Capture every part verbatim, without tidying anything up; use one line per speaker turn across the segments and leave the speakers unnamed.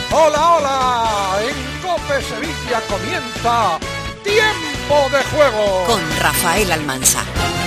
Hola, hola, en COPE Sevilla comienza Tiempo de Juego
con Rafael Almansa.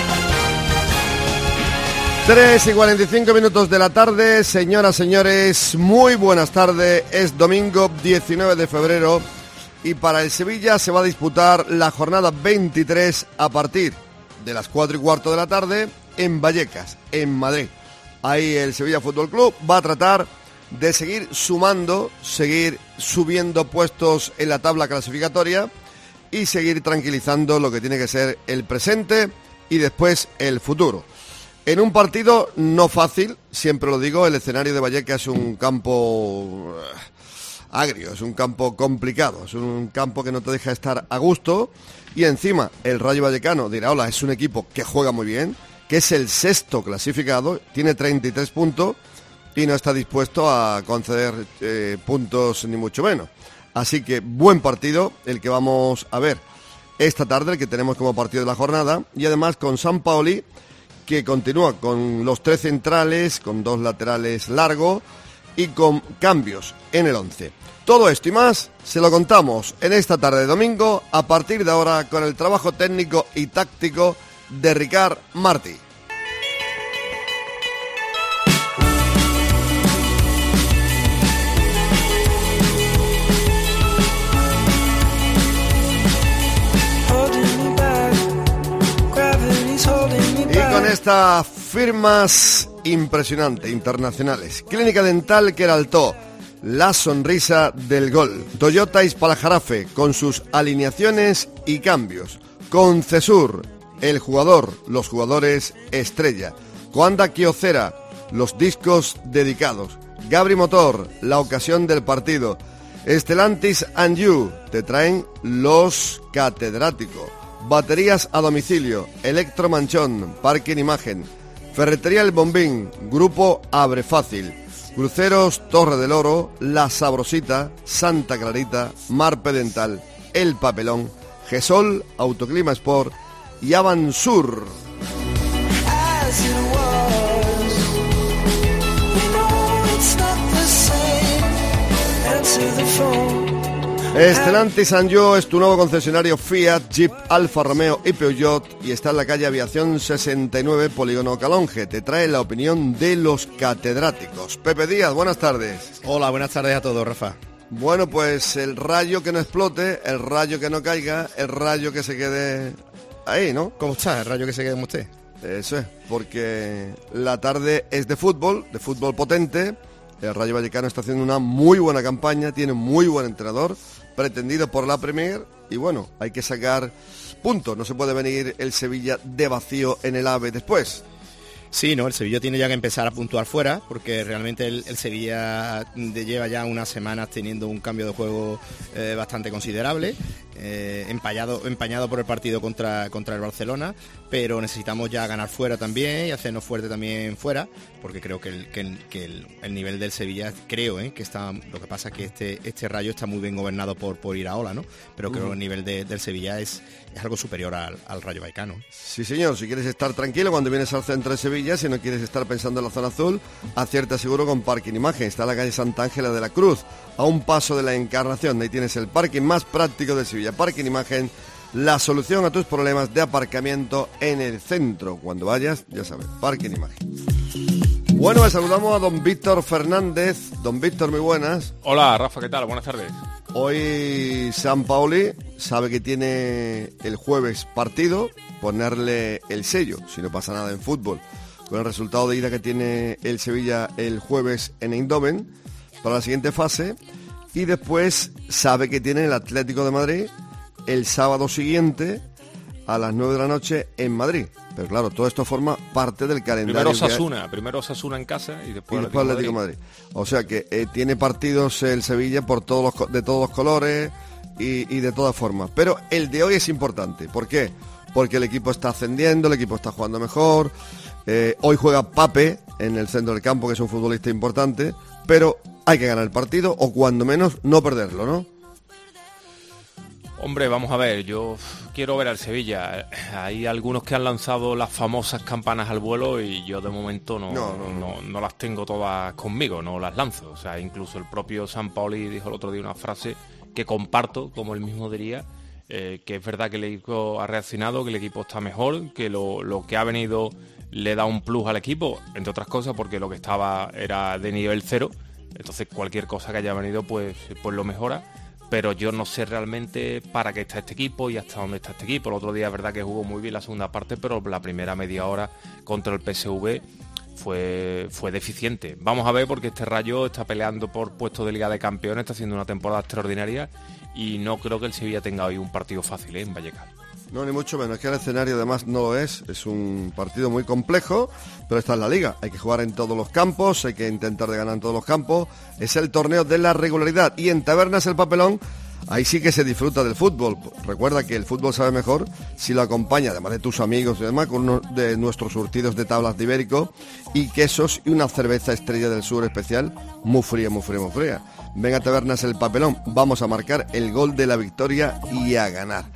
tres y cuarenta y cinco minutos de la tarde, señoras, señores, muy buenas tardes. Es domingo diecinueve de febrero y para el Sevilla se va a disputar la jornada veintitrés a partir de las cuatro y cuarto de la tarde en Vallecas, en Madrid. Ahí el Sevilla Fútbol Club va a tratar de seguir sumando, seguir subiendo puestos en la tabla clasificatoria y seguir tranquilizando lo que tiene que ser el presente y después el futuro. En un partido no fácil, siempre lo digo, el escenario de Vallecas es un campo agrio, es un campo complicado, es un campo que no te deja estar a gusto y encima el Rayo Vallecano dirá, hola, es un equipo que juega muy bien, que es el sexto clasificado, tiene treinta y tres puntos y no está dispuesto a conceder eh, puntos ni mucho menos. Así que buen partido el que vamos a ver esta tarde, el que tenemos como partido de la jornada, y además con Sampaoli, que continúa con los tres centrales, con dos laterales largos y con cambios en el once. Todo esto y más se lo contamos en esta tarde de domingo a partir de ahora con el trabajo técnico y táctico de Ricard Martí. Y con estas firmas impresionantes, internacionales. Clínica Dental Queraltó, la sonrisa del gol. Toyota Ispalajarafe, con sus alineaciones y cambios. Concesur, el jugador, los jugadores estrella. Coanda Kyocera, los discos dedicados. Gabri Motor, la ocasión del partido. Stellantis and You, te traen los catedráticos. Baterías a domicilio, Electromanchón, Parking Imagen, Ferretería El Bombín, Grupo Abre Fácil, Cruceros Torre del Oro, La Sabrosita, Santa Clarita, Marpe Dental, El Papelón, Gesol, Autoclima Sport y Avansur. Stellantis and You es tu nuevo concesionario Fiat, Jeep, Alfa Romeo y Peugeot y está en la calle Aviación sesenta y nueve, Polígono Calonge. Te trae la opinión de los catedráticos. Pepe Díaz, buenas tardes.
Hola, buenas tardes a todos, Rafa.
Bueno, pues el rayo que no explote, el rayo que no caiga, el rayo que se quede ahí, ¿no?
¿Cómo está el rayo que se quede con usted?
Eso es, porque la tarde es de fútbol, de fútbol potente. El Rayo Vallecano está haciendo una muy buena campaña, tiene muy buen entrenador, pretendido por la Premier, y bueno, hay que sacar puntos, no se puede venir el Sevilla de vacío en el AVE después.
Sí, no, el Sevilla tiene ya que empezar a puntuar fuera, porque realmente el, el Sevilla de lleva ya unas semanas teniendo un cambio de juego eh, bastante considerable, eh, empañado, empañado por el partido contra, contra el Barcelona, pero necesitamos ya ganar fuera también y hacernos fuerte también fuera, porque creo que el, que el, que el, el nivel del Sevilla, creo, eh, que está, lo que pasa es que este, este Rayo está muy bien gobernado por, por Iraola, ¿no? Pero creo uh-huh. que el nivel de, del Sevilla es, es algo superior al, al Rayo Vallecano.
Sí, señor, si quieres estar tranquilo cuando vienes al centro de Sevilla, si no quieres estar pensando en la zona azul, acierta seguro con Parking Imagen. Está en la calle Santa Ángela de la Cruz, a un paso de la Encarnación. Ahí tienes el parking más práctico de Sevilla. Parking Imagen, la solución a tus problemas de aparcamiento en el centro. Cuando vayas, ya sabes, Parking Imagen. Bueno, saludamos a don Víctor Fernández. Don Víctor, muy buenas.
Hola, Rafa, ¿qué tal? Buenas tardes.
Hoy Sampaoli sabe que tiene el jueves partido, ponerle el sello, si no pasa nada en fútbol, con el resultado de ida que tiene el Sevilla el jueves en Eindhoven para la siguiente fase, y después sabe que tiene el Atlético de Madrid el sábado siguiente a las nueve de la noche en Madrid. Pero claro, todo esto forma parte del calendario.
Primero Osasuna, primero Osasuna en casa y después
y después Atlético de Madrid. Madrid. O sea que eh, tiene partidos el Sevilla por todos los, de todos los colores y, y de todas formas. Pero el de hoy es importante. ¿Por qué? Porque el equipo está ascendiendo, el equipo está jugando mejor. Eh, hoy juega Pape en el centro del campo, que es un futbolista importante, pero hay que ganar el partido o cuando menos no perderlo, ¿no?
Hombre, vamos a ver, yo quiero ver al Sevilla. Hay algunos que han lanzado las famosas campanas al vuelo y yo de momento no,
No, no,
no, no las tengo todas conmigo, no las lanzo. O sea, incluso el propio Sampaoli dijo el otro día una frase que comparto, como él mismo diría, eh, que es verdad que el equipo ha reaccionado, que el equipo está mejor, que lo, lo que ha venido le da un plus al equipo, entre otras cosas porque lo que estaba era de nivel cero, entonces cualquier cosa que haya venido pues, pues lo mejora, pero yo no sé realmente para qué está este equipo y hasta dónde está este equipo. El otro día es verdad que jugó muy bien la segunda parte, pero la primera media hora contra el P S V fue, fue deficiente. Vamos a ver, porque este Rayo está peleando por puesto de Liga de Campeones, está haciendo una temporada extraordinaria y no creo que el Sevilla tenga hoy un partido fácil, ¿eh?, en Vallecas.
No, ni mucho menos, es que el escenario además no lo es, es un partido muy complejo, pero está en la Liga, hay que jugar en todos los campos, hay que intentar de ganar en todos los campos, es el torneo de la regularidad, y en Tabernas El Papelón, ahí sí que se disfruta del fútbol. Recuerda que el fútbol sabe mejor si lo acompaña, además de tus amigos y demás, con uno de nuestros surtidos de tablas de Ibérico, y quesos y una cerveza Estrella del Sur especial, muy fría, muy fría, muy fría. Venga, Tabernas El Papelón, vamos a marcar el gol de la victoria y a ganar.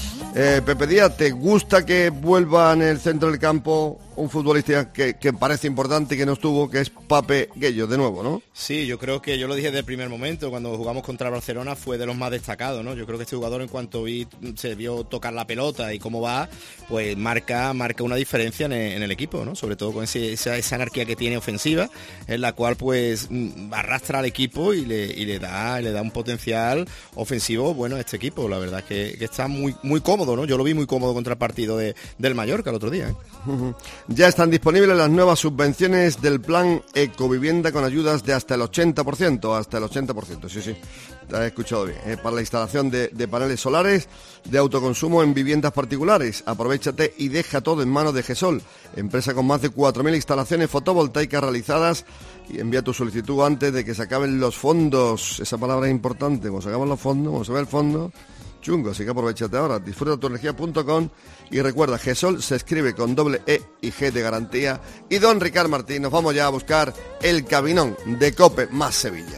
Eh, Pepe Díaz, ¿te gusta que vuelva en el centro del campo un futbolista que, que parece importante y que no estuvo, que es Pape Gueye, de nuevo, ¿no?
Sí, yo creo que yo lo dije desde el primer momento, cuando jugamos contra Barcelona fue de los más destacados, ¿no? Yo creo que este jugador, en cuanto vi, se vio tocar la pelota y cómo va, pues marca marca una diferencia en el, en el equipo, ¿no? Sobre todo con ese, esa, esa anarquía que tiene ofensiva, en la cual pues arrastra al equipo y le, y le da le da un potencial ofensivo bueno a este equipo. La verdad es que, que está muy muy cómodo, ¿no? Yo lo vi muy cómodo contra el partido de, del Mallorca el otro día, ¿eh?
Uh-huh. Ya están disponibles las nuevas subvenciones del plan Ecovivienda con ayudas de hasta el ochenta por ciento, hasta el ochenta por ciento, sí, sí, te has escuchado bien, ¿eh? Para la instalación de, de paneles solares de autoconsumo en viviendas particulares. Aprovéchate y deja todo en manos de GESOL, empresa con más de cuatro mil instalaciones fotovoltaicas realizadas, y envía tu solicitud antes de que se acaben los fondos. Esa palabra es importante, cuando se acaban los fondos, cuando se ve el fondo, chungo, así que aprovéchate ahora. Disfruta tu energía punto com y recuerda, GESOL se escribe con doble E y G de garantía. Y don Ricard Martín, nos vamos ya a buscar el cabinón de COPE más Sevilla.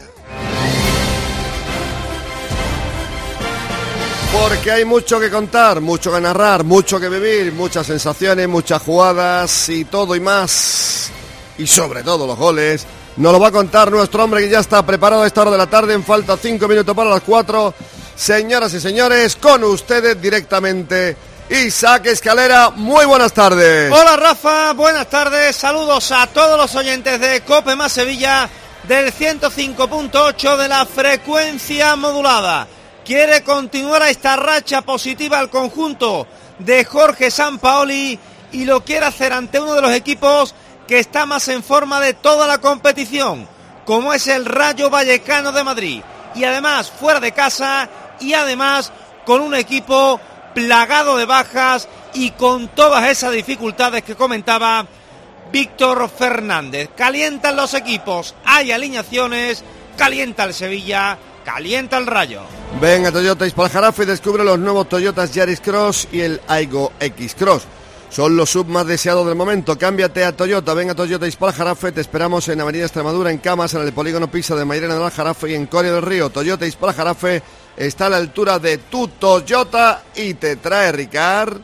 Porque hay mucho que contar, mucho que narrar, mucho que vivir, muchas sensaciones, muchas jugadas y todo y más. Y sobre todo los goles. Nos lo va a contar nuestro hombre que ya está preparado a esta hora de la tarde. En falta cinco minutos para las cuatro. Señoras y señores, con ustedes directamente, Isaac Escalera. Muy buenas tardes.
Hola Rafa, buenas tardes. Saludos a todos los oyentes de COPE más Sevilla del ciento cinco punto ocho de la frecuencia modulada. Quiere continuar a esta racha positiva al conjunto de Jorge Sampaoli y lo quiere hacer ante uno de los equipos que está más en forma de toda la competición, como es el Rayo Vallecano de Madrid, y además fuera de casa, y además con un equipo plagado de bajas y con todas esas dificultades que comentaba Víctor Fernández. Calientan los equipos, hay alineaciones, calienta el Sevilla, calienta el Rayo.
Ven a Toyota Ispaljarafe y descubre los nuevos Toyotas Yaris Cross y el Aygo X Cross. Son los sub más deseados del momento. Cámbiate a Toyota, ven a Toyota Ispaljarafe. Te esperamos en Avenida Extremadura, en Camas, en el polígono Pisa de Mairena del Aljarafe y en Coria del Río. Toyota Ispaljarafe está a la altura de tu Toyota y te trae Ricard.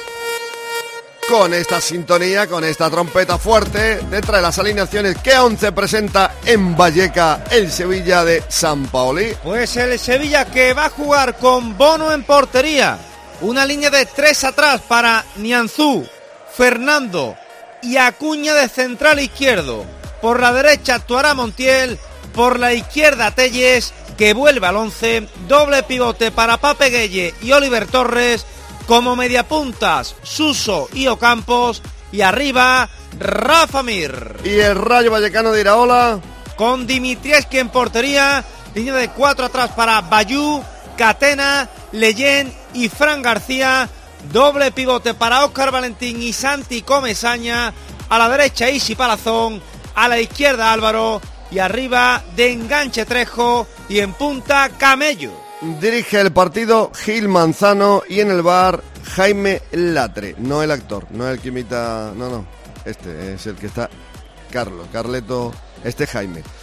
Con esta sintonía, con esta trompeta fuerte, te trae las alineaciones que once presenta en Valleca el Sevilla de Sampaoli.
Pues el Sevilla que va a jugar con Bono en portería. Una línea de tres atrás para Nianzú, Fernando y Acuña de central izquierdo. Por la derecha actuará Montiel, por la izquierda Telles, que vuelve al once. Doble pivote para Pape Gueye y Oliver Torres. Como mediapuntas, Suso y Ocampos. Y arriba, Rafa Mir.
Y el Rayo Vallecano de Iraola,
con Dimitrievski en portería. Línea de cuatro atrás para Bayú, Catena, Leyen y Fran García. Doble pivote para Óscar Valentín y Santi Comesaña. A la derecha Isi Palazón, a la izquierda Álvaro y arriba de enganche Trejo y en punta Camello.
Dirige el partido Gil Manzano y en el bar Jaime Latre, no el actor, no el que imita, no, no, este es el que está, Carlos, Carleto, este Jaime.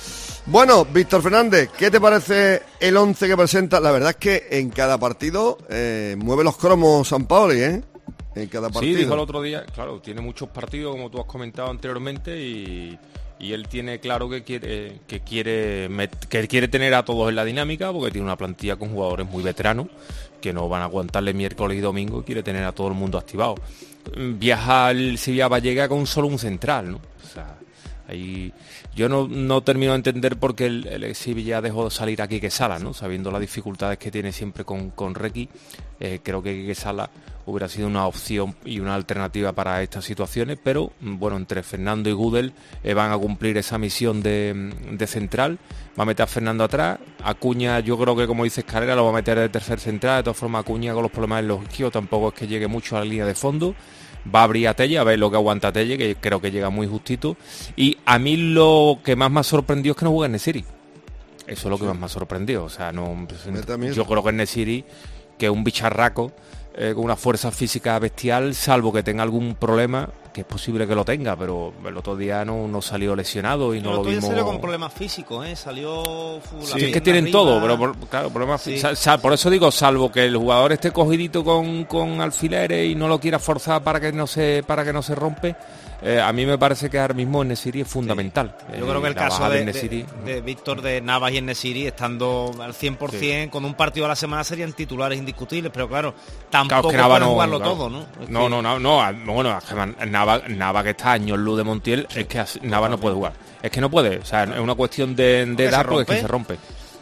Bueno, Víctor Fernández, ¿qué te parece el once que presenta? La verdad es que en cada partido eh, mueve los cromos Sampaoli, ¿eh? En cada partido.
Sí, dijo el otro día, claro, tiene muchos partidos, como tú has comentado anteriormente, y, y él tiene claro que quiere que quiere que quiere tener a todos en la dinámica, porque tiene una plantilla con jugadores muy veteranos que no van a aguantarle miércoles y domingo, y quiere tener a todo el mundo activado. Viaja al Sevilla Vallecas con solo un central, ¿no? O sea, ahí yo no, no termino de entender por qué el, el Sevilla dejó de salir a Quique Sala, ¿no? Sabiendo las dificultades que tiene siempre con, con Requi, eh, creo que Quique Sala hubiera sido una opción y una alternativa para estas situaciones, pero bueno, entre Fernando y Gudel eh, van a cumplir esa misión de, de central. Va a meter a Fernando atrás, Acuña yo creo que, como dice Escalera, lo va a meter de tercer central. De todas formas, Acuña con los problemas en los isquios tampoco es que llegue mucho a la línea de fondo. Va a abrir a Telle, a ver lo que aguanta Telle, que creo que llega muy justito. Y a mí lo que más me ha sorprendido es que no juega en Nesiri. Eso es lo que sí. más me ha sorprendido. O sea, no, yo creo que en Nesiri, que es un bicharraco, eh, con una fuerza física bestial, salvo que tenga algún problema, que es posible que lo tenga, pero el otro día no, no salió lesionado y no lo vimos.
Salió con problemas físicos, ¿eh? Salió...
Sí, es que tienen arriba. todo, pero por, claro, problemas sí. sal, sal, por eso digo, salvo que el jugador esté cogidito con, con alfileres y no lo quiera forzar para que no se para que no se rompe, eh, a mí me parece que ahora mismo en Nesiri es fundamental.
Sí. Yo eh, creo que el caso de, de, de Víctor de Navas y en Nesiri, estando al cien por ciento, sí. con un partido a la semana serían titulares indiscutibles, pero claro, tampoco claro, pueden no, jugarlo claro. todo, ¿no? Es
no,
que...
no, no, no, bueno, Nava, Nava que está años luz de Montiel, sí. es que Nava no puede jugar. Es que no puede, o sea, es una cuestión de, de edad, porque es que se rompe.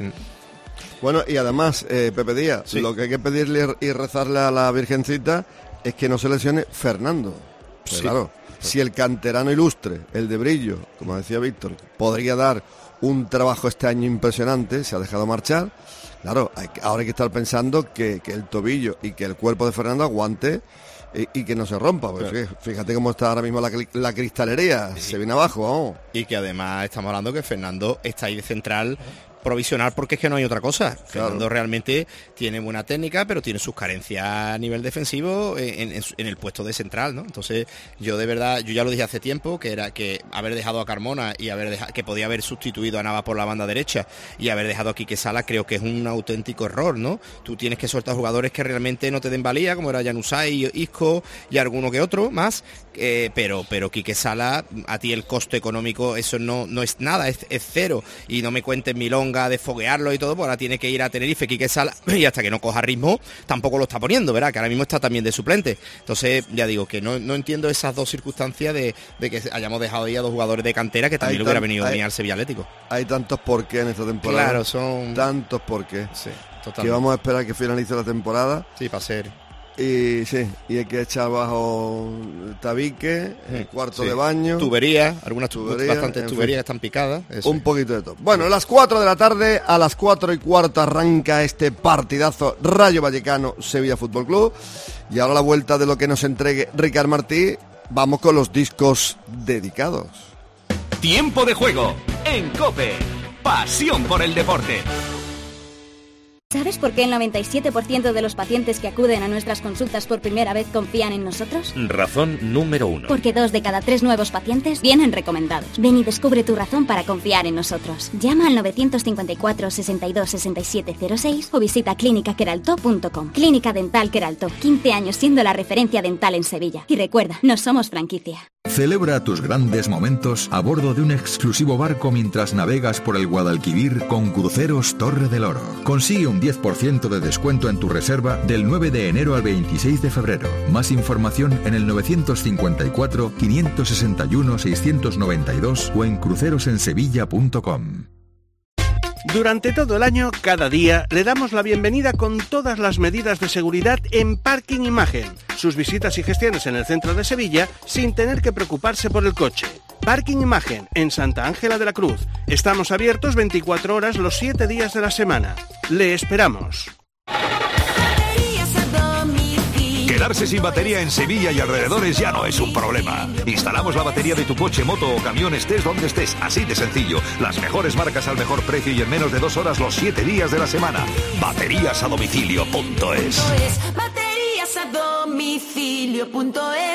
Bueno, y además, eh, Pepe Díaz, sí. lo que hay que pedirle y rezarle a la Virgencita es que no se lesione Fernando. Pues sí. Claro, si el canterano ilustre, el de Brillo, como decía Víctor, podría dar un trabajo este año impresionante, se ha dejado marchar. Claro, hay, ahora hay que estar pensando que, que el tobillo y que el cuerpo de Fernando aguante y, y que no se rompa. Pues claro. Fíjate cómo está ahora mismo la, la cristalería, sí. se viene abajo, vamos.
Y que además estamos hablando que Fernando está ahí de central provisional, porque es que no hay otra cosa. Claro. Fernando realmente tiene buena técnica, pero tiene sus carencias a nivel defensivo en, en, en el puesto de central, ¿no? Entonces, yo de verdad, yo ya lo dije hace tiempo, que era que haber dejado a Carmona y haber dejado, que podía haber sustituido a Nava por la banda derecha y haber dejado a Quique Sala, creo que es un auténtico error, ¿no? Tú tienes que soltar jugadores que realmente no te den valía, como era Januzaj, Isco y alguno que otro más, eh, pero pero Quique Sala, a ti el coste económico, eso no, no es nada, es, es cero, y no me cuentes milonga de foguearlo y todo, pues ahora tiene que ir a Tenerife Quique Sala, y hasta que no coja ritmo tampoco lo está poniendo, ¿verdad? Que ahora mismo está también de suplente. Entonces, ya digo, que no, no entiendo esas dos circunstancias de, de que hayamos dejado ahí a dos jugadores de cantera, que también le hubiera venido hay, bien al Sevilla Atlético.
Hay tantos por qué en esta temporada.
Claro, son...
Tantos por qué.
Sí, totalmente.
Que vamos a esperar que finalice la temporada.
Sí, para ser...
Y sí, y hay que echar bajo tabique, el cuarto sí. de baño,
tuberías, algunas tuberías, bastantes tuberías que están picadas, eso.
Un poquito de todo. Bueno, a las cuatro de la tarde, a las cuatro y cuarto arranca este partidazo Rayo Vallecano Sevilla Fútbol Club. Y ahora la vuelta de lo que nos entregue Ricard Martí, vamos con los discos dedicados.
Tiempo de juego en COPE. Pasión por el deporte.
¿Sabes por qué el noventa y siete por ciento de los pacientes que acuden a nuestras consultas por primera vez confían en nosotros?
Razón número uno.
Porque dos de cada tres nuevos pacientes vienen recomendados. Ven y descubre tu razón para confiar en nosotros. Llama al novecientos cincuenta y cuatro, sesenta y dos, sesenta y siete cero seis o visita clínica queralto punto com. Clínica Dental Queralto, quince años siendo la referencia dental en Sevilla. Y recuerda, no somos franquicia.
Celebra tus grandes momentos a bordo de un exclusivo barco mientras navegas por el Guadalquivir con Cruceros Torre del Oro. Consigue un diez por ciento de descuento en tu reserva del nueve de enero al veintiséis de febrero. Más información en el novecientos cincuenta y cuatro, quinientos sesenta y uno, seiscientos noventa y dos o en cruceros en sevilla punto com.
Durante todo el año, cada día, le damos la bienvenida con todas las medidas de seguridad en Parking Imagen. Sus visitas y gestiones en el centro de Sevilla sin tener que preocuparse por el coche. Parking Imagen, en Santa Ángela de la Cruz. Estamos abiertos veinticuatro horas los siete días de la semana. Le esperamos.
Quedarse sin batería en Sevilla y alrededores ya no es un problema. Instalamos la batería de tu coche, moto o camión, estés donde estés, así de sencillo. Las mejores marcas al mejor precio y en menos de dos horas los siete días de la semana. Baterías a domicilio punto es.
Baterías a domicilio punto es.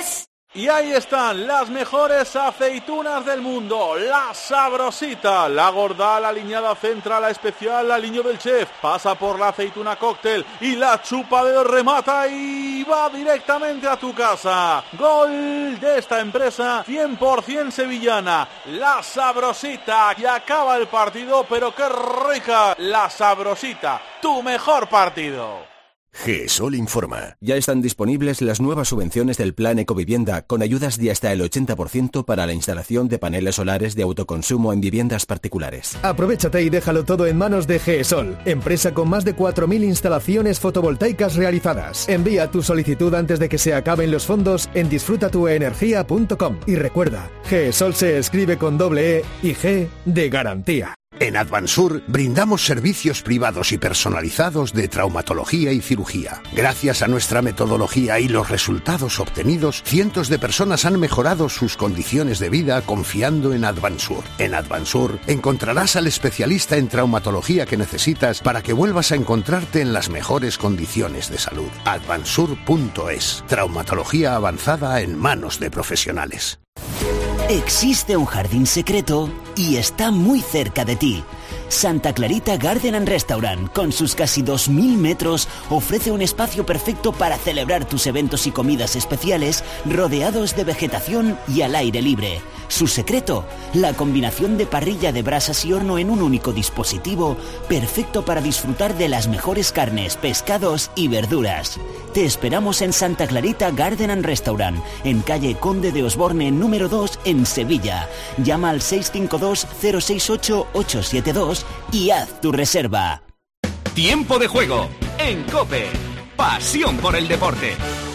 Y ahí están las mejores aceitunas del mundo, la Sabrosita, la gorda, la aliñada central, la especial, la aliño del chef, pasa por la aceituna cóctel y la chupa de remata y va directamente a tu casa. Gol de esta empresa cien por ciento sevillana, la Sabrosita, y acaba el partido, pero qué rica, la Sabrosita, tu mejor partido.
GESOL informa. Ya están disponibles las nuevas subvenciones del Plan Ecovivienda con ayudas de hasta el ochenta por ciento para la instalación de paneles solares de autoconsumo en viviendas particulares.
Aprovéchate y déjalo todo en manos de GESOL, empresa con más de cuatro mil instalaciones fotovoltaicas realizadas. Envía tu solicitud antes de que se acaben los fondos en disfruta tu energía punto com. Y recuerda, GESOL se escribe con doble E y G de garantía.
En Advansur brindamos servicios privados y personalizados de traumatología y cirugía. Gracias a nuestra metodología y los resultados obtenidos, cientos de personas han mejorado sus condiciones de vida confiando en Advansur. En Advansur encontrarás al especialista en traumatología que necesitas para que vuelvas a encontrarte en las mejores condiciones de salud. Advansur punto es. Traumatología avanzada en manos de profesionales.
Existe un jardín secreto y está muy cerca de ti. Santa Clarita Garden and Restaurant, con sus casi dos mil metros, ofrece un espacio perfecto para celebrar tus eventos y comidas especiales, rodeados de vegetación y al aire libre. Su secreto, la combinación de parrilla de brasas y horno en un único dispositivo, perfecto para disfrutar de las mejores carnes, pescados y verduras. Te esperamos en Santa Clarita Garden and Restaurant, en calle Conde de Osborne número dos, en Sevilla. Llama al seis cinco dos, cero seis ocho, ocho siete dos y haz tu reserva.
Tiempo de juego en COPE. Pasión por el deporte.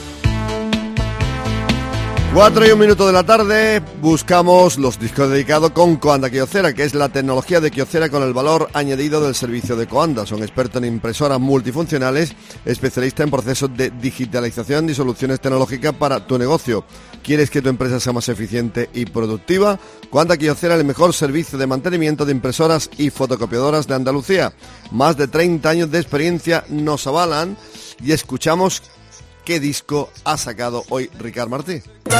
Cuatro y un minuto de la tarde, buscamos los discos dedicados con Coanda Kyocera, que es la tecnología de Kyocera con el valor añadido del servicio de Coanda. Son expertos en impresoras multifuncionales, especialistas en procesos de digitalización y soluciones tecnológicas para tu negocio. ¿Quieres que tu empresa sea más eficiente y productiva? Coanda Kyocera, el mejor servicio de mantenimiento de impresoras y fotocopiadoras de Andalucía. Más de treinta años de experiencia nos avalan y escuchamos qué disco ha sacado hoy Ricard Martí.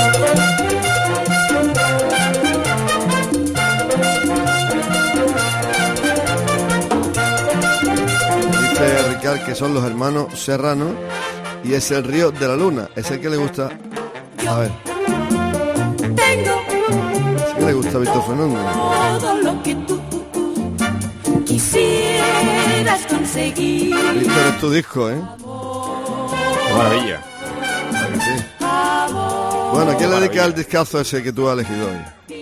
Dice Ricard que son los hermanos Serrano y es El Río de la Luna. Es el que le gusta. A ver. Es que le gusta a Víctor Fernández.
Todo lo que tú quisieras conseguir.
Víctor, es tu disco, ¿eh?
Qué maravilla.
Sí. Bueno, ¿a quién le dedica el discazo ese que tú has elegido hoy?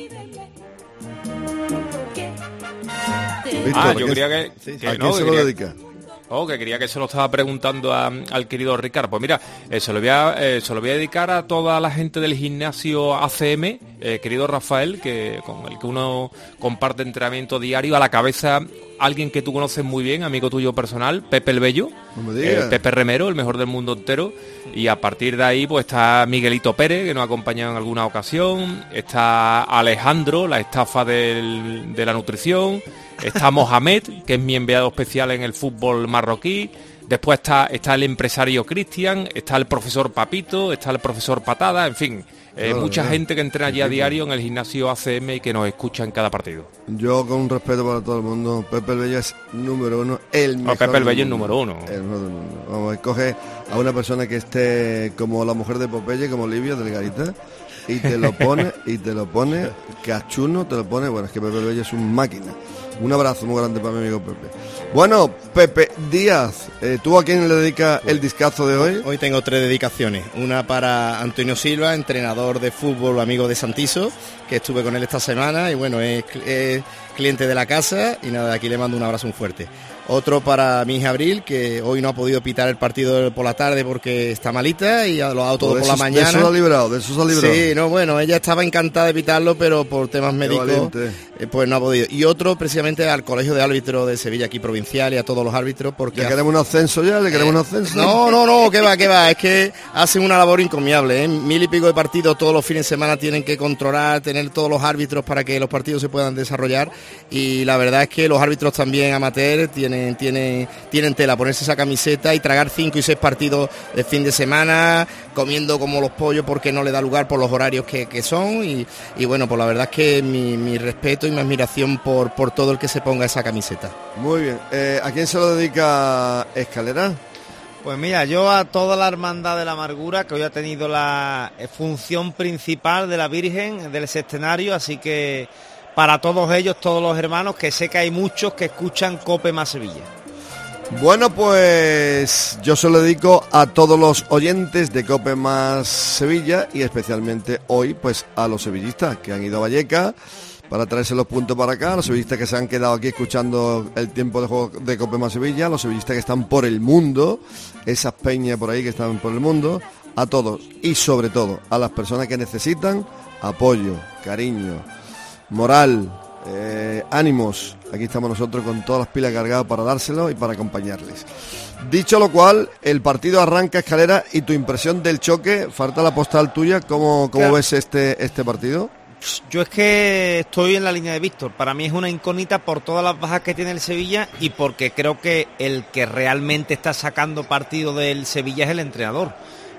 Víctor,
ah, yo quería que,
sí,
que
¿a
no,
quién se
que
lo
quería,
dedica?
Oh, que quería que se lo estaba preguntando a, al querido Ricard. Pues mira, eh, se, lo voy a, eh, se lo voy a dedicar a toda la gente del gimnasio A C M, eh, querido Rafael, que con el que uno comparte entrenamiento diario, a la cabeza alguien que tú conoces muy bien, amigo tuyo personal, Pepe el Bello,
no me digas.
eh, Pepe Remero, el mejor del mundo entero, y a partir de ahí pues está Miguelito Pérez, que nos ha acompañado en alguna ocasión, está Alejandro, la estafa del, de la nutrición, está Mohamed, que es mi enviado especial en el fútbol marroquí, después está, está el empresario Cristian, está el profesor Papito, está el profesor Patada, en fin, eh, claro, mucha claro. gente que entrena allí a diario en el gimnasio A C M y que nos escucha en cada partido.
Yo, con un respeto para todo el mundo, Pepe el Bello es número uno, el mejor.
No, Pepe el Bello es número uno.
El mejor del mundo. Vamos, escoge a una persona que esté como la mujer de Popeye, como Olivia Delgadita, y te lo pone, y te lo pone cachuno, te lo pone, bueno, es que Pepe el Bello es un máquina. Un abrazo muy grande para mi amigo Pepe. Bueno, Pepe Díaz, eh, ¿tú a quién le dedicas el discazo de hoy?
Hoy tengo tres dedicaciones. Una para Antonio Silva, entrenador de fútbol, amigo de Santiso, que estuve con él esta semana y bueno, es, es cliente de la casa y nada, aquí le mando un abrazo muy fuerte. Otro para mi hija Abril, que hoy no ha podido pitar el partido por la tarde porque está malita y lo ha dado todo por la mañana.
De eso se ha librado, de eso se ha librado.
Sí, no, bueno, ella estaba encantada de pitarlo, pero por temas médicos eh, pues no ha podido. Y otro precisamente al Colegio de Árbitros de Sevilla, aquí provincial, y a todos los árbitros, porque...
¿Le queremos un ascenso ya? ¿Le queremos
eh,
un ascenso?
No, no, no, que va, que va, es que hacen una labor encomiable, ¿eh? Mil y pico de partidos todos los fines de semana tienen que controlar, tener todos los árbitros para que los partidos se puedan desarrollar, y la verdad es que los árbitros también amateur tienen, tienen, tienen tela, ponerse esa camiseta y tragar cinco y seis partidos de fin de semana, comiendo como los pollos porque no le da lugar por los horarios que, que son y, y bueno, pues la verdad es que mi, mi respeto y mi admiración por, por todo el que se ponga esa camiseta.
Muy bien, eh, ¿a quién se lo dedica Escalera?
Pues mira, yo a toda la Hermandad de la Amargura, que hoy ha tenido la función principal de la Virgen del Sextenario, así que para todos ellos, todos los hermanos, que sé que hay muchos que escuchan Cope más Sevilla.
Bueno, pues yo se lo dedico a todos los oyentes de Cope más Sevilla y especialmente hoy pues a los sevillistas que han ido a Vallecas para traerse los puntos para acá, los sevillistas que se han quedado aquí escuchando el tiempo de juego de Cope más Sevilla, los sevillistas que están por el mundo, esas peñas por ahí que están por el mundo, a todos y sobre todo a las personas que necesitan apoyo, cariño, moral, eh, ánimos. Aquí estamos nosotros con todas las pilas cargadas para dárselo y para acompañarles. Dicho lo cual, el partido arranca, Escalera, y tu impresión del choque, falta la postal tuya, ¿cómo, cómo claro. ves este, este partido?
Yo es que estoy en la línea de Víctor. Para mí es una incógnita por todas las bajas que tiene el Sevilla y porque creo que el que realmente está sacando partido del Sevilla es el entrenador.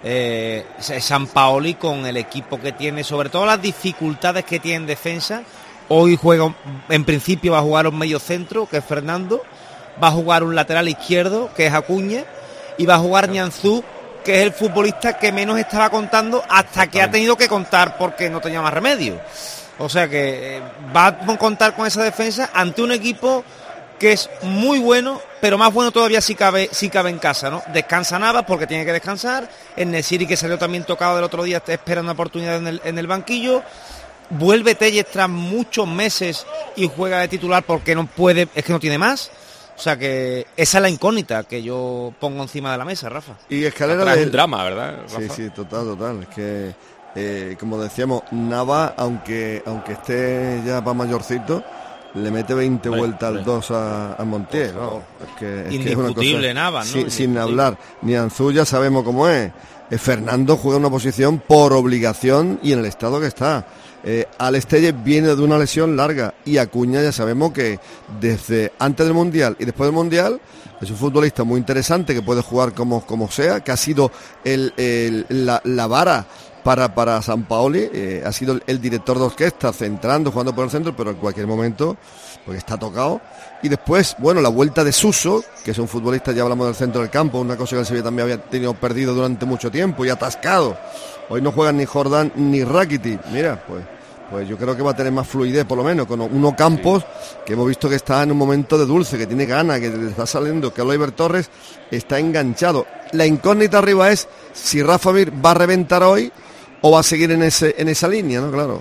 Eh, Sampaoli, con el equipo que tiene, sobre todo las dificultades que tiene en defensa. Hoy juega, en principio va a jugar un medio centro, que es Fernando, va a jugar un lateral izquierdo, que es Acuña, y va a jugar Nianzú, que es el futbolista que menos estaba contando hasta que ha tenido que contar porque no tenía más remedio. O sea que eh, va a contar con esa defensa ante un equipo que es muy bueno, pero más bueno todavía si cabe, si cabe en casa, ¿no? Descansa Navas porque tiene que descansar, el Nesiri, que salió también tocado del otro día, está esperando una oportunidad en el, en el banquillo. Vuelve Telles tras muchos meses y juega de titular porque no puede, es que no tiene más. O sea que esa es la incógnita que yo pongo encima de la mesa, Rafa.
Y Escalera
es
del...
un drama, ¿verdad, Rafa?
Sí, sí, total, total. Es que, eh, como decíamos, Nava, aunque aunque esté ya para mayorcito, le mete veinte sí, vueltas sí. al dos a, a Montiel, ¿no? Es que, es
indiscutible
que es una cosa,
Nava, ¿no?
Sin, sin hablar. Ni Anzú ya sabemos cómo es. Eh, Fernando juega una posición por obligación y en el estado que está. Eh, Alex Telles viene de una lesión larga y Acuña ya sabemos que desde antes del Mundial y después del Mundial es un futbolista muy interesante que puede jugar como, como sea, que ha sido el, el, la, la vara para, para Sampaoli, eh, ha sido el, el director de orquesta centrando, jugando por el centro, pero en cualquier momento porque está tocado. Y después, bueno, la vuelta de Suso, que es un futbolista, ya hablamos del centro del campo, una cosa que el Sevilla también había tenido perdido durante mucho tiempo y atascado. Hoy no juegan ni Jordán ni Rakitic. Mira, pues pues yo creo que va a tener más fluidez, por lo menos, con uno Campos, sí. que hemos visto que está en un momento de dulce, que tiene ganas, que le está saliendo, que Oliver Torres está enganchado. La incógnita arriba es si Rafa Mir va a reventar hoy o va a seguir en ese en esa línea, ¿no? Claro.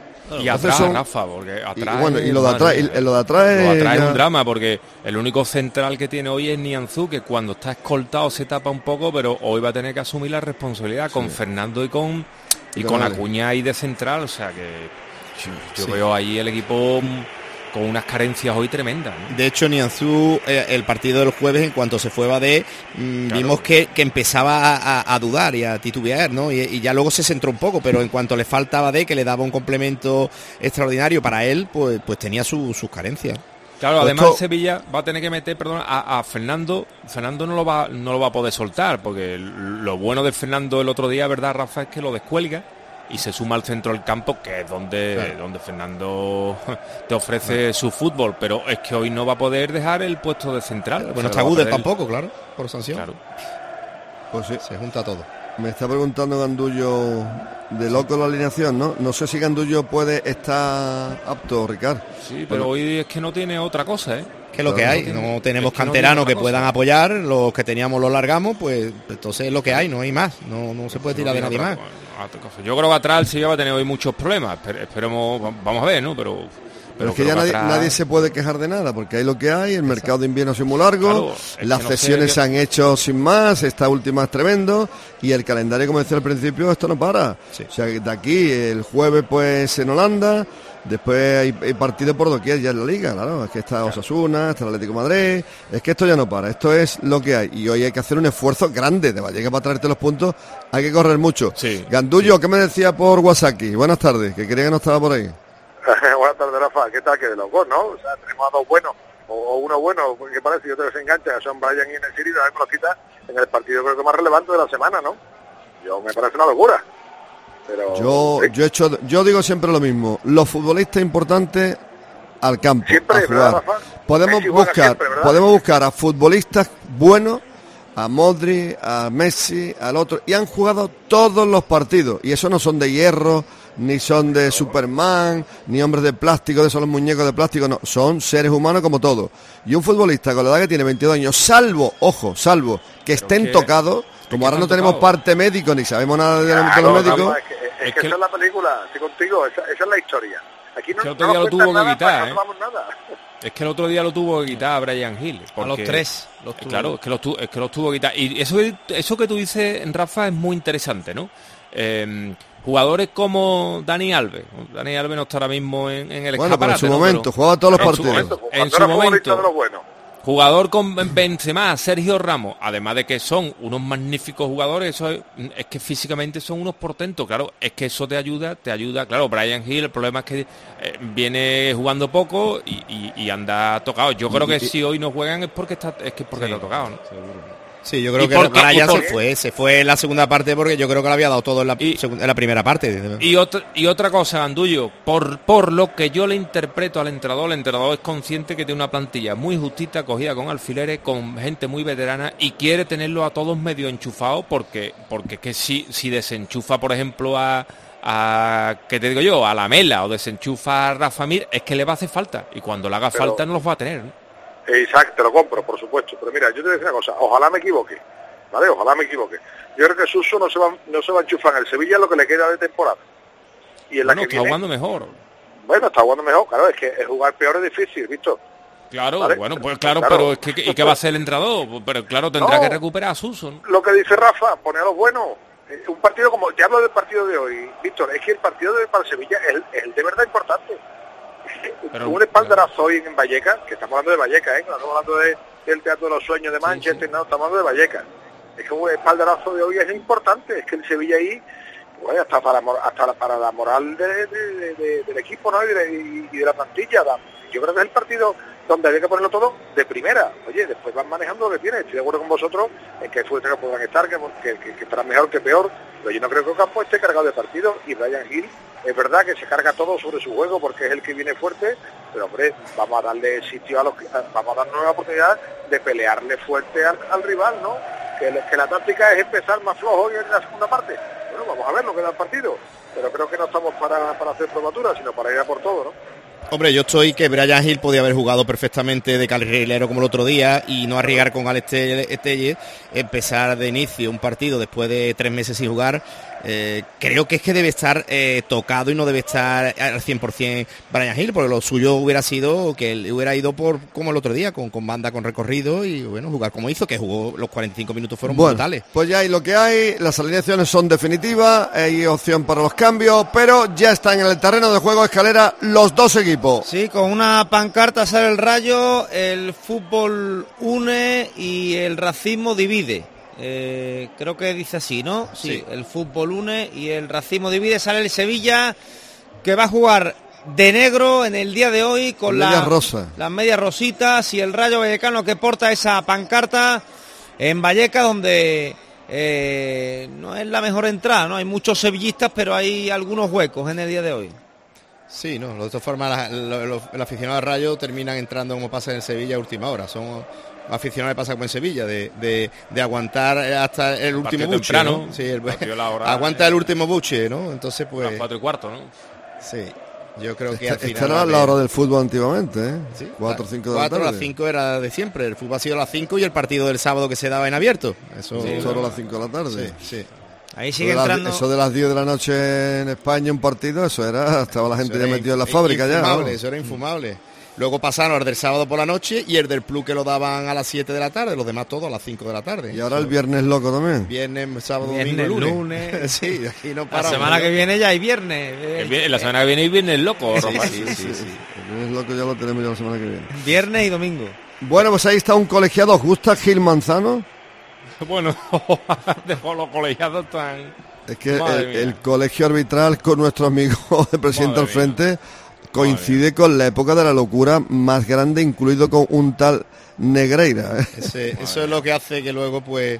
Y atrás, son... Rafa, porque atrás...
Y, bueno, y lo de atrás, y, lo de atrás,
lo de atrás
es,
es un drama, porque el único central que tiene hoy es Nianzú, que cuando está escoltado se tapa un poco, pero hoy va a tener que asumir la responsabilidad sí. con Fernando y con y con vale. Acuña ahí de central, o sea que yo sí. veo ahí el equipo con unas carencias hoy tremendas, ¿no?
De hecho, Nianzú, eh, el partido del jueves, en cuanto se fue Badé, mmm, claro. vimos que, que empezaba a, a dudar y a titubear, ¿no? Y, y ya luego se centró un poco, pero en cuanto le falta a Badé, que le daba un complemento extraordinario para él, pues, pues tenía su, sus carencias.
Claro, además esto... Sevilla va a tener que meter, perdón, a, a Fernando. Fernando no lo va no lo va a poder soltar, porque lo bueno de Fernando el otro día, ¿verdad, Rafa?, es que lo descuelga y se suma al centro del campo, que es donde, claro. donde Fernando te ofrece claro. su fútbol, pero es que hoy no va a poder dejar el puesto de central.
Claro, bueno, está Guder tampoco, claro, por sanción.
Claro.
Pues sí.
Se junta todo.
Me está preguntando Gandullo de loco la alineación, ¿no? No sé si Gandullo puede estar apto, Ricardo.
Sí, pero bueno. hoy es que no tiene otra cosa, ¿eh?
Que es lo que hay, no tenemos es que canteranos no que puedan cosa. apoyar, los que teníamos los largamos, pues entonces es lo que hay, no hay más, no, no se puede tirar no de nadie más.
Yo creo que atrás el Sevilla va a tener hoy muchos problemas, esperemos, vamos a ver, ¿no? Pero,
pero, pero es que ya nadie, atrás... nadie se puede quejar de nada, porque hay lo que hay, el Exacto. mercado de invierno es muy largo, claro, las no cesiones se han hecho sin más, esta última es tremendo, y el calendario, como decía al principio, esto no para. Sí. O sea, de aquí, el jueves pues en Holanda, después hay, hay partido por doquier ya en la Liga, claro, es que está Osasuna, está el Atlético de Madrid, es que esto ya no para, esto es lo que hay, y hoy hay que hacer un esfuerzo grande de Vallecas para traerte los puntos, hay que correr mucho. Sí, Gandullo, sí. ¿qué me decía por WhatsApp? Buenas tardes, que quería que no estaba por ahí.
Buenas tardes, Rafa, ¿qué tal? Que de los dos, ¿no? O sea, tenemos a dos buenos, o, o uno bueno, que parece, y otro que se engancha, son Brian y Nesiri, la velocidad en el partido creo que más relevante de la semana, ¿no? yo me parece una locura. Pero
yo,
sí.
yo he hecho, yo digo siempre lo mismo. Los futbolistas importantes al campo,
Siempre,
a
¿verdad,
jugar.
Rafa?
Podemos
Messi juega
buscar,
siempre, ¿verdad?
podemos buscar a futbolistas buenos, a Modric, a Messi, al otro, y han jugado todos los partidos. Y eso no son de hierro, ni son de Superman, ni hombres de plástico, de esos los muñecos de plástico, no. Son seres humanos como todos. Y un futbolista con la edad que tiene veintidós años, salvo, ojo, salvo que estén
que-
tocados, como ahora no tenemos
tocado.
parte médico ni sabemos nada de, de
Claro,
los médicos.
Rafa, es que, es
Es
que
que-
esa es la película, estoy contigo, esa, esa es la historia. Aquí no,
Que el otro
no
día
nos
lo
cuentan
tuvo que
nada para
quitar,
no
¿eh?
sepamos nada.
Es que el otro día lo tuvo que quitar a Brian Hill.
A los
porque-
tres los tuvo.
Claro, es que los, tu- es que los tuvo que quitar. Y eso, eso que tú dices, Rafa, es muy interesante, ¿no? Eh, jugadores como Dani Alves. Dani Alves no está ahora mismo en, en el
Bueno, pero en
escaparate,
su
¿no?
momento,
Pero-
jugaba todos los
en su
partidos.
momento,
Cuando
En su
era futbolista
momento.
de los buenos.
Jugador con Benzema, Sergio Ramos, además de que son unos magníficos jugadores, eso es, es que físicamente son unos portentos, claro, es que eso te ayuda, te ayuda, claro, Brian Hill, el problema es que eh, viene jugando poco y, y- y anda tocado. Yo creo que
Y-
si hoy no juegan es porque está, es que porque está tocado, ¿no?
Sí, yo creo
¿Y
que
por qué?
Brian
¿Y por
se
qué?
fue, se fue en la segunda parte porque yo creo que lo había dado todo en la, segun- en la primera parte.
Y otra, y otra cosa, Gandullo, por, por lo que yo le interpreto al entrenador, el entrenador es consciente que tiene una plantilla muy justita, cogida con alfileres, con gente muy veterana y quiere tenerlo a todos medio enchufados porque, porque que si, si desenchufa, por ejemplo, a, a, ¿qué te digo yo? A la Mela o desenchufa a Rafa Mir, es que le va a hacer falta y cuando le haga
Pero-
falta no los va a tener, ¿no?
Exacto, te lo compro, por supuesto. Pero mira, yo te voy a decir una cosa, ojalá me equivoque, ¿vale? Ojalá me equivoque. Yo creo que Suso no se va, no se va a enchufar en el Sevilla lo que le queda de temporada. Y en la
Bueno,
que
está
viene,
jugando mejor.
bueno, está jugando mejor, claro, es que el jugar peor es difícil, ¿visto?
Claro,
¿Vale?
bueno, pues claro,
Claro.
pero es que, ¿y qué va a hacer el entrenador? Pero claro, tendrá
No.
que recuperar a Suso, ¿no?
Lo que dice Rafa, poner a los buenos. Eh, Un partido como, te hablo del partido de hoy, Víctor, es que el partido de para el Sevilla es el, es el de verdad importante.
Pero-
un espaldarazo hoy en Vallecas, que estamos hablando de Vallecas, ¿eh? No estamos hablando de, del Teatro de los Sueños de Manchester, no, estamos hablando de Vallecas. Es que un espaldarazo de hoy es importante, es que el Sevilla ahí, pues hasta para mor- hasta la, para la moral de, de- de- de- del equipo, ¿no? Y de, y- y de la plantilla. da- Yo creo que es el partido donde había que ponerlo todo de primera. Oye, después van manejando lo que tiene. Estoy de acuerdo con vosotros en que futbolistas que podrán estar, que, que, que, que estarán mejor que peor, pero yo no creo que Ocampo esté cargado de partido y Brian Hill es verdad que se carga todo sobre su juego porque es el que viene fuerte, pero hombre, vamos a darle sitio a los que, vamos a dar nueva oportunidad de pelearle fuerte al, al rival, ¿no? Que, le- que la táctica es empezar más flojo en la segunda parte. Bueno, vamos a ver lo que da el partido, pero creo que no estamos para, para hacer probatura, sino para ir a por todo, ¿no?
Hombre, yo estoy que Brian Hill podía haber jugado perfectamente de carrilero como el otro día y no arriesgar con Alex Telle- Telle, empezar de inicio un partido después de tres meses sin jugar. Eh, creo que es que debe estar eh, tocado y no debe estar al cien por ciento Brian Hill, porque lo suyo hubiera sido que él hubiera ido por como el otro día, con, con banda, con recorrido y bueno, jugar como hizo, que jugó los cuarenta y cinco minutos fueron
Bueno,
brutales.
pues ya hay lo que hay, las alineaciones son definitivas, hay opción para los cambios, pero ya están en el terreno de juego Escalera los dos equipos.
Sí, con una pancarta sale el Rayo, el fútbol une y el racismo divide. Eh, creo que dice así, ¿no? Sí,
Sí.
el fútbol une y el racismo divide. Sale el Sevilla, que va a jugar de negro en el día de hoy con
Con
la-
medias rosas.
las medias rositas y el Rayo Vallecano que porta esa pancarta en Vallecas, donde eh, no es la mejor entrada, ¿no? Hay muchos sevillistas, pero hay algunos huecos en el día de hoy.
Sí, no, de todas formas la- lo- lo- el aficionado al Rayo terminan entrando como pasa en Sevilla a última hora. Son aficionados que pasa como en Sevilla, de, de, de aguantar hasta el último
Partido
buche,
temprano,
¿no? Sí, el-
partido a la hora,
aguanta el último buche, ¿no? Entonces pues
Las cuatro y cuarto, ¿no?
sí, yo creo que al
Esta,
final
esta
va a
era la
haber-
hora del fútbol antiguamente, ¿eh?
Sí,
cuatro o cinco de la
cuatro a
tarde.
las cinco era de siempre. El fútbol ha sido a las cinco y el partido del sábado que se daba en abierto. Eso
Sí, solo a las cinco de la tarde.
Sí, sí.
Ahí
Eso
sigue
de, las,
entrando.
eso de las diez de la noche en España, un partido, eso era, estaba la gente
Eso
ya
era
metida en la
inf-
fábrica ya.
infumable,
¿no?
Eso era infumable. Luego pasaron al del sábado por la noche y el del Plus que lo daban a las siete de la tarde, los demás todos a las cinco de la tarde.
Y ahora el viernes loco también.
Viernes, sábado,
Viernes,
domingo, lunes.
lunes.
Sí, aquí no
La
paramos.
semana que viene ya hay viernes.
El vi- la semana que viene y viene el loco, Rafa.
Sí, sí, sí. El viernes loco ya lo tenemos ya la semana que viene.
Viernes y domingo.
Bueno, pues ahí está un colegiado. ¿Os gusta Gil Manzano?
Bueno, dejó los colegiados tan...
Es que
Madre
el,
mía.
el colegio arbitral con nuestro amigo el presidente
Madre
al frente coincide con la época de la locura más grande, incluido con un tal Negreira. ¿eh?
Ese- eso es lo que hace que luego pues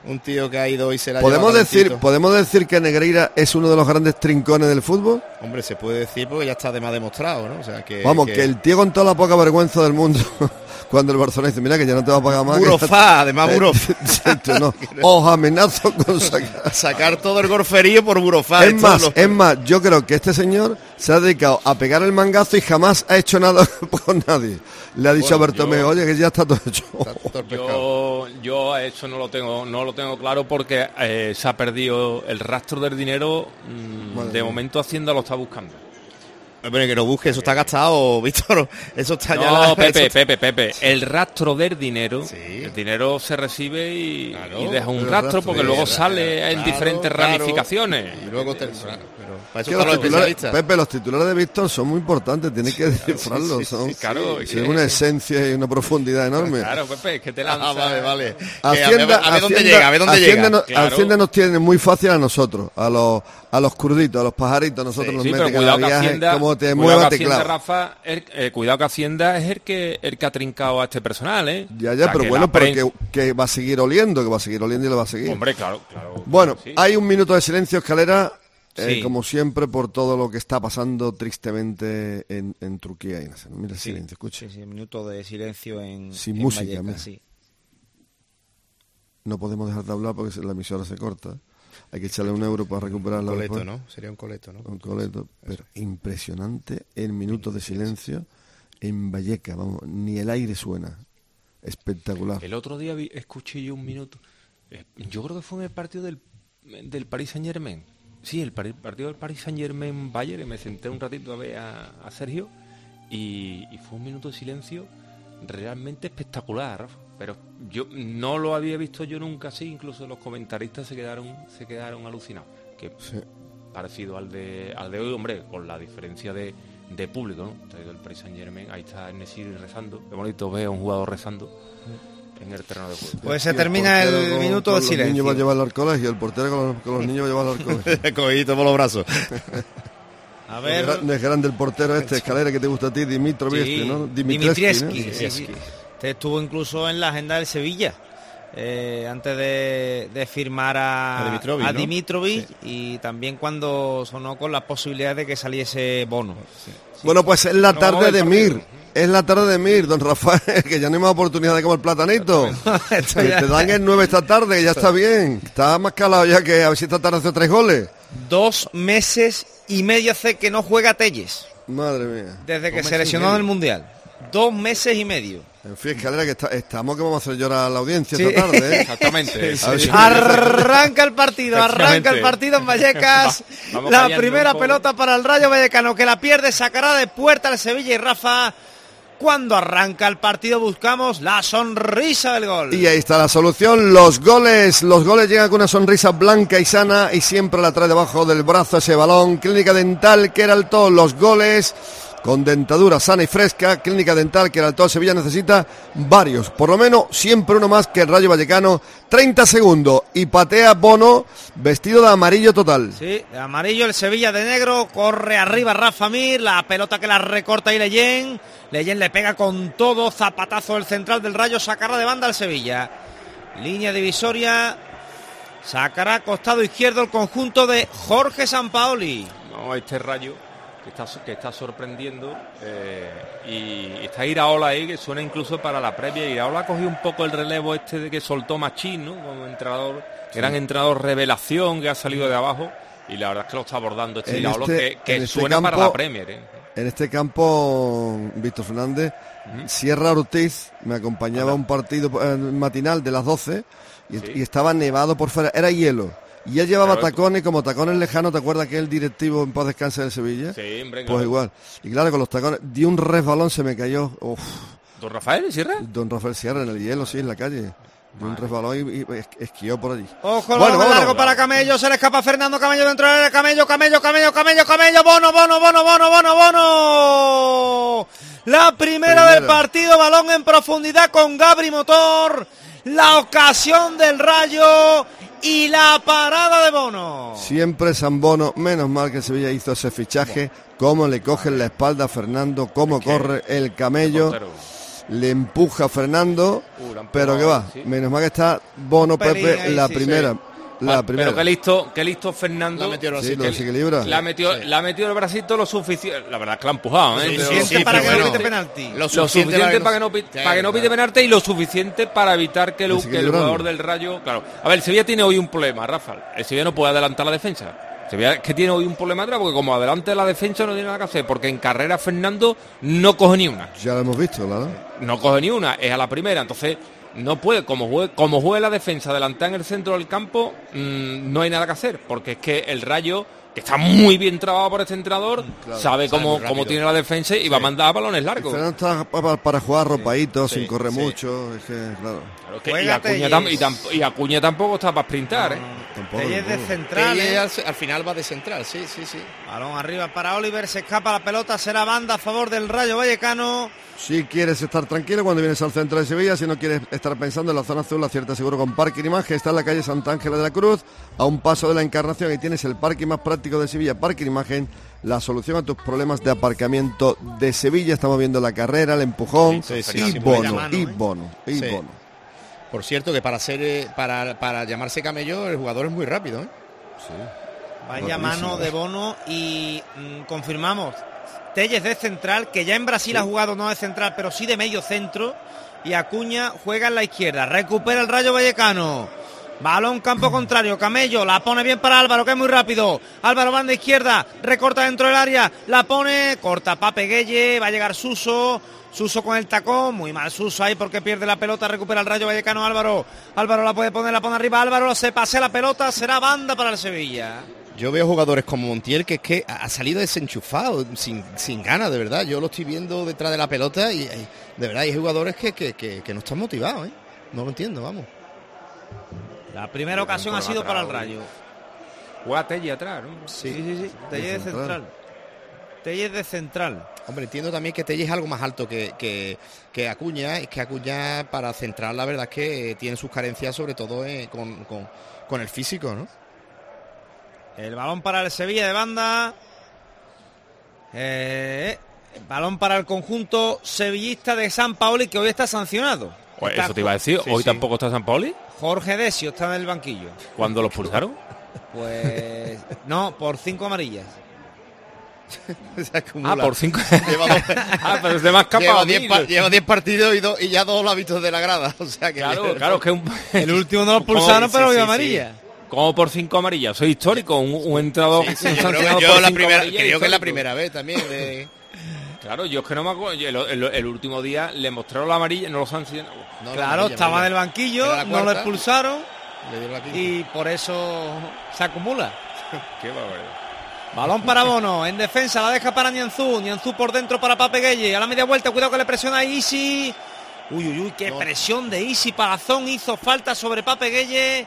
Un tío que ha ido y se la
¿Podemos
lleva
decir,
calentito.
¿Podemos decir que Negreira es uno de los grandes trincones del fútbol?
Hombre, se puede decir porque ya está de más demostrado, ¿no? O sea, que...
Vamos, que... que el tío con toda la poca vergüenza del mundo, cuando el Barcelona dice, mira que ya no te va a pagar más.
Burofá, además Burofá.
No, os amenazo con sacar...
sacar todo el gorferío por Burofá.
Es más, lo... es más, yo creo que este señor se ha dedicado a pegar el mangazo y jamás ha hecho nada con nadie. Le ha dicho
bueno,
a Bertomeu, oye, que ya está todo hecho.
Está todo yo, yo a eso no lo tengo, no lo tengo claro porque eh, se ha perdido el rastro del dinero. Mmm, de momento Hacienda lo está buscando.
Bueno, que lo busque, eso está gastado, Víctor. Eso está
no,
ya. La,
Pepe,
eso...
Pepe, Pepe. El rastro del dinero,
sí.
El dinero se recibe y,
claro,
y deja un rastro,
rastro
porque
sí,
luego
claro,
sale
claro,
en diferentes
claro,
ramificaciones.
Y luego te... claro, pero para eso
los titulares, Pepe, los titulares de Víctor son muy importantes, tienes que descifrarlos. Sí, sí, son,
sí, claro,
sí, tienen una esencia y una profundidad enorme.
Claro, Pepe, es que te lanza.
Ah, vale, vale.
Hacienda,
a ver, a ver dónde
Hacienda,
llega, a ver dónde
Hacienda
llega.
Nos,
claro.
Hacienda nos tiene muy fácil a nosotros, a los a los cruditos, a los pajaritos, nosotros
Sí,
nos
sí,
mete
pero
cada
cuidado que
viaje,
Hacienda,
como te
cuidado
mueva
que Hacienda,
teclado.
Rafa, el, eh, cuidado que Hacienda es el que el que ha trincado a este personal, ¿eh?
Ya, ya,
O sea,
pero
que
bueno,
la
pero
prensa-
que, que va a seguir oliendo, que va a seguir oliendo y lo va a seguir.
Hombre, claro, claro.
Bueno,
sí.
hay un minuto de silencio, Escalera, eh,
Sí.
como siempre, por todo lo que está pasando tristemente en, en Turquía. Y no sé, mira el
Sí.
silencio, escucha.
Sí, sí, un minuto de silencio en,
Sin
en
música,
Vallecas,
mira.
sí.
No podemos dejar de hablar porque la emisora se corta. Hay que echarle un euro para recuperarla.
Un coleto,
después.
¿no? Sería un coleto, ¿no?
Un coleto. Pero impresionante el minuto de silencio en Vallecas. Vamos, ni el aire suena. Espectacular.
El otro día vi, escuché yo un minuto. eh, Yo creo que fue en el partido del, del Paris Saint Germain. Sí, el pari- partido del Paris Saint Germain Bayern. Me senté un ratito a ver a, a Sergio y, y fue un minuto de silencio realmente espectacular, Rafa. Pero yo no lo había visto yo nunca así. Incluso los comentaristas se quedaron se quedaron alucinados. Que
Sí.
parecido al de al de hoy, hombre, con la diferencia de, de público, ¿no? Traído el Paris Saint Germain, ahí está Nesiri rezando. Qué bonito ver a un jugador rezando en el terreno de juego.
Pues se termina el,
portero
el
con-
minuto
con
de
los
silencio.
niños va a llevarlo al colegio, el portero con los, con los niños va a llevarlo al colegio.
Cogidito por los brazos.
A
No
ver,
es gra- no es grande el portero este, Escalera, que te gusta a ti, Dimitrov este, ¿no? Dimitrescu, ¿no?
Dimitrievski, sí, sí. Este estuvo incluso en la agenda del Sevilla. Eh, antes de, de firmar a,
A Dimitrovic,
a
¿no?
Dimitrovic, y también cuando sonó con la posibilidad de que saliese Bono.
Bueno, pues es la
No,
tarde
el
de
partido.
Mir. Es la tarde de Mir, don Rafael, que ya no hay más oportunidad de comer platanito. Que te dan el nueve esta tarde, que ya está bien. Está más calado ya, que a ver si esta tarde hace tres goles.
Dos meses y medio hace que no juega Telles,
Madre mía.
desde que
Dos
se
meses y
lesionó en
medio.
el Mundial. Dos meses y medio.
En fin, Escalera, que está- estamos que vamos a hacer llorar a la audiencia
Sí.
esta tarde, ¿eh?
Exactamente.
A ver si-
Arranca el partido, arranca el
Efectivamente.
partido en Vallecas.
Va- vamos
la
callando
primera
un poco.
pelota para el Rayo Vallecano, que la pierde, sacará de puerta al Sevilla. Y Rafa, cuando arranca el partido buscamos la sonrisa del gol.
Y ahí está la solución, los goles, los goles llegan con una sonrisa blanca y sana y siempre la trae debajo del brazo ese balón. Clínica Dental Queraltó, los goles con dentadura sana y fresca. Clínica Dental Queraltó, Sevilla necesita varios, por lo menos siempre uno más que el Rayo Vallecano. treinta segundos y patea Bono vestido de amarillo total.
Sí, de amarillo, el Sevilla de negro, corre arriba Rafa Mir, la pelota que la recorta ahí Leyen. Leyen le pega con todo, zapatazo del central del Rayo, sacará de banda al Sevilla. Línea divisoria, sacará costado izquierdo el conjunto de Jorge Sampaoli.
No, este Rayo que está, que está sorprendiendo eh, y está Iraola ahí, que suena incluso para la previa. Iraola ha cogido un poco el relevo este de que soltó Machín, ¿no? Como entrenador,
Sí.
gran entrenador revelación que ha salido de abajo, y la verdad es que lo está abordando este
En
Iraola,
este-
que, que
en este
suena para
campo-
la Premier, ¿eh?
En este campo, Víctor Fernández, Sierra Ortiz me acompañaba a un partido eh, matinal de las doce y,
Sí.
y estaba nevado por fuera, era hielo. Y él llevaba
Pero-
tacones, como tacones lejanos, ¿te acuerdas que el directivo en paz descanse del Sevilla?
Sí, hombre,
Pues
claro.
igual. Y claro, con los tacones, di un resbalón, se me cayó. Uf,
¿Don Rafael Sierra?
don Rafael Sierra en el hielo, sí, en la calle. De un resbalón y, y es- esquió por allí.
Ojo, el
Bueno,
balón
vámonos.
largo para Camello, se le escapa Fernando Camello dentro del área, Camello, Camello, Camello, Camello, Camello, Bono, Bono, Bono, Bono, Bono, Bono. La primera,
Primera.
del partido, balón en profundidad con Gabri Motor, la ocasión del Rayo y la parada de Bono.
Siempre San Bono, menos mal que Sevilla hizo ese fichaje, cómo le cogen la espalda a Fernando, cómo corre el camello.
Portero.
le empuja Fernando,
Uh, la han
pero
pegado,
que va,
sí.
menos mal que está Bono,
Un pelín
Pepe,
ahí,
la
sí,
primera.
sí.
La
Ah,
primera.
Pero qué listo, qué listo Fernando.
La metió en los
Sí,
sitios.
lo desequilibra.
La metió,
Sí.
la metió el bracito lo suficiente. La verdad es que la ha empujado, ¿eh?
Sí,
Pero-
sí,
Suficiente
sí,
para
pero
que no
bueno.
pite penalti.
Lo
Lo suficiente para que no, pi- para que no pite penalti y lo suficiente para evitar que el, que el
Desequilibrando.
jugador del Rayo... Claro. A ver, el Sevilla tiene hoy un problema, Rafa. El Sevilla no puede adelantar la defensa. El Sevilla es que tiene hoy un problema atrás porque como adelante la defensa no tiene nada que hacer. Porque en carrera Fernando no coge ni una.
Ya lo hemos visto, claro.
No coge ni una, es a la primera. Entonces no puede, como juegue, como juegue la defensa adelantada en el centro del campo, mmm, no hay nada que hacer. Porque es que el Rayo, que está muy bien trabajado por este entrenador,
Claro,
sabe
sabe
cómo,
muy rápido.
cómo tiene la defensa y va a mandar balones largos.
Fernando está para, para jugar arropadito,
Sí,
sin correr
sí.
mucho. Es que, claro.
Claro, que- y,
Juega
Acuña
Telles.
tam- y, tam- y Acuña tampoco está para sprintar, ¿eh?
Tampoco,
Telles de
tampoco.
central,
Que
¿eh?
al, al final va de central, sí, sí, sí.
Balón arriba para Oliver, se escapa la pelota, será banda a favor del Rayo Vallecano.
Si quieres estar tranquilo cuando vienes al centro de Sevilla, si no quieres estar pensando en la zona azul, acierta seguro con Parking Imagen. Está en la calle Santa Ángela de la Cruz, a un paso de la Encarnación, y tienes el parking más práctico de Sevilla. Parking Imagen, la solución a tus problemas de aparcamiento de Sevilla. Estamos viendo la carrera, el empujón,
Sí, sí,
y,
sí,
bono,
mano,
y
¿eh?
bono, y
Sí.
bono.
Por cierto, que para ser eh, para, para llamarse Camello, el jugador es muy rápido, ¿eh?
Vaya
Rapidísimo,
mano de
¿eh?
Bono y mm, confirmamos. Telles de central, que ya en Brasil ha jugado no de central, pero sí de medio centro. Y Acuña juega en la izquierda. Recupera el Rayo Vallecano. Balón campo contrario, Camello, la pone bien para Álvaro, que es muy rápido. Álvaro banda izquierda, recorta dentro del área, la pone, corta Pape Gueye, va a llegar Suso. Suso con el tacón, muy mal Suso ahí porque pierde la pelota, recupera el Rayo Vallecano Álvaro. Álvaro la puede poner, la pone arriba, Álvaro se pasea la pelota, será banda para el Sevilla.
Yo veo jugadores como Montiel que es que ha salido desenchufado, sin, sin ganas, de verdad. Yo lo estoy viendo detrás de la pelota y, y de verdad hay jugadores que, que, que, que no están motivados, ¿eh? No lo entiendo, vamos.
La primera ocasión ha sido para el Rayo.
Juega Telles atrás, ¿no?
Sí, sí, sí. Telles de central. Telles de central.
Hombre, entiendo también que Telles es algo más alto que, que, que Acuña, es que Acuña para central la verdad es que tiene sus carencias sobre todo eh, con, con, con el físico, ¿no?
El balón para el Sevilla de banda. Eh, balón para el conjunto sevillista de San Paoli, que hoy está sancionado.
Pues
Está
eso te iba a decir,
sí,
hoy
sí.
tampoco está San Paoli.
Jorge Desio está en el banquillo.
¿Cuándo lo expulsaron?
Pues no, por cinco amarillas.
Ah, por cinco.
Lleva dos-
Ah, pero es de más capa.
Lleva diez par- lleva diez partidos y, dos- y ya dos lo ha visto de la grada. O sea que
Claro, claro, es que un...
El último no lo expulsaron,
Sí,
pero
sí,
vio
sí,
amarilla.
sí. Como por cinco amarillas, soy histórico, un, un entrenador
Sí, sí,
un
yo creo,
sancionado
que-
por
yo la
cinco
primera,
amarillas,
creo que es la
histórico.
primera vez también. De...
Claro, yo es que no me acuerdo. El, el- el último día le mostraron la amarilla, no lo sancionaron.
No, no,
Claro,
amarilla,
estaba
amarilla.
en el banquillo,
Era la
no lo
cuarta.
expulsaron
Le dieron la quinta.
y por eso se acumula.
Qué barbaridad.
Balón para Bono, en defensa la deja para Nianzú, Nianzú por dentro para Pape Gueye, a la media vuelta, cuidado que le presiona a Isi. Uy, uy, uy, qué
No.
presión de Isi, Palazón hizo falta sobre Pape Gueye,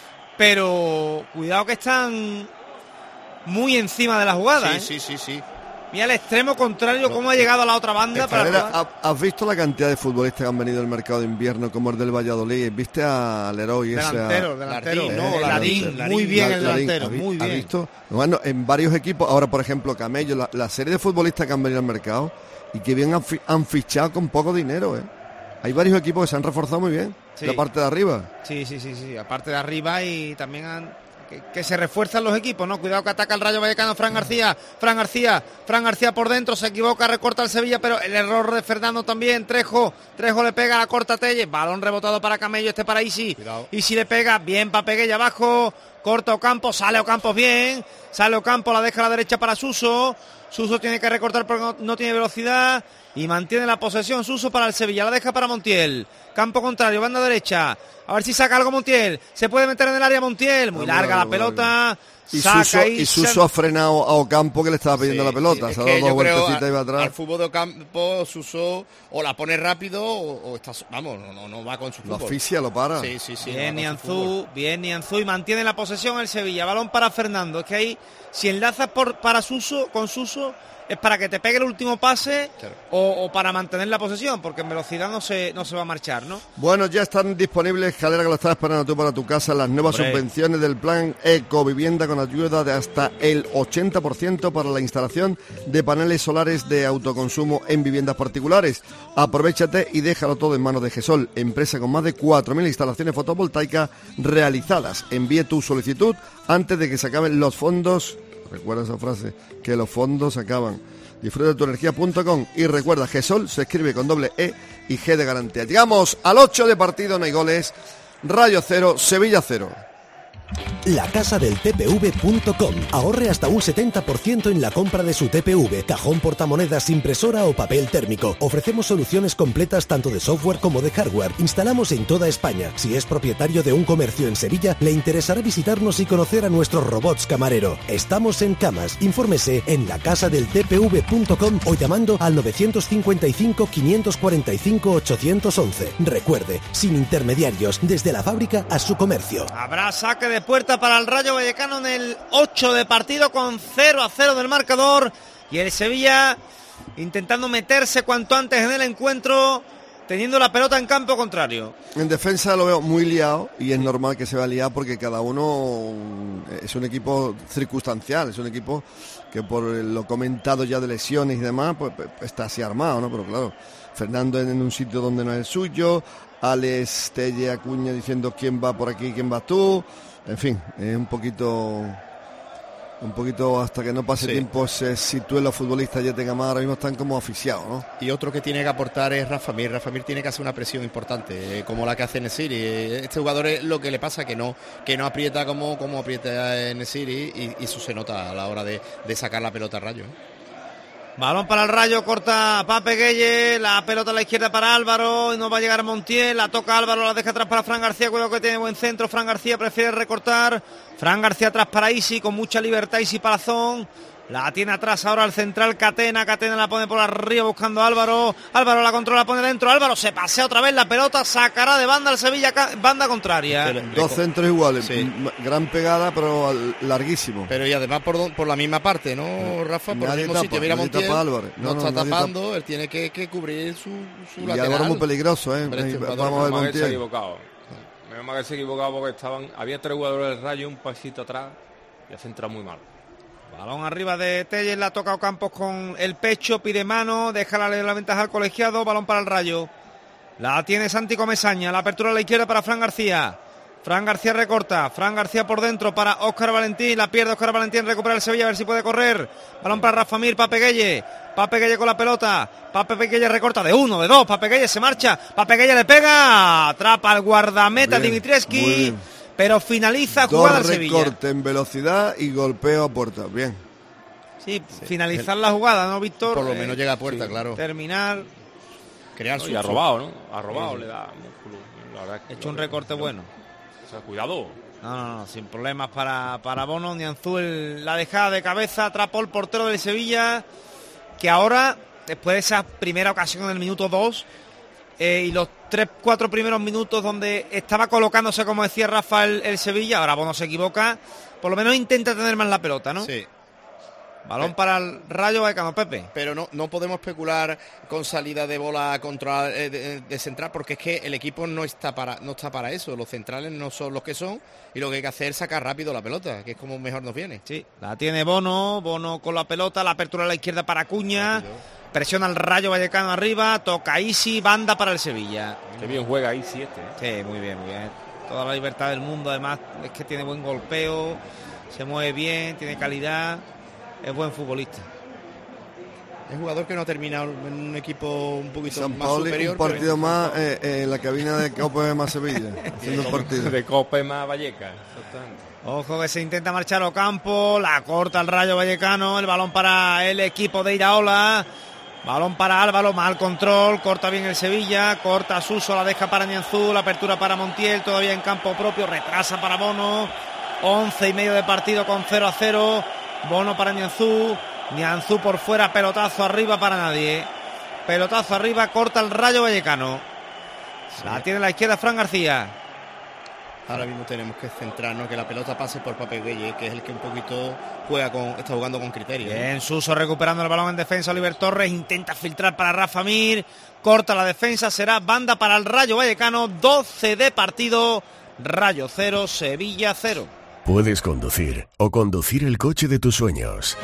pero cuidado que están muy encima de la jugada.
Sí,
¿eh?
sí, sí, sí.
Mira el extremo contrario, cómo ha llegado a la otra banda para
Escalera,
jugar.
¿ha- ¿has visto la cantidad de futbolistas que han venido del mercado de invierno como el del Valladolid? ¿Viste a Leroy? ese, a-
Delantero, delantero.
Larín,
no,
Eh,
Larín,
Larín,
muy bien
La-
el
Larín,
delantero,
¿has vi-
muy
has
bien.
visto? Bueno, en varios equipos, ahora por ejemplo Camello, la, la serie de futbolistas que han venido al mercado y que bien han, fi- han fichado con poco dinero, ¿eh? Hay varios equipos que se han reforzado muy bien,
Sí.
la parte de arriba.
Sí, sí, sí, sí, aparte de arriba y también han- que, que se refuerzan los equipos, ¿no? Cuidado que ataca el Rayo Vallecano, Fran García, Fran García, Fran García por dentro, se equivoca, recorta el Sevilla, pero el error de Fernando también, Trejo, Trejo le pega a la corta Telles, balón rebotado para Camello, este para Isi,
Cuidado.
Isi le pega, bien para Peguella abajo, corta Ocampo, sale Ocampo bien, sale Ocampo, la deja a la derecha para Suso, Suso tiene que recortar porque no, no tiene velocidad y mantiene la posesión Suso para el Sevilla, la deja para Montiel, campo contrario, banda derecha, a ver si saca algo Montiel, se puede meter en el área Montiel, muy
Vamos,
larga la
vamos,
pelota,
Y
saca
Suso,
ahí,
y Suso ha frenado a Ocampo que le estaba pidiendo
Sí,
la pelota,
sí,
se
es
ha dado
que
dos
yo creo
vueltecitas
a-
y va atrás.
Al fútbol de campo, Suso o la pone rápido o, o está, vamos, no, no, no va con su
Lo
fútbol.
asfixia, lo para.
Sí, sí, sí.
bien
no va con su fútbol.
Nianzú, bien Nianzú y mantiene la posesión el Sevilla, balón para Fernando, es que ahí si enlazas por, para Suso, con Suso, es para que te pegue el último pase
Claro.
o, o para mantener la posesión, porque en velocidad no se, no se va a marchar, ¿no?
Bueno, ya están disponibles, Calera, que lo estás esperando tú para tu casa, las nuevas
Hombre.
subvenciones del plan Ecovivienda con ayuda de hasta el ochenta por ciento para la instalación de paneles solares de autoconsumo en viviendas particulares. Aprovéchate y déjalo todo en manos de GESOL, empresa con más de cuatro mil instalaciones fotovoltaicas realizadas. Envíe tu solicitud antes de que se acaben los fondos. Recuerda esa frase, que los fondos se acaban. Disfruta de tu energía punto com y recuerda, GESOL se escribe con doble E y G de garantía. Llegamos al ocho de partido, no hay goles. Rayo cero, Sevilla cero.
La casa del T P V punto com. Ahorre hasta un setenta por ciento en la compra de su T P V, cajón portamonedas, impresora o papel térmico. Ofrecemos soluciones completas tanto de software como de hardware. Instalamos en toda España. Si es propietario de un comercio en Sevilla, le interesará visitarnos y conocer a nuestros robots camarero. Estamos en Camas. Infórmese en la casa del T P V punto com o llamando al novecientos cincuenta y cinco, quinientos cuarenta y cinco, ochocientos once. Recuerde, sin intermediarios, desde la fábrica a su comercio.
Habrá saque de puerta para el Rayo Vallecano en el ocho de partido con cero a cero del marcador y el Sevilla intentando meterse cuanto antes en el encuentro, teniendo la pelota en campo contrario.
En defensa lo veo muy liado y es normal que se vea liado porque cada uno es un equipo circunstancial, es un equipo que por lo comentado ya de lesiones y demás, pues está así armado, ¿no? Pero claro, Fernando en un sitio donde no es el suyo, Alex, Telle, Acuña diciendo quién va por aquí, quién va tú. En fin, es un poquito, un poquito hasta que no pase
Sí.
tiempo se sitúen los futbolistas ya tengan más, ahora mismo están como asfixiados, ¿no?
Y otro que tiene que aportar es Rafa Mir. Rafa Mir tiene que hacer una presión importante, eh, como la que hace Nesiri. Eh, Este jugador es lo que le pasa, que no que no aprieta como, como aprieta Nesiri y, y eso se nota a la hora de, de sacar la pelota a Rayo, ¿eh?
Balón para el Rayo, corta Pape Gueye, la pelota a la izquierda para Álvaro, y no va a llegar Montiel, la toca Álvaro, la deja atrás para Fran García, cuidado que tiene buen centro, Fran García prefiere recortar, Fran García atrás para Isi, con mucha libertad Isi Palazón, la tiene atrás ahora el central Catena, Catena la pone por arriba buscando a Álvaro, Álvaro la controla, la pone dentro, Álvaro se pasea otra vez la pelota, sacará de banda al Sevilla, banda contraria.
Dos centros iguales,
Sí.
m- gran pegada pero al- larguísimo.
Pero y además por, don- por la misma parte, ¿no, Rafa? Por
Nadie
el mismo
tapa,
sitio. Mira
nadie
Montiel,
tapa a Álvarez.
no,
No, no,
está
nadie
tapando, él tiene que, que cubrir su, su
Y
lateral.
Álvaro muy peligroso, ¿eh?
Hombre, este
Ahí
jugador
vamos a ver
Menos mal que se ha
Montiel.
equivocado. Menos mal que se ha equivocado porque estaban, había tres jugadores del Rayo, un pasito atrás y ha centrado muy mal.
Balón arriba de Telles, la toca Ocampos con el pecho, pide mano, deja la, la ventaja al colegiado, balón para el Rayo. La tiene Santi Comesaña, la apertura a la izquierda para Fran García. Fran García recorta, Fran García por dentro para Óscar Valentín, la pierde Óscar Valentín, recupera el Sevilla, a ver si puede correr. Balón para Rafa Mir, Pape Gueye, Pape Gueye con la pelota, Pape Gueye recorta de uno, de dos, Pape Gueye se marcha, Pape Gueye le pega, atrapa al guardameta
Bien, muy
Dimitrievski,
bien.
pero finaliza
Dos
jugada al Sevilla.
recorte en velocidad y golpeo a puerta. Bien.
Sí, finalizar la jugada, ¿no, Víctor?
Por lo
Eh,
menos llega a puerta,
sí,
claro.
Terminar.
Crear
No,
su
y ha robado, ¿no? Ha robado, le da músculo. La verdad es que
Ha hecho un
lo-
recorte
lo-
bueno.
O sea, cuidado.
No, no, no, sin problemas para, para Bono. Nianzú el- la dejada de cabeza, atrapó el portero del Sevilla, que ahora, después de esa primera ocasión en el minuto dos, eh, y los tres, cuatro primeros minutos donde estaba colocándose, como decía Rafael, el Sevilla, ahora Bono se equivoca, por lo menos intenta tener más la pelota, ¿no?
Sí.
Balón para el Rayo Vallecano, Pepe.
Pero no, no podemos especular con salida de bola contra eh, de, de central, porque es que el equipo no está para no está para eso. Los centrales no son los que son y lo que hay que hacer es sacar rápido la pelota, que es como mejor nos viene.
Sí, la tiene Bono, Bono con la pelota, la apertura a la izquierda para Acuña, presiona al Rayo Vallecano arriba, toca Isi, banda para el Sevilla.
Qué bien juega ahí, sí, este. ¿eh?
Sí, muy bien, muy bien. Toda la libertad del mundo, además es que tiene buen golpeo, se mueve bien, tiene calidad, es buen futbolista.
Es un jugador que no ha terminado en un equipo un poquito
San
más
Pauli,
superior.
un partido más eh, eh, en la cabina de Copa más Sevilla, haciendo un partido.
De Copa más Vallecas, exactamente.
Ojo que se intenta marchar Ocampo, la corta el Rayo Vallecano, el balón para el equipo de Iraola, balón para Álvaro, mal control, corta bien el Sevilla, corta Suso, la deja para Nianzú, la apertura para Montiel, todavía en campo propio, retrasa para Bono, once y medio de partido con cero a cero, Bono para Nianzú, Nianzú por fuera, pelotazo arriba para nadie, pelotazo arriba, corta el Rayo Vallecano, la tiene a la izquierda Fran García.
Ahora mismo tenemos que centrarnos que la pelota pase por Pape Gueye, que es el que un poquito juega con, está jugando con criterio.
Bien, Suso recuperando el balón en defensa. Oliver Torres intenta filtrar para Rafa Mir, corta la defensa, será banda para el Rayo Vallecano. Doce de partido, Rayo cero, Sevilla cero.
Puedes conducir o conducir el coche de tus sueños.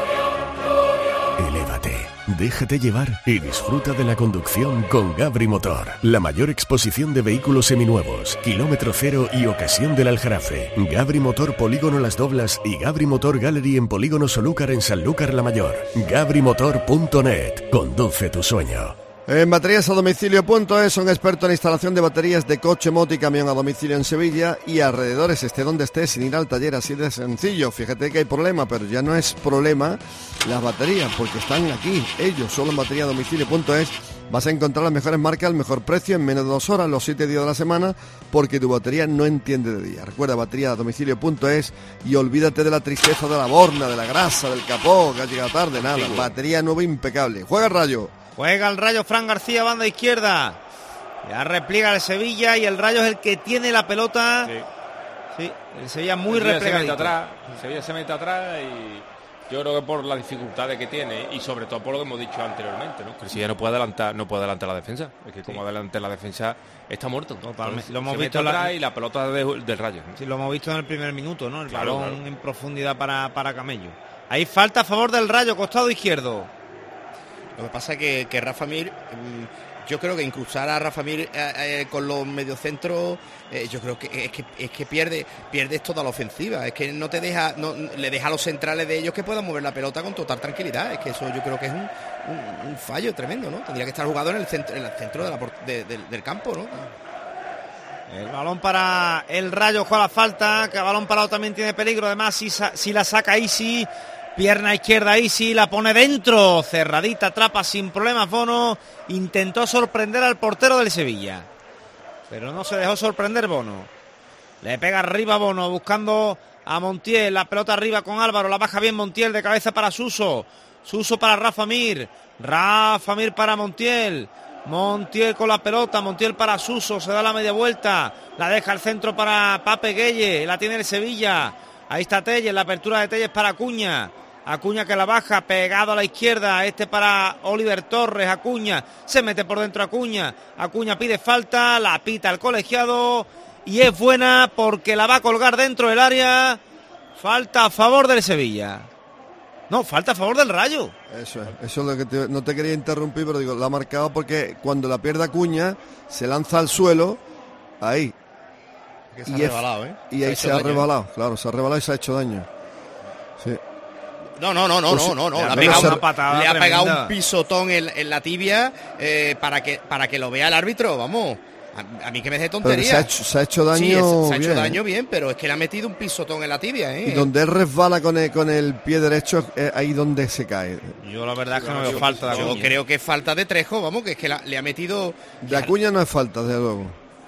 Elévate, déjate llevar y disfruta de la conducción con Gabri Motor. La mayor exposición de vehículos seminuevos, kilómetro cero y ocasión del Aljarafe. Gabri Motor Polígono Las Doblas y Gabri Motor Gallery en Polígono Solúcar en Sanlúcar la Mayor. gabri motor punto net. Conduce tu sueño.
En baterías a domicilio punto es, son expertos en instalación de baterías de coche, moto y camión a domicilio en Sevilla y alrededores, esté donde estés, sin ir al taller, así de sencillo. Fíjate que hay problema, pero ya no es problema las baterías, porque están aquí, ellos, solo en batería a domicilio punto es. Vas a encontrar las mejores marcas al mejor precio en menos de dos horas, los siete días de la semana, porque tu batería no entiende de día. Recuerda, batería a domicilio punto es y olvídate de la tristeza de la borna, de la grasa, del capó, que ha llegado tarde, nada. Sí, batería nueva impecable. Juega el Rayo.
Juega el Rayo, Fran García, banda izquierda. Ya repliega el Sevilla y el Rayo es el que tiene la pelota. Sí, sí, el Sevilla muy
el Sevilla
replegadito.
Se mete atrás, el Sevilla se mete atrás y yo creo que por las dificultades que tiene y sobre todo por lo que hemos dicho anteriormente, ¿no? Que el Sevilla no puede adelantar, no puede adelantar la defensa. Es que como sí. adelante la defensa está muerto.
Totalmente. Lo hemos
se
visto
mete atrás
la...
y la pelota de, del Rayo.
Sí, lo hemos visto en el primer minuto, ¿no? El
claro,
balón
claro.
en profundidad para, para Camello. Ahí falta a favor del Rayo, costado izquierdo.
Lo que pasa es que, que Rafa Mir, yo creo que incrustar a Rafa Mir eh, eh, con los mediocentros, eh, yo creo que es que es que pierde pierdes toda la ofensiva, es que no te deja, no le deja a los centrales de ellos que puedan mover la pelota con total tranquilidad, es que eso yo creo que es un, un, un fallo tremendo, ¿no? Tendría que estar jugado en el centro, en el centro de la, de, de, del campo, ¿no?
El balón para el Rayo, juega la falta, que el balón parado también tiene peligro, además si, si la saca Isi. Pierna izquierda Isi, la pone dentro, cerradita, atrapa sin problemas Bono, intentó sorprender al portero del Sevilla, pero no se dejó sorprender Bono, le pega arriba Bono buscando a Montiel, la pelota arriba con Álvaro, la baja bien Montiel de cabeza para Suso, Suso para Rafa Mir, Rafa Mir para Montiel, Montiel con la pelota, Montiel para Suso, se da la media vuelta, la deja al centro para Pape Gueye, la tiene el Sevilla, ahí está Telles, la apertura de Telles para Acuña, Acuña que la baja, pegado a la izquierda, este para Oliver Torres, Acuña, se mete por dentro Acuña, Acuña pide falta, la pita el colegiado y es buena porque la va a colgar dentro del área, falta a favor del Sevilla, no, falta a favor del Rayo.
Eso es, eso es lo que te, no te quería interrumpir, pero digo, la ha marcado porque cuando la pierde Acuña, se lanza al suelo, ahí,
que se
y,
ha rebalado, ¿eh?
y ahí se ha rebalado, claro, se ha rebalado y se ha hecho daño. Sí.
No, no, no, no,
Pues
no, no, no.
le
Le ha
ha
pegado,
pegado
una
una
patada le ha
tremenda.
pegado un pisotón en, en la tibia eh, para que para que lo vea el árbitro, vamos. A, a mí que me dé
Pero
tontería.
se ha hecho, se ha hecho daño
Sí, es- se ha
bien,
hecho daño
¿eh?
bien, pero es que le ha metido un pisotón en la tibia, ¿eh?
Y donde él resbala con el, con el pie derecho, es ahí donde se cae.
Yo la verdad es que no veo
Yo-
falta de
Yo
Acuña.
creo que es falta de Trejo, vamos, que es que la- le ha metido...
De Acuña no es falta, desde luego.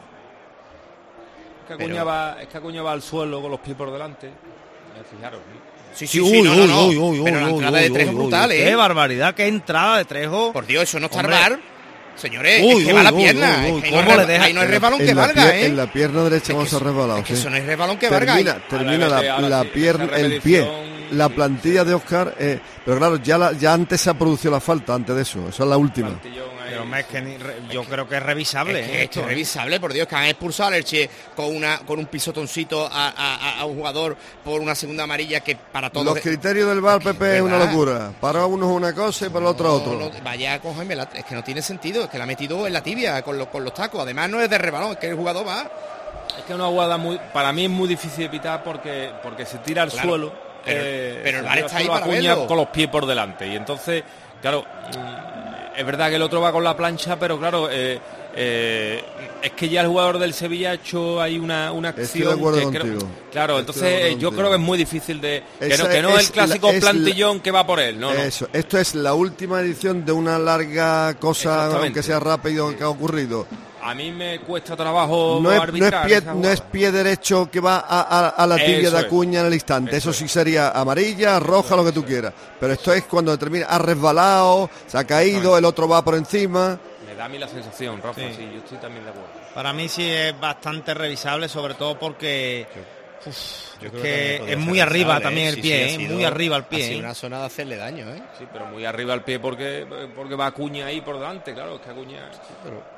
Es que Acuña,
Pero-
va, es que Acuña va al suelo con los pies por delante. Eh, Fijaros. ¿no?
Sí, sí, sí, no, no, no. Pero la entrada de Trejo es brutal, ¿eh?
Qué barbaridad, qué entrada de Trejo.
Por Dios, eso no está
Hombre.
bar. Señores,
Uy,
es que va
uy,
la
uy,
pierna.
uy,
es
uy,
que ahí
¿cómo
no, es
le
re-
deja?
ahí no es
En la-
resbalón que
en la
valga,
pier-
¿eh?
En la pierna derecha vamos
que
a
eso-
resbalado.
es que
sí.
eso no es resbalón que valga.
Termina,
ahí.
termina
Ahora,
la,
ahora
la
sí,
pierna,
esa
el pie,
repetición,
la
sí.
plantilla de Oscar, eh, pero claro, ya, la- ya antes se ha producido la falta, antes de eso, esa es la última.
Plantillón ahí.
Pero hombre, es que ni re- yo creo que es revisable.
Es que,
¿eh?
es que es revisable, por Dios, que han expulsado al Elche con una con un pisotoncito a, a- a un jugador por una segunda amarilla que para todos...
Los criterios del V A R, Pepe, es una
¿verdad?
locura. Para uno es una cosa y para el otro
No,
otro.
no, vaya a cogerme la- es que no tiene sentido, es que la ha metido en la tibia con, los con los tacos. Además no es de rebalón, es que el jugador va...
Es que una jugada muy, para mí es muy difícil de pitar porque, porque se tira al
Claro,
suelo.
pero-
eh,
pero el
se
V A R
tira
está
al
ahí
suelo
para
Acuña
verlo.
con los pies por delante. Y entonces, claro, mm, es verdad que el otro va con la plancha, pero claro, eh, eh, es que ya el jugador del Sevilla ha hecho ahí una, una acción.
Estoy de acuerdo
que creo-
contigo.
claro,
Estoy
entonces
de acuerdo
eh, yo
contigo.
creo que es muy difícil de... Que
Esa
no, que no es
es
el clásico
la- es la-
plantillón que va por él, no, no.
Eso, esto es la última edición de una larga cosa,
Exactamente.
aunque sea rápido, que ha ocurrido.
A mí me cuesta trabajo
No es, no, es
arbitrar
pie,
esa
no
jugada.
es pie derecho que va a, a- a la tibia
Eso
de
es.
Acuña en el instante. Eso,
Eso
sí sería amarilla, roja, lo que tú quieras. Pero esto es cuando termina, ha resbalado, se ha caído, el otro va por encima.
Me Me da a mí la sensación, Rafa, sí,
Sí.
yo estoy también de acuerdo.
Para mí sí es bastante revisable, sobre todo porque uf,
Yo
es
creo
que
podría
es
ser
muy arriba
revisable,
también
¿eh?
el
Sí,
pie,
sí, ha
¿eh?
sido-
muy arriba el
Ha
pie.
sido
¿eh?
una zona de hacerle daño, ¿eh?
Sí, pero muy arriba el pie porque porque va Acuña ahí por delante, claro, es que Acuña...
Pero...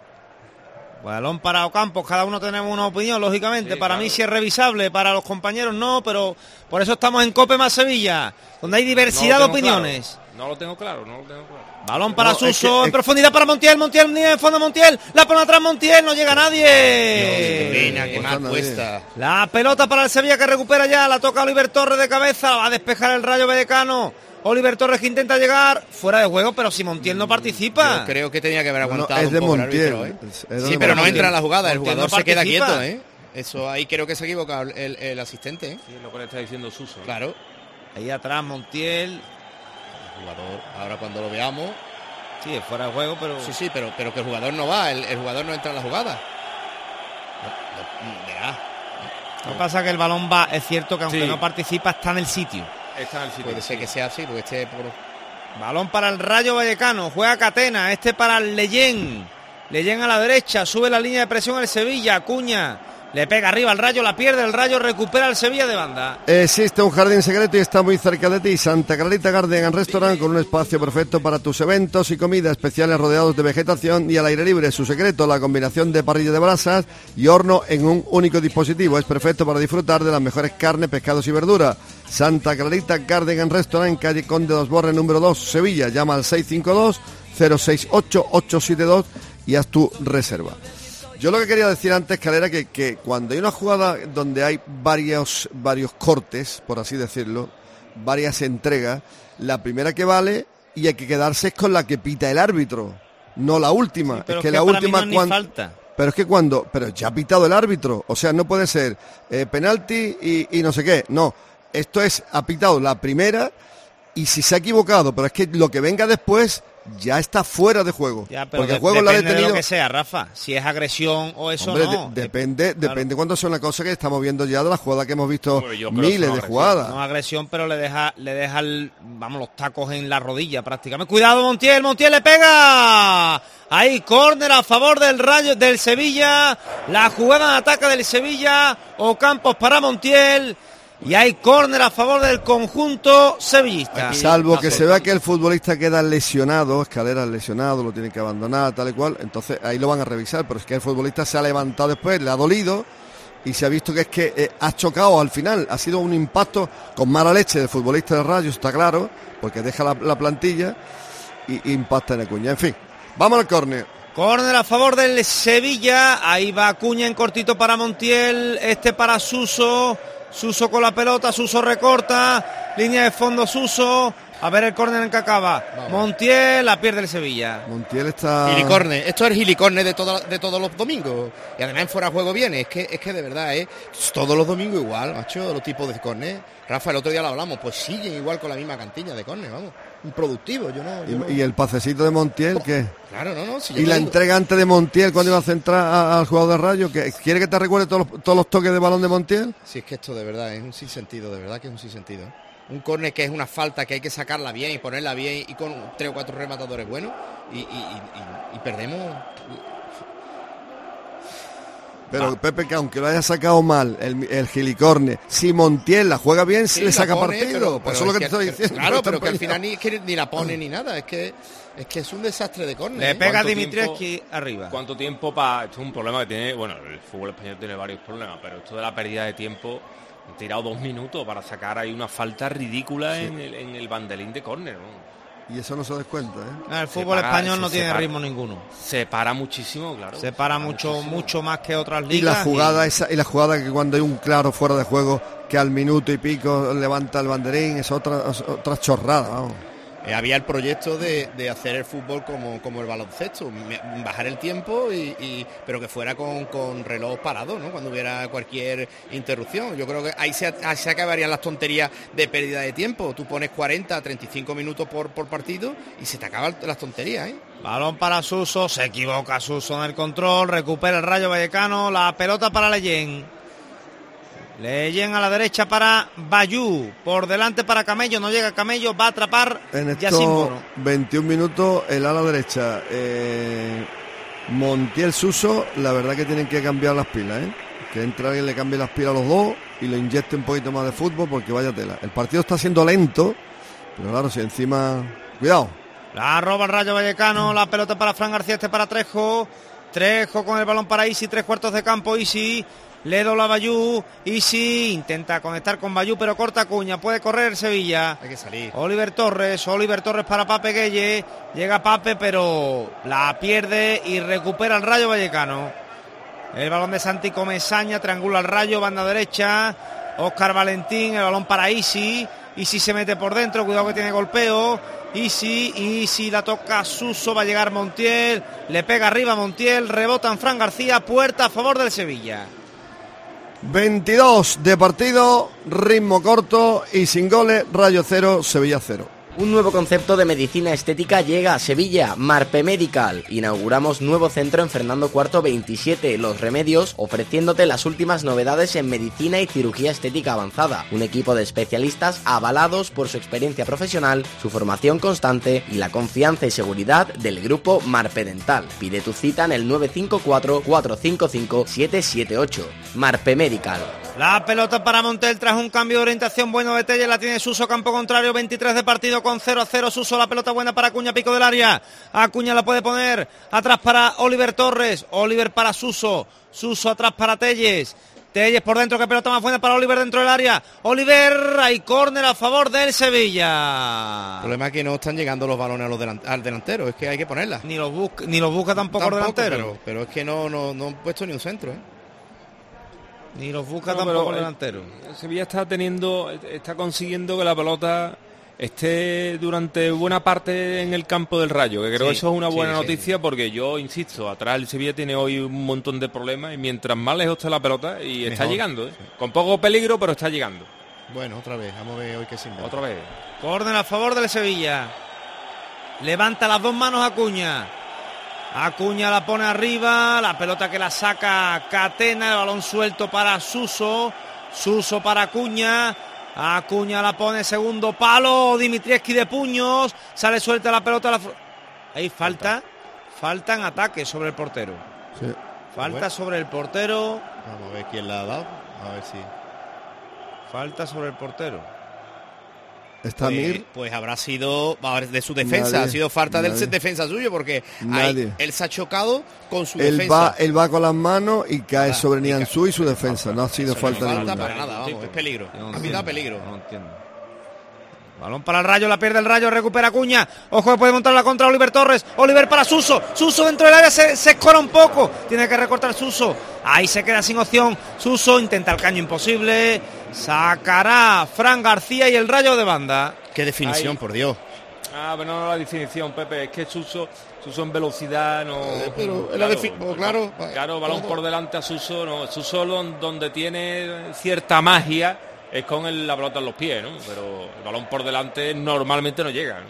Balón para Ocampos, cada uno tenemos una opinión, lógicamente.
Sí,
para
claro.
mí sí es revisable, para los compañeros no, pero por eso estamos en Cope más Sevilla, donde hay diversidad
No
de
lo tengo
opiniones.
claro, no lo tengo claro, no lo tengo claro.
Balón para
No, es
Suso,
que-
en profundidad para Montiel, Montiel, ni en fondo Montiel, la pone atrás Montiel, no llega nadie.
Pena, qué mal puesta.
La pelota para el Sevilla que recupera ya, la toca Oliver Torres de cabeza, va a despejar el Rayo Vallecano. Oliver Torres que intenta llegar fuera de juego, pero si Montiel no participa.
Yo creo que tenía que haber
No, no,
aguantado
es de
un poco el
Montiel.
árbitro, ¿eh?
Es- es
Sí,
de
pero no
Montiel.
entra en la jugada, el
Montiel
jugador
no
se queda
participa.
quieto, ¿eh? Eso ahí creo que se ha equivocado el, el asistente, ¿eh?
Sí, es lo que le está diciendo Suso.
Claro.
Ahí atrás Montiel.
El jugador, ahora cuando lo veamos...
Sí, es fuera de juego, pero...
Sí, sí, pero, pero que el jugador no va, el, el jugador no entra en la jugada. No, no, verá.
Lo que pasa es que el balón va, es cierto que aunque
Sí.
no participa, está en el sitio.
Está en el sitio.
Puede ser que sea así, porque este por...
Balón para el Rayo Vallecano, juega Catena, este para el Leyen. Leyen a la derecha, sube la línea de presión el Sevilla, Acuña. Le pega arriba al Rayo, la pierde, el Rayo recupera el Sevilla de banda.
Existe un jardín secreto y está muy cerca de ti. Santa Clarita Garden and Restaurant, con un espacio perfecto para tus eventos y comidas especiales rodeados de vegetación y al aire libre. Su secreto, la combinación de parrilla de brasas y horno en un único dispositivo. Es perfecto para disfrutar de las mejores carnes, pescados y verduras. Santa Clarita Garden and Restaurant, en calle Conde de los Borges, número dos, Sevilla. Llama al seis cinco dos, cero seis ocho, ocho siete dos y haz tu reserva. Yo lo que quería decir antes, Calera, que, que cuando hay una jugada donde hay varios, varios cortes, por así decirlo, varias entregas, la primera que vale y hay que quedarse es con la que pita el árbitro, no la última.
Sí, pero
es que
es que
la
para mí
última
no es ni
cuan-
falta.
Pero es que cuando, pero ya ha pitado el árbitro, o sea, no puede ser eh, penalti y, y no sé qué, no, esto es, ha pitado la primera y si se ha equivocado, pero es que lo que venga después ya está fuera de juego.
Ya, pero
porque
de-
el juego lo ha
depende de
detenido.
lo que sea, Rafa. Si es agresión o eso
Hombre,
no.
de- depende,
Claro.
depende cuando sea una cosa que estamos viendo ya de la jugada que hemos visto
Hombre, yo creo que
miles
son
de
agresión.
jugadas.
No agresión, pero le deja, le deja el, vamos, los tacos en la rodilla prácticamente. Cuidado Montiel, Montiel le pega. Ahí córner a favor del Rayo del Sevilla. La jugada de ataque del Sevilla. Ocampos para Montiel. Y hay córner a favor del conjunto sevillista.
Salvo que se vea que el futbolista queda lesionado, Escalera lesionado, lo tiene que abandonar, tal y cual, entonces ahí lo van a revisar, pero es que el futbolista se ha levantado después, le ha dolido y se ha visto que es que eh, ha chocado al final, ha sido un impacto con mala leche del futbolista del Rayo, está claro, porque deja la, la plantilla y, y impacta en Acuña. En fin, vamos al córner.
Córner a favor del Sevilla. Ahí va Acuña en cortito para Montiel. Este para Suso. Suso con la pelota. Suso recorta. Línea de fondo Suso. A ver el córner en que acaba. Montiel, la pierde el Sevilla.
Montiel está...
Gilicorne, esto es el gilicorne de, todo, de todos los domingos. Y además en fuera de juego viene, es que, es que de verdad, ¿eh? Todos los domingos igual, macho, los tipos de córner. Rafa, el otro día lo hablamos, pues siguen igual con la misma cantiña de córner, vamos. Improductivo, yo no... Yo no...
Y, y el pasecito de Montiel, ¿qué?
Claro, no, no. Si yo
Y
te
la
digo.
entrega antes de Montiel cuando iba a centrar a- al jugador de Rayo, que ¿quiere que te recuerde todos los, todos los toques de balón de Montiel?
Si es que esto de verdad es un sinsentido, de verdad que es un sinsentido. ¿eh? Un córner que es una falta, que hay que sacarla bien y ponerla bien y con tres o cuatro rematadores buenos y, y, y, y- y perdemos.
Pero Pepe, que aunque lo haya sacado mal el, el gilicorne, si Montiel la juega bien,
Sí,
le
la
saca
pone,
partido.
pero-
Pues
pero
eso es lo que te
es
estoy diciendo.
Claro, pero que al
Está
final ni, que ni la pone ni nada, es que es que es un desastre de córner.
Le
¿eh?
pega
¿Cuánto
Dimitrievski
tiempo-
arriba.
¿Cuánto tiempo para...? Esto es un problema que tiene... Bueno, el fútbol español tiene varios problemas, pero esto de la pérdida de tiempo... Han tirado dos minutos para sacar ahí una falta ridícula
Sí.
en, el, en el bandelín de córner, ¿no?
Y eso no se descuenta, ¿eh?
Ah, el
Se
fútbol
para-
español
se
no tiene
separa.
ritmo ninguno.
Se para muchísimo, claro.
Se para mucho,
muchísimo.
mucho más que otras
Y
ligas.
la jugada esa, y la jugada que cuando hay un claro fuera de juego, que al minuto y pico levanta el banderín, es otra, es otra chorrada, vamos.
Eh, había el proyecto de, de hacer el fútbol como, como el baloncesto, me- bajar el tiempo, y, y- pero que fuera con, con reloj parado, ¿no? Cuando hubiera cualquier interrupción. Yo creo que ahí se, ahí se acabarían las tonterías de pérdida de tiempo. Tú pones cuarenta, treinta y cinco minutos por, por partido y se te acaban las tonterías, ¿eh?
Balón para Suso, se equivoca Suso en el control, recupera el Rayo Vallecano, la pelota para Leyen. Leyen a la derecha para Bayú. Por delante para Camello. No llega Camello. Va a atrapar
en
Yacine
estos
Bono.
veintiún minutos el ala derecha. Eh, Montiel, Suso, la verdad que tienen que cambiar las pilas, ¿eh? Que entre alguien le cambie las pilas a los dos y le inyecte un poquito más de fútbol porque vaya tela. El partido está siendo lento, pero claro, si encima... Cuidado.
La roba el Rayo Vallecano, la pelota para Fran García, este para Trejo. Trejo con el balón para Isi, tres cuartos de campo, Isi. Le dobla Bayú, Isi intenta conectar con Bayú, pero corta Acuña, puede correr Sevilla.
Hay que salir.
Oliver Torres, Oliver Torres para Pape Gueye. Llega Pape, pero la pierde y recupera el Rayo Vallecano. El balón de Santi Comesaña, triangula al Rayo, banda derecha. Óscar Valentín, el balón para Isi. Isi se mete por dentro, cuidado que tiene golpeo. Isi, Isi la toca Suso, va a llegar Montiel. Le pega arriba Montiel, rebota en Fran García, puerta a favor del Sevilla.
veintidós de partido, ritmo corto y sin goles, Rayo cero, Sevilla cero.
Un nuevo concepto de medicina estética llega a Sevilla, Marpe Medical. Inauguramos nuevo centro en Fernando cuarto veintisiete, Los Remedios, ofreciéndote las últimas novedades en medicina y cirugía estética avanzada. Un equipo de especialistas avalados por su experiencia profesional, su formación constante y la confianza y seguridad del grupo Marpe Dental. Pide tu cita en el nueve cinco cuatro, cuatro cinco cinco, siete siete ocho. Marpe Medical.
La pelota para Montiel tras un cambio de orientación bueno de Telle, la tiene Suso, campo contrario, veintitrés de partido con cero a cero. Suso, la pelota buena para Acuña, pico del área. Acuña la puede poner atrás para Oliver Torres. Oliver para Suso. Suso atrás para Telles. Telles por dentro, que pelota más buena para Oliver dentro del área. Oliver, hay córner a favor del Sevilla.
El problema es que no están llegando los balones a los delant- al delantero, es que hay que ponerla.
Ni los busca, ni los busca tampoco,
tampoco
el delantero.
Pero, pero es que no, no, no han puesto ni un centro, ¿eh?
Ni los busca
no,
tampoco el
el
delantero.
Sevilla está teniendo, está consiguiendo que la pelota esté durante buena parte en el campo del Rayo, que creo
Sí,
que eso es una buena
sí,
noticia
sí.
porque yo insisto, atrás el Sevilla tiene hoy un montón de problemas y mientras más lejos está la pelota y está
Mejor.
llegando, ¿eh? Con poco peligro, pero está llegando.
Bueno, otra vez, vamos a ver hoy qué se inventa.
Otra vez.
Córner a favor del Sevilla. Levanta las dos manos Acuña. Acuña la pone arriba, la pelota que la saca Catena, el balón suelto para Suso. Suso para Acuña. Acuña la pone segundo palo, Dimitrievski de puños, sale suelta la pelota. La... Ahí falta, falta en ataque sobre el portero.
Sí.
Falta
Bueno.
sobre el portero.
Vamos a ver quién la ha dado, a ver si...
Falta sobre el portero.
Está
Pues,
Mir.
pues habrá sido de su defensa,
Nadie,
ha sido falta
nadie.
del defensa suyo porque
Nadie.
ahí él se ha chocado con su
Él
defensa.
va, él va con las manos y cae
Ah,
sobre
y
Nianzú y su defensa. No ha sido
Eso
falta
no
ninguna.
falta para nada, vamos, es peligro.
Yo no
Ha
entiendo,
pitado peligro.
no entiendo. Balón para el Rayo, la pierde el Rayo, recupera Acuña. Ojo que puede montar la contra Oliver Torres. Oliver para Suso. Suso dentro del área se, se escora un poco. Tiene que recortar Suso. Ahí se queda sin opción. Suso intenta el caño imposible. Sacará Fran García y el Rayo de banda.
Qué definición,
Ahí.
por Dios.
Ah, pero no la definición, Pepe, es que Suso, Suso en velocidad no...
Eh, pero la defi- pues claro,
claro, balón
todo.
por delante a Suso, no, Suso don- donde tiene cierta magia es con el- la pelota en los pies, ¿no? Pero el balón por delante normalmente no llega,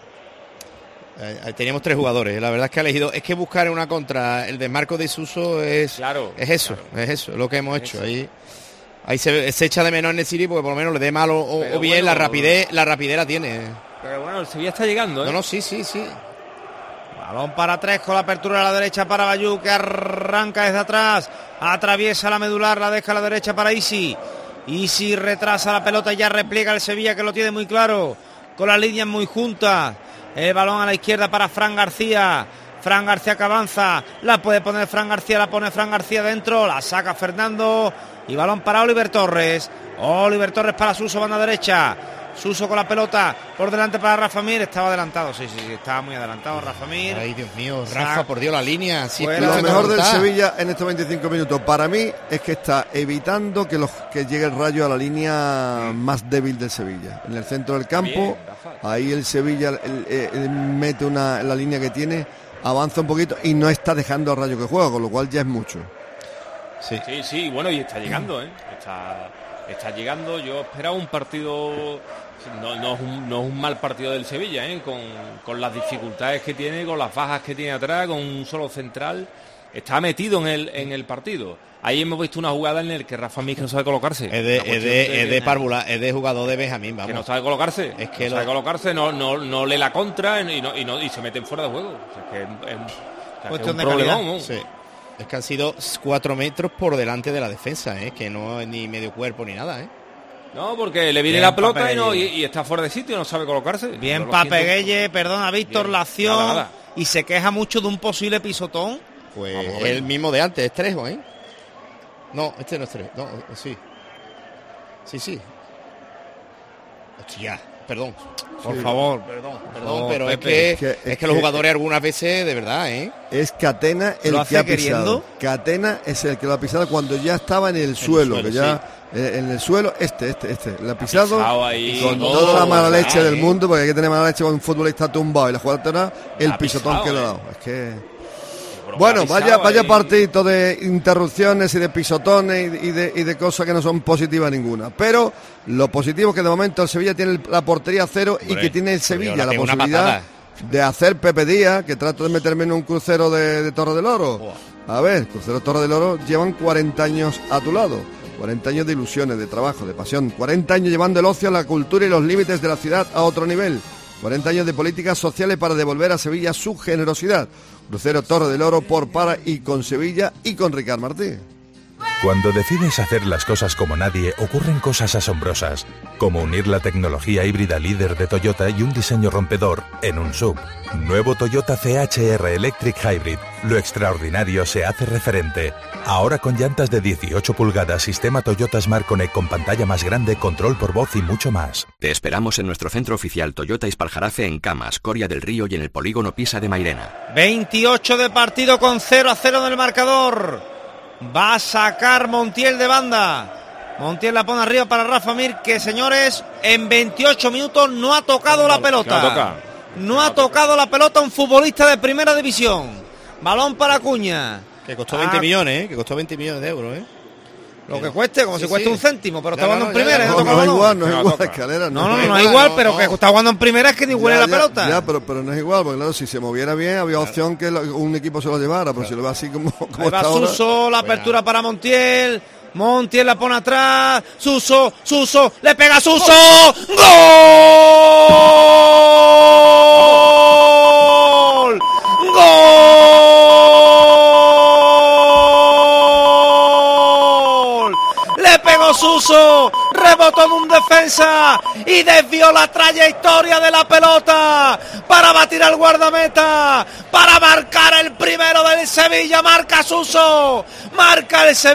¿no?
Eh, teníamos tres jugadores, la verdad es que ha elegido, es que buscar una contra el desmarco de Suso es,
Claro,
es eso,
claro.
es eso, es lo que hemos
Es
hecho.
eso.
Ahí, ahí se, se echa de menos en el City porque por lo menos le dé mal o, o-
Pero
o bien
bueno,
la rapidez, la rapidez la tiene.
Pero bueno, el Sevilla está llegando, ¿eh?
No, no, sí, sí, sí.
Balón para tres con la apertura a la derecha para Bayú, que arranca desde atrás. Atraviesa la medular, la deja a la derecha para Isi. Isi retrasa la pelota y ya repliega el Sevilla, que lo tiene muy claro. Con las líneas muy juntas. El balón a la izquierda para Fran García. Fran García que avanza. La puede poner Fran García, la pone Fran García dentro. La saca Fernando. Y balón para Oliver Torres. Oliver Torres para Suso, banda derecha. Suso con la pelota por delante para Rafa Mir. Estaba adelantado, sí, sí, sí, estaba muy adelantado Rafa Mir.
Ay, Dios mío,
Sac-
Rafa, por Dios, la línea. Sí,
Fuera.
Lo
explota
mejor del
total.
Sevilla en estos veinticinco minutos para mí es que está evitando que, los, que llegue el Rayo a la línea más débil del Sevilla. En el centro del campo,
Bien, Rafa.
ahí el Sevilla el- el- el mete una, la línea que tiene, avanza un poquito y no está dejando al Rayo que juega, con lo cual ya es mucho.
Sí.
Sí, sí, bueno, y está llegando, ¿eh? Está, está llegando. Yo esperaba un partido, no, no, es un, no es un mal partido del Sevilla, ¿eh? Con, con las dificultades que tiene, con las bajas que tiene atrás, con un solo central. está metido en el, en el partido. Ahí hemos visto una jugada en la que Rafa Mir no sabe colocarse.
Es de, es de, es de párvula, es de jugador de Benjamín, vamos.
Que no sabe colocarse.
Es que
no
lo...
sabe colocarse, no, no, no lee la contra y, no, y, no, y se meten fuera de juego. O sea, que es, es, o sea,
cuestión
que es
de
un
calidad.
problemón, ¿no?
Sí. Es que han sido cuatro metros por delante de la defensa, ¿eh? Que no es ni medio cuerpo ni nada, ¿eh?
No, porque le viene
Bien,
la pelota
Pape
y, no, y, y está fuera de sitio, no sabe colocarse.
Bien, Pape Gueye, perdona, Víctor, la acción. Nada, nada. Y se queja mucho de un posible pisotón.
Pues el mismo de antes, es Trejo, ¿eh? No, este no es Trejo, no, sí. Sí, sí. Hostia, perdón.
Por sí, favor.
Perdón, perdón, no, pero es que, es que, es que, que los jugadores algunas veces, de verdad, ¿eh?
Es Catena el que ha pisado. Queriendo? Catena es el que lo ha pisado cuando ya estaba en el, en suelo, el suelo, que ya... Sí. En el suelo, este, este, este, le ha pisado, ha pisado ahí, con no, toda la mala leche del mundo, porque hay que tener mala leche cuando un futbolista tumbado y la jugada terá el ha pisotón pisado, que le ha dado. Es que... Bueno, vaya vaya partidito de interrupciones y de pisotones y de, y de cosas que no son positivas ninguna. Pero lo positivo es que de momento el Sevilla tiene la portería cero. Hombre, y que tiene el Sevilla la posibilidad de hacer Pepe Díaz, que trato de meterme en un crucero de, de Torre del Oro. A ver, crucero Torre del Oro llevan cuarenta años a tu lado. cuarenta años de ilusiones, de trabajo, de pasión. cuarenta años llevando el ocio, la cultura y los límites de la ciudad a otro nivel. cuarenta años de políticas sociales para devolver a Sevilla su generosidad. Crucero Torre del Oro por, para y con Sevilla y con Ricard Martí.
Cuando decides hacer las cosas como nadie, ocurren cosas asombrosas, como unir la tecnología híbrida líder de Toyota y un diseño rompedor en un S U V. Nuevo Toyota C H R Electric Hybrid. Lo extraordinario se hace referente. Ahora con llantas de dieciocho pulgadas, sistema Toyota Smart Connect con pantalla más grande, control por voz y mucho más.
Te esperamos en nuestro centro oficial Toyota Ispaljarafe en Camas, Coria del Río y en el polígono Pisa de Mairena.
veintiocho de partido con cero a cero en el marcador. Va a sacar Montiel de banda. Montiel la pone arriba para Rafa Mir, que señores, en veintiocho minutos no ha tocado la pelota. No, toca. no ha tocado la pelota un futbolista de primera división. Balón para Acuña.
Que costó veinte millones, ¿eh? Que costó veinte millones de euros, ¿eh?
Lo que cueste, como sí, si cueste sí. un céntimo, pero está jugando
no,
en primera.
No, no, no es igual, no es igual, Escalera.
No, no, no, no es igual, pero no. que está jugando en primera es que ni huele
ya,
la pelota.
Ya, pero, pero no es igual, porque claro, si se moviera bien, había opción que un equipo se lo llevara, pero claro. si lo va así como, como
Ahí va Suso, la apertura para Montiel. Montiel la pone atrás. Suso, Suso, le pega a Suso. ¡Gol! ¡Gol! Le pegó Suso, rebotó en un defensa y desvió la trayectoria de la pelota para batir al guardameta, para marcar el primero del Sevilla. Marca Suso, marca el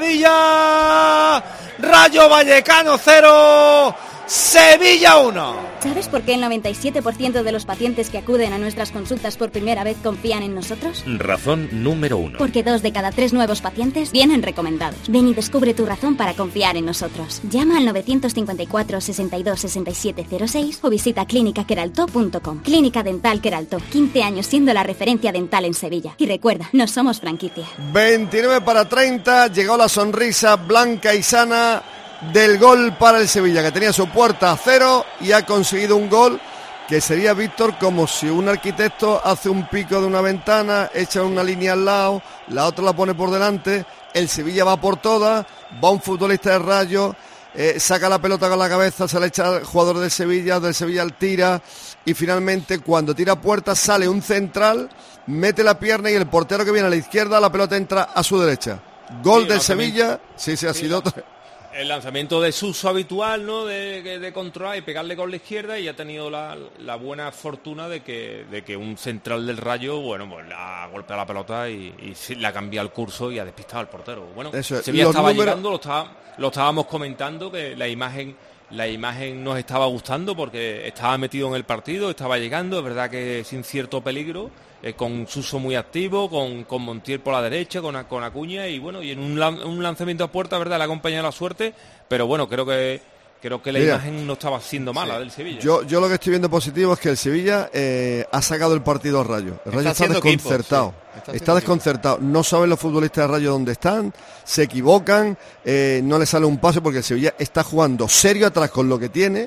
Sevilla. Rayo Vallecano cero, Sevilla uno.
¿Sabes por qué el noventa y siete por ciento de los pacientes que acuden a nuestras consultas por primera vez confían en nosotros?
Razón número uno.
Porque dos de cada tres nuevos pacientes vienen recomendados. Ven y descubre tu razón para confiar en nosotros. Llama al nueve cinco cuatro, sesenta y dos, sesenta y siete cero seis o visita clínica queralto punto com. Clínica Dental Queralto, quince años siendo la referencia dental en Sevilla. Y recuerda, no somos franquicia.
veintinueve para treinta, llegó la sonrisa blanca y sana del gol para el Sevilla, que tenía su puerta a cero y ha conseguido un gol que sería, Víctor, como si un arquitecto hace un pico de una ventana, echa una línea al lado, la otra la pone por delante, el Sevilla va por todas, va un futbolista de Rayo, eh, saca la pelota con la cabeza, se la echa al jugador del Sevilla, del Sevilla al tira y finalmente cuando tira puerta sale un central, mete la pierna y el portero que viene a la izquierda, la pelota entra a su derecha. Gol sí, del no, Sevilla, también. sí, sí ha sí, sido...
El lanzamiento de Suso habitual, ¿no? De, de, de controlar y pegarle con la izquierda y ha tenido la, la buena fortuna de que, de que un central del Rayo, bueno, pues ha golpeado la pelota y, y le ha cambiado el curso y ha despistado al portero. Bueno,
Eso,
Sevilla estaba
números...
llegando, lo, estaba, lo estábamos comentando, que la imagen, la imagen nos estaba gustando porque estaba metido en el partido, estaba llegando, es verdad que sin cierto peligro. Eh, con Suso muy activo, con, con Montiel por la derecha, con, con Acuña y bueno, y en un, lan, un lanzamiento a puerta, verdad, le ha acompañado la suerte, pero bueno, creo que creo que la Mira, imagen no estaba siendo mala sí. del Sevilla.
Yo, yo lo que estoy viendo positivo es que el Sevilla eh, ha sacado el partido al Rayo. El Rayo está, está desconcertado. Equipo, sí. Está, está desconcertado. Equipo. No saben los futbolistas de Rayo dónde están, se equivocan, eh, no le sale un pase porque el Sevilla está jugando serio atrás con lo que tiene.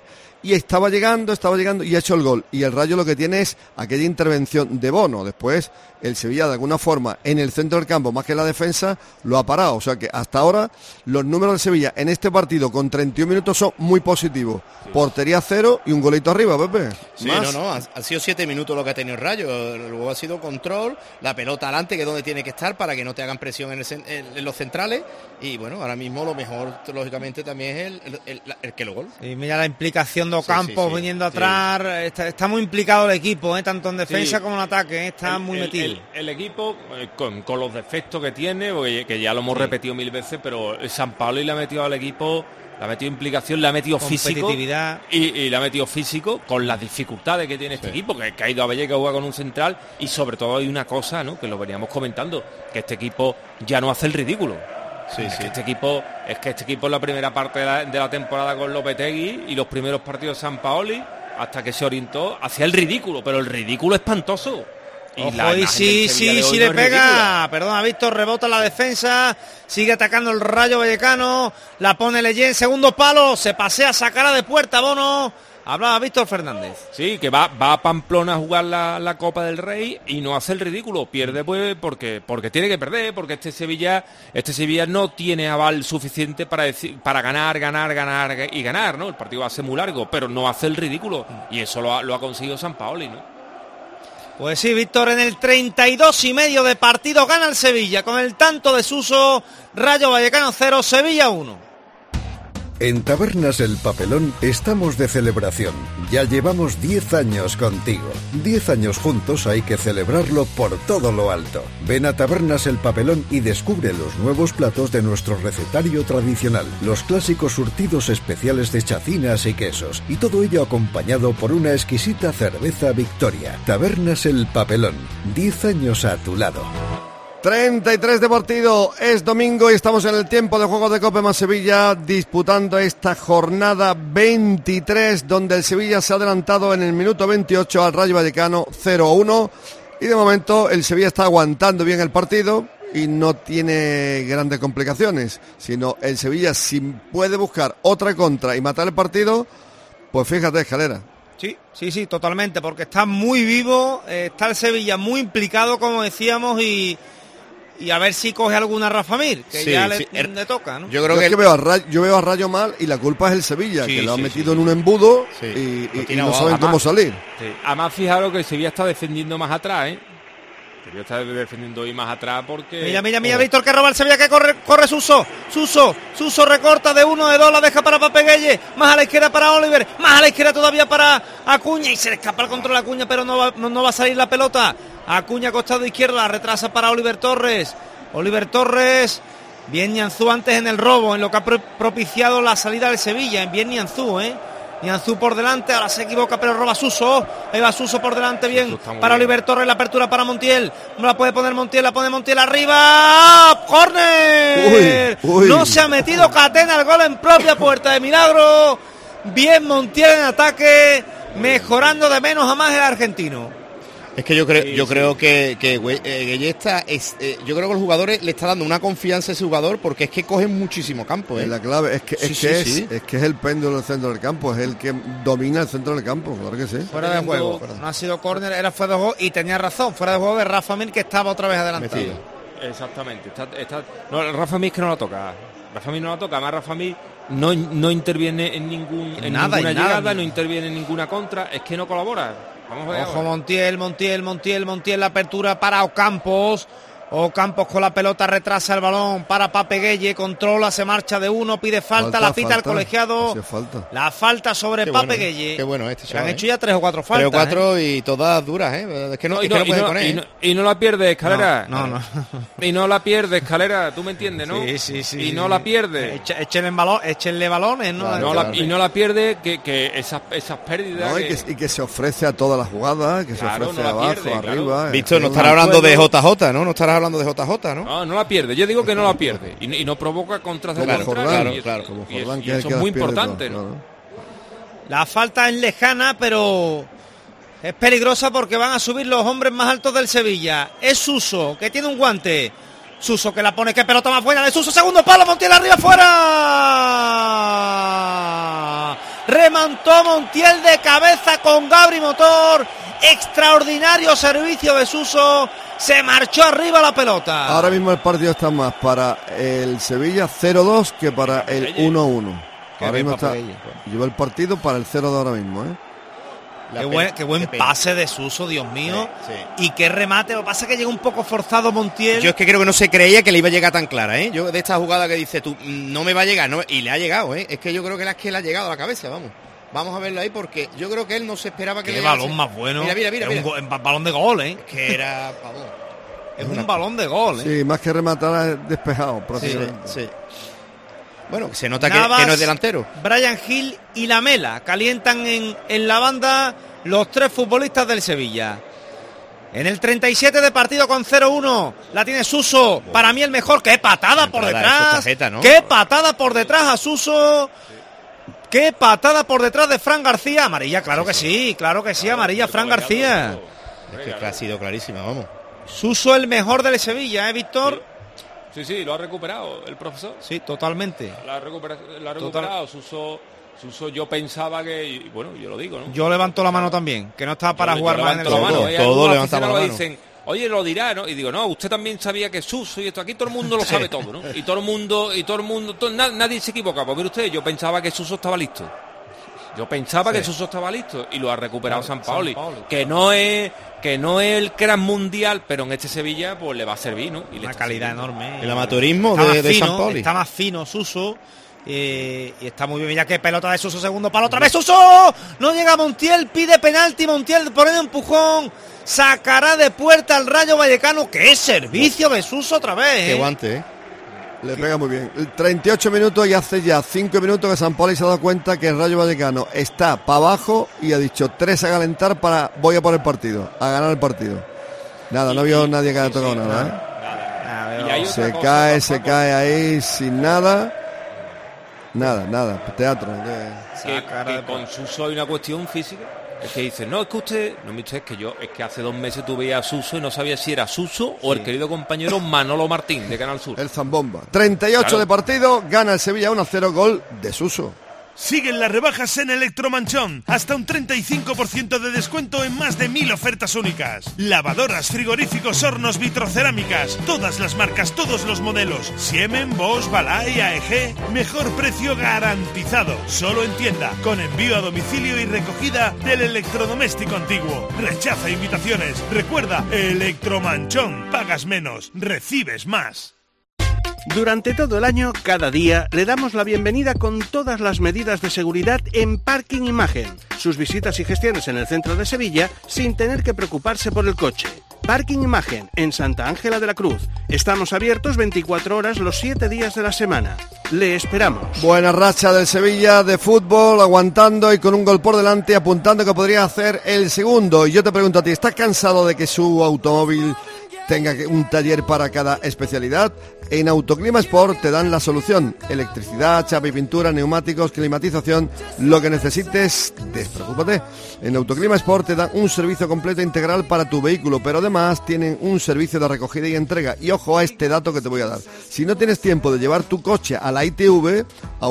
y estaba llegando, estaba llegando y ha hecho el gol. Y el Rayo lo que tiene es aquella intervención de Bono. Después el Sevilla de alguna forma en el centro del campo, más que en la defensa, lo ha parado. O sea que hasta ahora los números del Sevilla en este partido con treinta y un minutos son muy positivos. Sí. Portería cero y un golito arriba, Pepe.
Sí, ¿Más? no, no, han, han sido siete minutos lo que ha tenido el Rayo. Luego ha sido control, la pelota adelante, que es donde tiene que estar para que no te hagan presión en, el, en, en los centrales. Y bueno, ahora mismo lo mejor, lógicamente, también es el, el, el, el que lo gol.
Y mira la implicación de Ocampos sí, sí, sí, viniendo
sí.
atrás. Está, está muy implicado el equipo, ¿eh? Tanto en defensa sí. como en ataque. ¿eh? Está
el,
muy
el,
metido.
El, el equipo, eh, con, con los defectos que tiene, porque, que ya lo hemos sí. repetido mil veces, pero San Paoli le ha metido al equipo, le ha metido implicación, le ha metido físico. Y, y le ha metido físico con las dificultades que tiene este sí. equipo, que, que ha ido a Vallecas a jugar con un central. Y sobre todo hay una cosa, ¿no?, que lo veníamos comentando, que este equipo ya no hace el ridículo. Sí, es, sí. Que este equipo, es que este equipo en la primera parte de la, de la temporada con Lopetegui y los primeros partidos de San Paoli, hasta que se orientó, hacía el ridículo, pero el ridículo espantoso.
Y Ojo, la y sí, sí, sí le no pega, perdona, Víctor, rebota la defensa, sigue atacando el Rayo Vallecano, la pone Leyen, segundo palo, se pasea, sacará de puerta Bono. Hablaba Víctor Fernández.
Sí, que va, va a Pamplona a jugar la, la Copa del Rey y no hace el ridículo, pierde pues porque, porque tiene que perder, porque este Sevilla, este Sevilla no tiene aval suficiente para decir, para ganar, ganar, ganar y ganar, ¿no? El partido va a ser muy largo, pero no hace el ridículo, y eso lo ha, lo ha conseguido San Paoli, ¿no?
Pues sí, Víctor, en el treinta y dos y medio de partido gana el Sevilla con el tanto de Suso. Rayo Vallecano cero, Sevilla uno.
En Tabernas El Papelón estamos de celebración. Ya llevamos diez años contigo. diez años juntos, hay que celebrarlo por todo lo alto. Ven a Tabernas El Papelón y descubre los nuevos platos de nuestro recetario tradicional. Los clásicos surtidos especiales de chacinas y quesos. Y todo ello acompañado por una exquisita cerveza Victoria. Tabernas El Papelón. diez años a tu lado.
treinta y tres de partido, es domingo y estamos en el tiempo de juego de Cope más Sevilla, disputando esta jornada veintitrés, donde el Sevilla se ha adelantado en el minuto veintiocho al Rayo Vallecano cero a uno, y de momento el Sevilla está aguantando bien el partido y no tiene grandes complicaciones, sino el Sevilla, si puede buscar otra contra y matar el partido, pues fíjate, Escalera.
Sí, sí, sí, totalmente, porque está muy vivo, eh, está el Sevilla muy implicado, como decíamos, y... y a ver si coge alguna Rafa Mir, que sí, ya le, sí. le toca, ¿no?
Yo creo yo que, es que veo a Rayo, yo veo a Rayo mal y la culpa es el Sevilla, sí, que lo ha sí, metido sí. en un embudo sí. y, y, y no saben cómo salir.
Sí. Además, fijaros que el Sevilla está defendiendo más atrás, ¿eh? El Sevilla está defendiendo hoy más atrás porque...
Mira, mira, mira, oh. Víctor, que roba el Sevilla, que corre, corre Suso, Suso, Suso recorta de uno, de dos, la deja para Pape Gueye, más a la izquierda para Oliver, más a la izquierda todavía para Acuña, y se le escapa el control a Acuña, pero no va, no, no va a salir la pelota. Acuña costado izquierdo, la retrasa para Oliver Torres. Oliver Torres, bien Nianzú antes en el robo, en lo que ha propiciado la salida del Sevilla, bien Nianzú, ¿eh? Nianzú por delante, ahora se equivoca, pero roba Suso, ahí va Suso por delante, bien, para bien. Oliver Torres, la apertura para Montiel, no la puede poner Montiel, la pone Montiel arriba, ¡córner! Uy, uy. No se ha metido Catena, el gol en propia puerta de milagro, bien Montiel en ataque, mejorando de menos a más el argentino.
Es que yo creo,
sí,
yo
sí.
creo que, que eh, Gueye está, es, eh, yo creo que los jugadores le está dando una confianza a ese jugador porque es que coge muchísimo campo. ¿eh?
Es la clave, es que,
sí,
es,
sí,
que
sí.
es, es que es el péndulo del centro del campo, es el que domina el centro del campo, claro que sí.
Fuera de juego, no ha sido córner, era fuera de juego y tenía razón, fuera de juego de Rafa Mir, que estaba otra vez adelantado.
Metido. Exactamente, está, está, no, Rafa Mir que no la toca, Rafa Mir no la toca, además Rafa Mir no, no interviene en, ningún, en, en nada, ninguna llegada, nada. No interviene en ninguna contra, es que no colabora. Vamos a ver.
Ojo, Montiel, Montiel, Montiel, Montiel, la apertura para Ocampos. Ocampos con la pelota, retrasa el balón para Pape Gueye, controla, se marcha de uno, pide falta, falta la pita falta, el colegiado. Falta. La falta sobre
qué
Pape
bueno,
Gueye.
Qué bueno este chaval.
Han hecho ya tres o cuatro faltas.
Tres o cuatro
¿eh?
y todas duras, ¿eh? Es que no,
no, y,
es
no,
que no puede
y, no,
poner,
y, no, y no la pierde, Escalera.
No, no. no.
Y no la pierde, Escalera, tú me entiendes, ¿no?
Sí, sí, sí.
Y no la pierde.
Echa, échenle, balón, échenle balones, ¿no?
Claro, no la, y no la pierde, que, que esas, esas pérdidas...
No,
que...
Y, que, y que se ofrece a todas las jugadas, que
claro,
se ofrece
no
abajo,
pierde,
arriba...
Claro.
Víctor, no estará hablando de J J, ¿no? No estarás hablando de J J, ¿no?
No, no la pierde, yo digo que no la pierde y, y no provoca contras de
claro,
contrario,
claro,
y,
claro,
y,
Jordán,
y, y eso es muy importante, todo, ¿no? Claro.
La falta es lejana, pero es peligrosa porque van a subir los hombres más altos del Sevilla. Es Suso, que tiene un guante. Suso que la pone, que pelota más buena de Suso, segundo palo, Montiel arriba, fuera. remontó Montiel de cabeza con Gabri Motor, extraordinario servicio de Suso, se marchó arriba la pelota.
Ahora mismo el partido está más para el Sevilla cero dos que para el uno uno. Ahora mismo está, lleva el partido para el cero dos ahora mismo, ¿eh?
Qué buen, qué buen qué pase de Suso, Dios mío. Sí, sí. Y qué remate. Lo que pasa es que llega un poco forzado Montiel.
Yo es que creo que no se creía que le iba a llegar tan clara, ¿eh? Yo de esta jugada que dice tú, no me va a llegar, no, y le ha llegado, ¿eh? Es que yo creo que, la, que le ha llegado a la cabeza, vamos. Vamos a verlo ahí porque yo creo que él no se esperaba que
qué
le
balón
llegase.
Más bueno.
Mira, mira, mira.
Es
mira.
un, go, un balón de gol, ¿eh?
Es que era, vamos.
Es un balón de gol, ¿eh?
Sí, más que rematar es despejado, prácticamente.
Sí, sí. Bueno, se nota que, que no es delantero.
Brian Hill y Lamela calientan en, en la banda los tres futbolistas del Sevilla. En el treinta y siete de partido con cero uno la tiene Suso. Para mí el mejor. ¡Qué patada por detrás!
Tarjeta, ¿no?
¡Qué patada por detrás a Suso! ¡Qué patada por detrás de Fran García! Amarilla, claro que sí, claro que sí, amarilla Fran García.
Es que ha sido clarísima, vamos.
Suso el mejor del Sevilla, ¿eh, Víctor?
Sí, sí, lo ha recuperado el profesor.
Sí, totalmente.
La ha recuperado, la ha recuperado. Suso, Suso, yo pensaba que, y bueno, yo lo digo, ¿no?
Yo levanto la mano también, que no estaba para yo, jugar yo más en el
la mano.
Todo, todo levantamos la mano.
Dicen, oye, lo dirá, ¿no? Y digo, no, usted también sabía que Suso y esto, aquí todo el mundo lo sabe todo, ¿no? Y todo el mundo, y todo el mundo, todo, na, nadie se equivoca. Pues mire usted, yo pensaba que Suso estaba listo. Yo pensaba sí. que Suso estaba listo y lo ha recuperado claro, Sampaoli, que no es que no es el gran mundial, pero en este Sevilla pues le va a servir, ¿no? Y
una calidad enorme.
El amateurismo de, de Sampaoli.
Está más fino Suso eh, y está muy bien. Mira qué pelota de Suso, segundo palo, otra vez Suso. No llega Montiel, pide penalti, Montiel pone un empujón, sacará de puerta al Rayo Vallecano. ¡Qué servicio de Suso otra vez!
Qué
¿eh?
guante, ¿eh?
Le pega muy bien. treinta y ocho minutos y hace ya cinco minutos que Sampaoli se ha dado cuenta que el Rayo Vallecano está para abajo y ha dicho tres a calentar para voy a por el partido, a ganar el partido. Nada, y, no vio y, nadie que haya tocado sí, sí, nada, ¿eh?
nada, nada.
Se cae, se Paco. cae ahí sin nada. Nada, nada, teatro.
Que, que, que con Suso hay una cuestión física. Es que dice, no, es que usted, no me es que yo, es que hace dos meses tú veías a Suso y no sabía si era Suso o sí. el querido compañero Manolo Martín de Canal Sur.
El Zambomba. treinta y ocho claro. de partido, gana el Sevilla uno a cero, gol de Suso.
Siguen las rebajas en Electromanchón. Hasta un treinta y cinco por ciento de descuento en más de mil ofertas únicas. Lavadoras, frigoríficos, hornos, vitrocerámicas. Todas las marcas, todos los modelos. Siemens, Bosch, Balay, A E G. Mejor precio garantizado. Solo en tienda. Con envío a domicilio y recogida del electrodoméstico antiguo. Rechaza invitaciones. Recuerda, Electromanchón. Pagas menos, recibes más.
Durante todo el año, cada día, le damos la bienvenida con todas las medidas de seguridad en Parking Imagen. Sus visitas y gestiones en el centro de Sevilla sin tener que preocuparse por el coche. Parking Imagen, en Santa Ángela de la Cruz. Estamos abiertos veinticuatro horas los siete días de la semana. Le esperamos.
Buena racha del Sevilla de fútbol, aguantando y con un gol por delante, apuntando que podría hacer el segundo. Y yo te pregunto a ti, ¿estás cansado de que su automóvil tenga un taller para cada especialidad? En Autoclima Sport te dan la solución: electricidad, chapa y pintura, neumáticos, climatización, lo que necesites, despreocúpate. En Autoclima Sport te dan un servicio completo integral para tu vehículo, pero además tienen un servicio de recogida y entrega. Y ojo a este dato que te voy a dar: si no tienes tiempo de llevar tu coche a la I T V,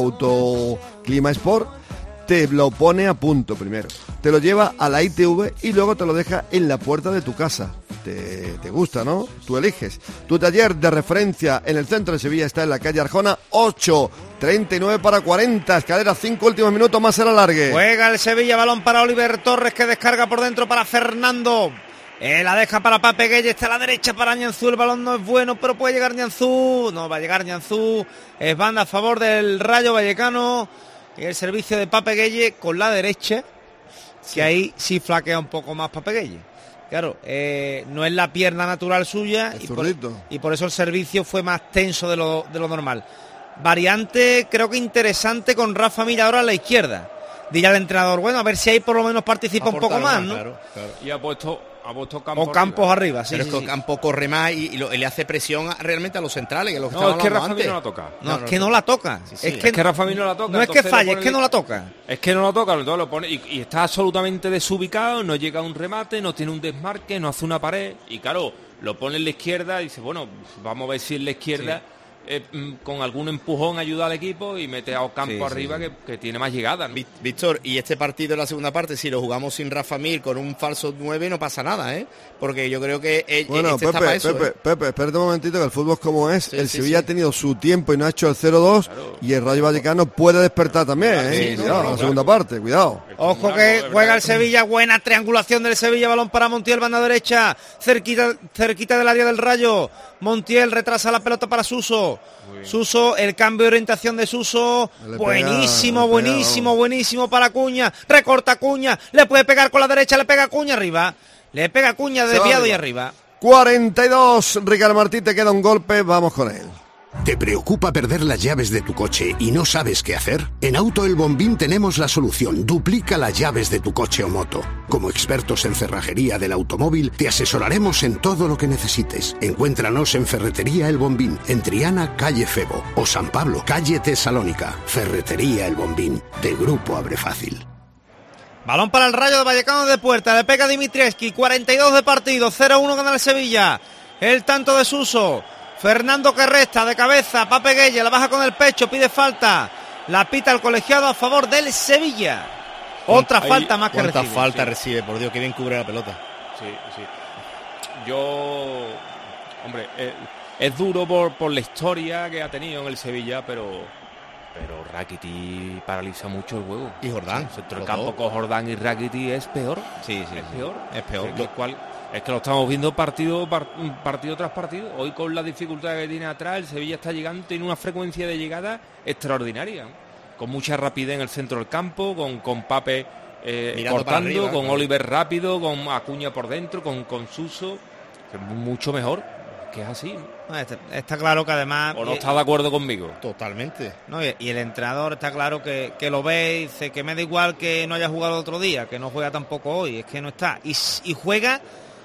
Autoclima Sport te lo pone a punto primero, te lo lleva a la I T V y luego te lo deja en la puerta de tu casa. Te, te gusta, ¿no? Tú eliges. Tu taller de referencia en el centro de Sevilla está en la calle Arjona ocho, treinta y nueve para cuarenta, escalera cinco, últimos minutos más el alargue.
Juega el Sevilla, balón para Oliver Torres, que descarga por dentro para Fernando. Eh, la deja para Pape Gueye, está a la derecha para Ñanzú, el balón no es bueno, pero puede llegar Ñanzú. No va a llegar Ñanzú, es banda a favor del Rayo Vallecano. Y el servicio de Pape Gueye con la derecha, sí. que ahí sí flaquea un poco más Pape Gueye. Claro, eh, no es la pierna natural suya y por, y por eso el servicio fue más tenso de lo, de lo normal. Variante creo que interesante con Rafa Mira ahora a la izquierda. Dirá el entrenador, bueno, a ver si ahí por lo menos participa un poco más, ¿no?
Claro, claro. Y ha puesto... Ha puesto Campos
o Campos arriba,
arriba sí,
pero
sí,
es que
sí. Campos corre más y, y, lo, y le hace presión a, realmente a los centrales, que los que
no, es que
Rafa
Mí no la toca.
No, no, no, es que no la toca. Sí, sí. Es, que,
es que Rafa Mí no la toca.
No es que falle, es que no la toca.
Es que no la toca, entonces lo pone y, y está absolutamente desubicado, no llega a un remate, no tiene un desmarque, no hace una pared y claro, lo pone en la izquierda y dice, bueno, vamos a ver si en la izquierda eh, con algún empujón ayuda al equipo y mete a Ocampo
Sí,
arriba
sí.
Que, que tiene más llegada, ¿no?
Víctor, y este partido en la segunda parte, si lo jugamos sin Rafa Mir con un falso nueve, no pasa nada, ¿eh? Porque yo creo que eh,
Bueno,
este
Pepe,
está para eso,
Pepe,
¿eh?
Pepe, espérate un momentito, que el fútbol es como es.
Sí,
el
sí,
Sevilla
sí.
ha tenido su tiempo y no ha hecho el cero dos, claro. Y el Rayo Vallecano puede despertar también, ¿eh?
Sí,
Cuidado,
no,
la
no,
segunda parte, cuidado.
Ojo que juega el Sevilla, buena triangulación del Sevilla, balón para Montiel, banda derecha, cerquita, cerquita del área del Rayo. Montiel retrasa la pelota para Suso. Suso, el cambio de orientación de Suso,
Le
buenísimo,
pega, le pega,
buenísimo, buenísimo para Acuña, recorta Acuña, le puede pegar con la derecha, le pega Acuña arriba, le pega Acuña
Se va
desviado y
arriba.
arriba.
cuarenta y dos, Ricardo Martí, te queda un golpe, vamos con él.
¿Te preocupa perder las llaves de tu coche y no sabes qué hacer? En Auto El Bombín tenemos la solución. Duplica las llaves de tu coche o moto. Como expertos en cerrajería del automóvil, te asesoraremos en todo lo que necesites. Encuéntranos en Ferretería El Bombín, en Triana, calle Febo, o San Pablo, calle Tesalónica. Ferretería El Bombín, de Grupo Abre Fácil.
Balón para el Rayo de Vallecano de puerta, le pega Dimitrievski, cuarenta y dos de partido, cero uno gana el Sevilla. El tanto de Suso. Fernando que resta de cabeza, Pape Gueye, la baja con el pecho, pide falta. La pita el colegiado a favor del Sevilla. Otra
Ahí,
falta más que
¿cuántas
recibe.
faltas
Sí.
recibe? Por Dios, que bien cubre la pelota.
Sí, sí. Yo, hombre, eh, es duro por, por la historia que ha tenido en el Sevilla, pero pero Rakiti paraliza mucho el juego.
Y Jordán.
El centro del
los
campo
dos.
con Jordán y Rakiti es peor.
Sí, sí,
es
sí.
peor.
Es peor.
Es que, cual- es que lo estamos viendo partido, par- partido tras partido. Hoy con la dificultad que tiene atrás, el Sevilla está llegando, tiene una frecuencia de llegada extraordinaria. Con mucha rapidez en el centro del campo, con, con Pape eh,
Mirando para
cortando,
arriba,
con
claro.
Oliver rápido, con Acuña por dentro, con, con Suso, que es mucho mejor, que es así. ¿no?
No, está, está claro que además...
¿O no
y-
está de acuerdo conmigo?
Totalmente.
No, y, y el entrenador está claro que, que lo ve y dice que me da igual que no haya jugado otro día, que no juega tampoco hoy, es que no está. Y, s- y juega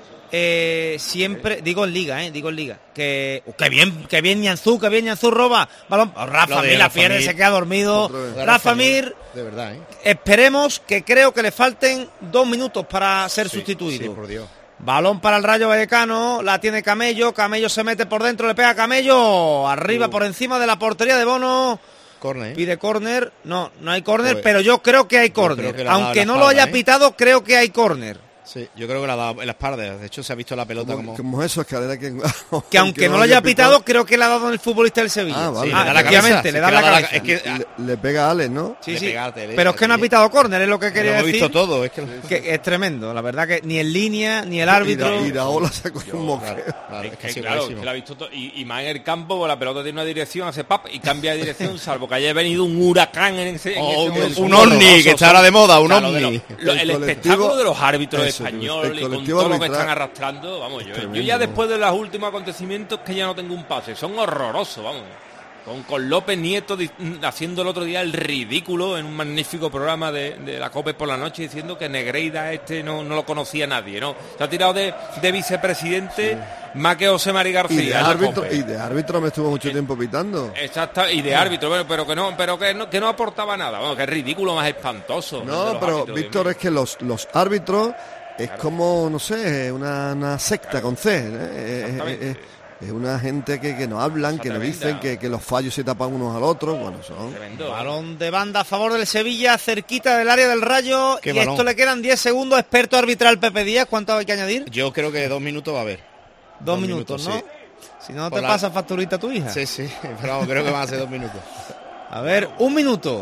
eh, siempre, digo en liga, eh, digo en liga, que uh, que bien, que bien Ñanzú, que bien Ñanzú roba, balón, oh, Rafa
Lo de
Mir la
Rafa
pierde,
Mir.
se queda dormido,
Otra vez.
Rafa Mir,
De verdad, ¿eh?
esperemos que creo que le falten dos minutos para ser
Sí,
sustituido.
sí, por Dios.
Balón para el Rayo Vallecano, la tiene Camello, Camello se mete por dentro, le pega a Camello, arriba
Uh.
por encima de la portería de Bono,
Corner, ¿eh?
pide córner, no, no hay córner,
Pues,
pero yo creo que hay
yo creo
córner,
que le ha dado
aunque
en la
no lo
espalda,
haya
¿eh?
pitado, creo que hay córner.
Sí, yo creo que la ha dado en la espalda. De hecho, se ha visto la pelota
Como,
como...
como eso, escalera que...
Que aunque no lo haya pitado, creo que le ha dado en el futbolista del Sevilla.
Ah, vale.
Sí, le da la
efectivamente,
cabeza,
le
sí,
da
que
la
le da la-
cabeza.
es que-
Le, le pega a Alex, ¿no?
Sí,
Le
sí.
pegarte, le-
Pero es que no ha
sí.
pitado córner, es lo que
Lo
quería
hemos
decir.
visto todo. Es que...
Que es tremendo, la verdad que ni en línea, ni el árbitro.
Y la ola sacó un moqueo.
Claro, claro,
Es
es que
que,
ha sido
claro,
clarísimo.
que la ha visto to- y, y más en el campo, pues la pelota tiene una dirección, hace pap y cambia de dirección, salvo que haya venido un huracán en ese, en
O
ese
un-
momento.
un
Son
ovni,
horrorosos,
que está
son-
ahora de moda, un
claro, de
ovni.
lo- lo-
El
el,
colectivo-
espectáculo de los árbitros
eso, el
españoles, y con
colectivo
todo lo que
arbitral
están arrastrando, vamos, yo, yo
tremendo,
ya
¿no?
después de los últimos acontecimientos que ya no tengo un pase, son horrorosos, vamos. Con, con López Nieto di- haciendo el otro día el ridículo en un magnífico programa de, de la COPE por la noche diciendo que Negreira este no, no lo conocía nadie, ¿no? Se ha tirado de, de vicepresidente más que José Mari García.
Y de
en la
árbitro,
COPE.
y de árbitro me estuvo mucho tiempo pitando.
Exacto, y de árbitro, bueno, pero que no, pero que no, que no aportaba nada, vamos, que es ridículo más espantoso. de
No,
los
pero
árbitros,
Víctor,
Dios
es que los, los árbitros es como, no sé, una, una secta con C. ¿eh? Eh,
Exactamente.
eh, eh, Es una gente que, que no hablan, que no
tremenda.
dicen, que, que los fallos se tapan unos al otro. Bueno, son...
mío. Tremendo.
Balón de banda a favor del Sevilla, cerquita del área del Rayo.
Qué
Y
balón.
esto le quedan diez segundos. Experto arbitral Pepe Díaz, ¿cuánto hay que añadir?
Yo creo que dos minutos va a haber.
Dos,
dos
minutos,
minutos,
¿no? Si no
Por
te
la-
pasa facturita a tu hija.
Sí, sí, pero vamos, creo que van a ser dos minutos.
A ver, un minuto.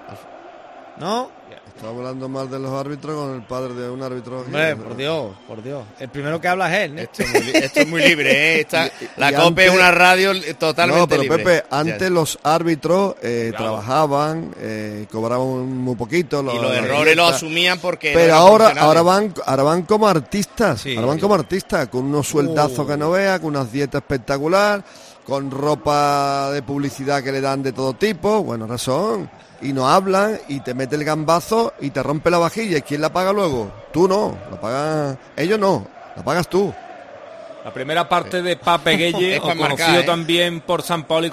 ¿No?
Estaba hablando mal de los árbitros con el padre de un árbitro. aquí.
Hombre, por Dios, por Dios. El primero que habla es él, ¿no?
Esto es muy, li- esto es muy libre, ¿eh? Esta-
Y-
la
y
COPE es
antes-
una radio totalmente
No, pero
libre.
Pepe, antes
Ya.
los árbitros eh,
Claro.
trabajaban, eh, cobraban muy poquito.
Y los
la
errores los
dieta.
asumían porque...
Pero
no eran
ahora,
profesionales.
ahora van, ahora van como artistas,
Sí.
ahora van como artistas, con unos sueldazos
Uh.
que no veas, con unas dietas espectacular, con ropa de publicidad que le dan de todo tipo, bueno, razón, y no hablan, y te mete el gambazo y te rompe la vajilla, ¿y quién la paga luego? Tú no, la pagan, ellos no, la pagas tú.
La primera parte de Pape Gueye,
Es
o
para
conocido
marcar, ¿eh?
también por San Paoli como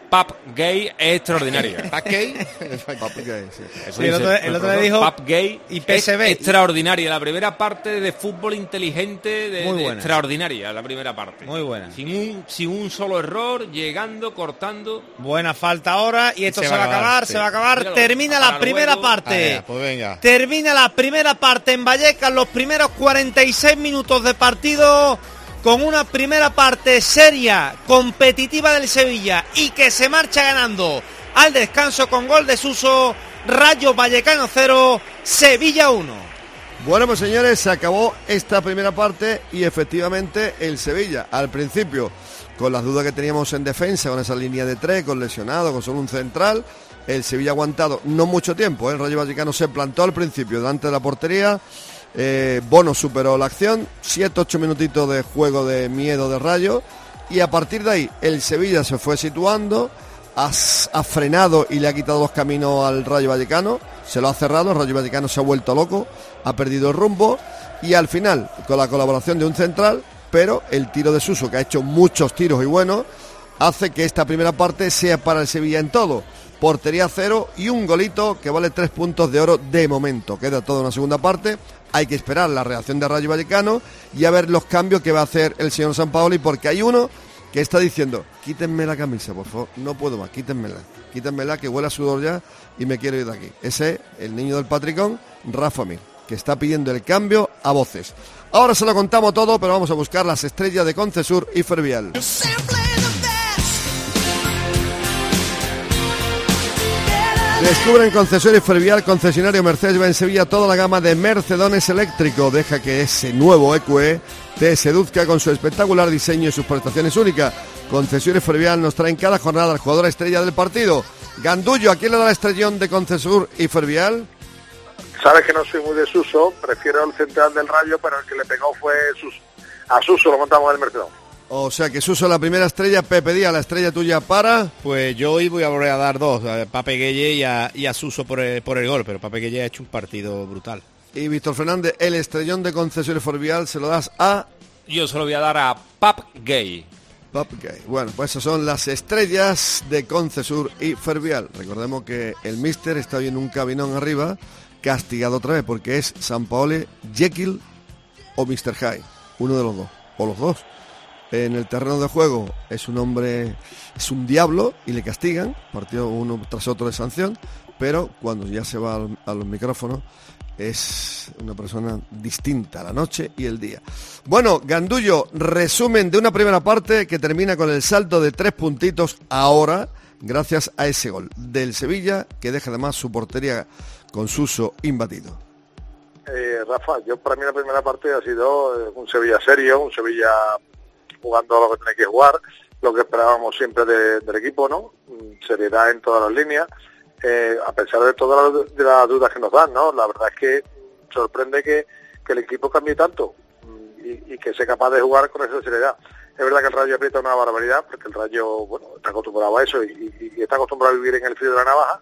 Pap Gay es extraordinaria.
¿Pap Gay?
Pap Gay, sí.
Sí, el otro, el otro le dijo
Pap Gay
y P S B.
es extraordinaria. La primera parte de fútbol inteligente, de,
Muy
de
buena.
extraordinaria, la primera parte.
Muy buena.
Sin un, sin un solo error, llegando, cortando.
Buena falta ahora y esto se,
Se
va
va
a
a
acabar,
acabar,
se
sí.
va a acabar.
Míralo,
Termina
para
la primera
luego.
parte.
Ah, pues venga.
Termina la primera parte en Vallecas, los primeros cuarenta y seis minutos de partido, con una primera parte seria, competitiva del Sevilla y que se marcha ganando al descanso con gol de Suso. Rayo Vallecano cero, Sevilla uno.
Bueno, pues señores, se acabó esta primera parte y efectivamente el Sevilla, al principio, con las dudas que teníamos en defensa, con esa línea de tres, con lesionado, con solo un central, el Sevilla ha aguantado no mucho tiempo, ¿eh? El Rayo Vallecano se plantó al principio delante de la portería, eh, Bono superó la acción, siete ocho minutitos de juego de miedo de Rayo, y a partir de ahí el Sevilla se fue situando, ha, ha frenado y le ha quitado los caminos al Rayo Vallecano, se lo ha cerrado, el Rayo Vallecano se ha vuelto loco, ha perdido el rumbo, y al final, con la colaboración de un central, pero el tiro de Suso, que ha hecho muchos tiros y buenos, hace que esta primera parte sea para el Sevilla en todo. Portería cero y un golito que vale tres puntos de oro de momento. Queda toda una segunda parte. Hay que esperar la reacción de Rayo Vallecano y a ver los cambios que va a hacer el señor Sampaoli, porque hay uno que está diciendo: quítenme la camisa, por favor, no puedo más, quítenmela, quítenmela, que huele a sudor ya y me quiero ir de aquí. Ese es el niño del Patricón, Rafa Mir, que está pidiendo el cambio a voces. Ahora se lo contamos todo, pero vamos a buscar las estrellas de Concesur y Fervial. Descubre en Concesur y Fervial, concesionario Mercedes-Benz Sevilla, toda la gama de Mercedones eléctrico. Deja que ese nuevo E Q E te seduzca con su espectacular diseño y sus prestaciones únicas. Concesur y Fervial nos traen cada jornada al jugador estrella del partido. Gandullo, ¿a quién le da la estrellón de Concesur y Fervial?
Sabes que no soy muy de Suso, prefiero el central del Rayo, pero el que le pegó fue Suso. A Suso lo montamos en el Mercedón.
O sea que Suso la primera estrella, Pepe Díaz, la estrella tuya para...
Pues yo hoy voy a volver a dar dos, a Pape Gueye y a, y a Suso por el, por el gol, pero Pape Gueye ha hecho un partido brutal.
Y Víctor Fernández, el estrellón de Concesur y Fervial se lo das a...
Yo se lo voy a dar a Pap Gay.
Pap Gay. Bueno, pues esas son las estrellas de Concesur y Fervial. Recordemos que el míster está hoy en un cabinón arriba, castigado otra vez, porque es Sampaoli, Jekyll o míster Hyde, uno de los dos, o los dos. En el terreno de juego es un hombre, es un diablo y le castigan, partido uno tras otro de sanción, pero cuando ya se va a los micrófonos es una persona distinta la noche y el día. Bueno, Gandullo, resumen de una primera parte que termina con el salto de tres puntitos ahora, gracias a ese gol del Sevilla, que deja además su portería con Suso imbatido.
Eh, Rafa, yo para mí la primera parte ha sido eh, un Sevilla serio, un Sevilla jugando lo que tiene que jugar, lo que esperábamos siempre de, del equipo, ¿no? Seriedad en todas las líneas, eh, a pesar de todas las, de las dudas que nos dan, ¿no? La verdad es que sorprende que, que el equipo cambie tanto y, y que sea capaz de jugar con esa seriedad. Es verdad que el Rayo aprieta una barbaridad, porque el Rayo, bueno, está acostumbrado a eso y, y, y está acostumbrado a vivir en el frío de la navaja,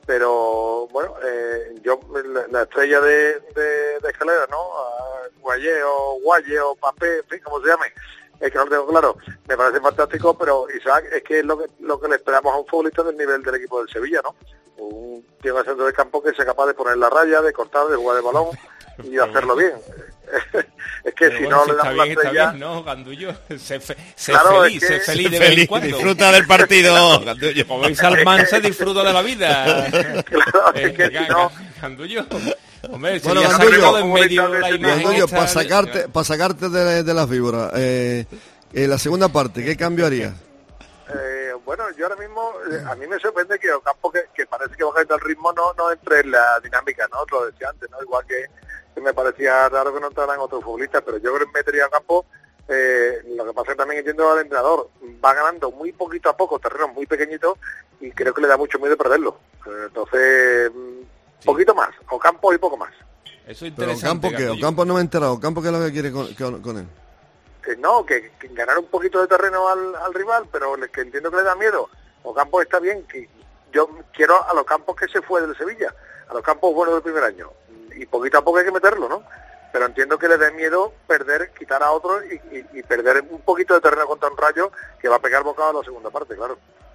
pero bueno, eh, yo la, la estrella de, de, de escalera, ¿no? Guaye o Guaye o Papé, en fin, como se llame, es que no lo tengo claro, me parece fantástico, pero Isaac, es que es lo que lo que le esperamos a un futbolista del nivel del equipo del Sevilla, ¿no? Un tío en el centro del campo que sea capaz de poner la raya, de cortar, de jugar el balón y hacerlo bien. Es que pero si bueno, no si le damos la estrella...
Está bien, ¿no, Gandullo? Sé, fe, sé
claro,
feliz,
es que...
sé feliz de
feliz,
vez en cuando.
Disfruta del partido, Gandullo.
Como dice Salman, se disfruta de la vida.
Claro, es que si no...
Gandullo... Hombre,
bueno,
ya
Gandullo,
sacado en medio la imagen
Gandullo,
esta...
para sacarte, para sacarte de, de las víboras, eh, en la segunda parte, ¿qué cambio harías?
Eh, bueno, yo ahora mismo, eh, a mí me sorprende que Ocampo, que, que parece que bajando el ritmo, no, no entre en la dinámica, ¿no? Lo decía antes, ¿no? Igual que, que me parecía raro que no entraran otros futbolistas, pero yo creo que metería a Ocampo. Eh, lo que pasa es que también entiendo al entrenador, va ganando muy poquito a poco, terrenos muy pequeñitos, y creo que le da mucho miedo perderlo. Eh, entonces, sí. Poquito más, Ocampo y poco más.
Eso es interesante.
Pero Ocampo, ¿qué? Ocampo no me he enterado. ¿Ocampo qué es lo que quiere con, con, con él?
Que no, que, que ganar un poquito de terreno al, al rival, pero que entiendo que le da miedo. Ocampo está bien, que yo quiero a los campos que se fue del Sevilla, a los campos buenos del primer año, y poquito a poco hay que meterlo, ¿no? Pero entiendo que le dé miedo perder, quitar a otro y, y, y perder un poquito de terreno contra un Rayo que va a pegar bocado a la segunda parte, claro.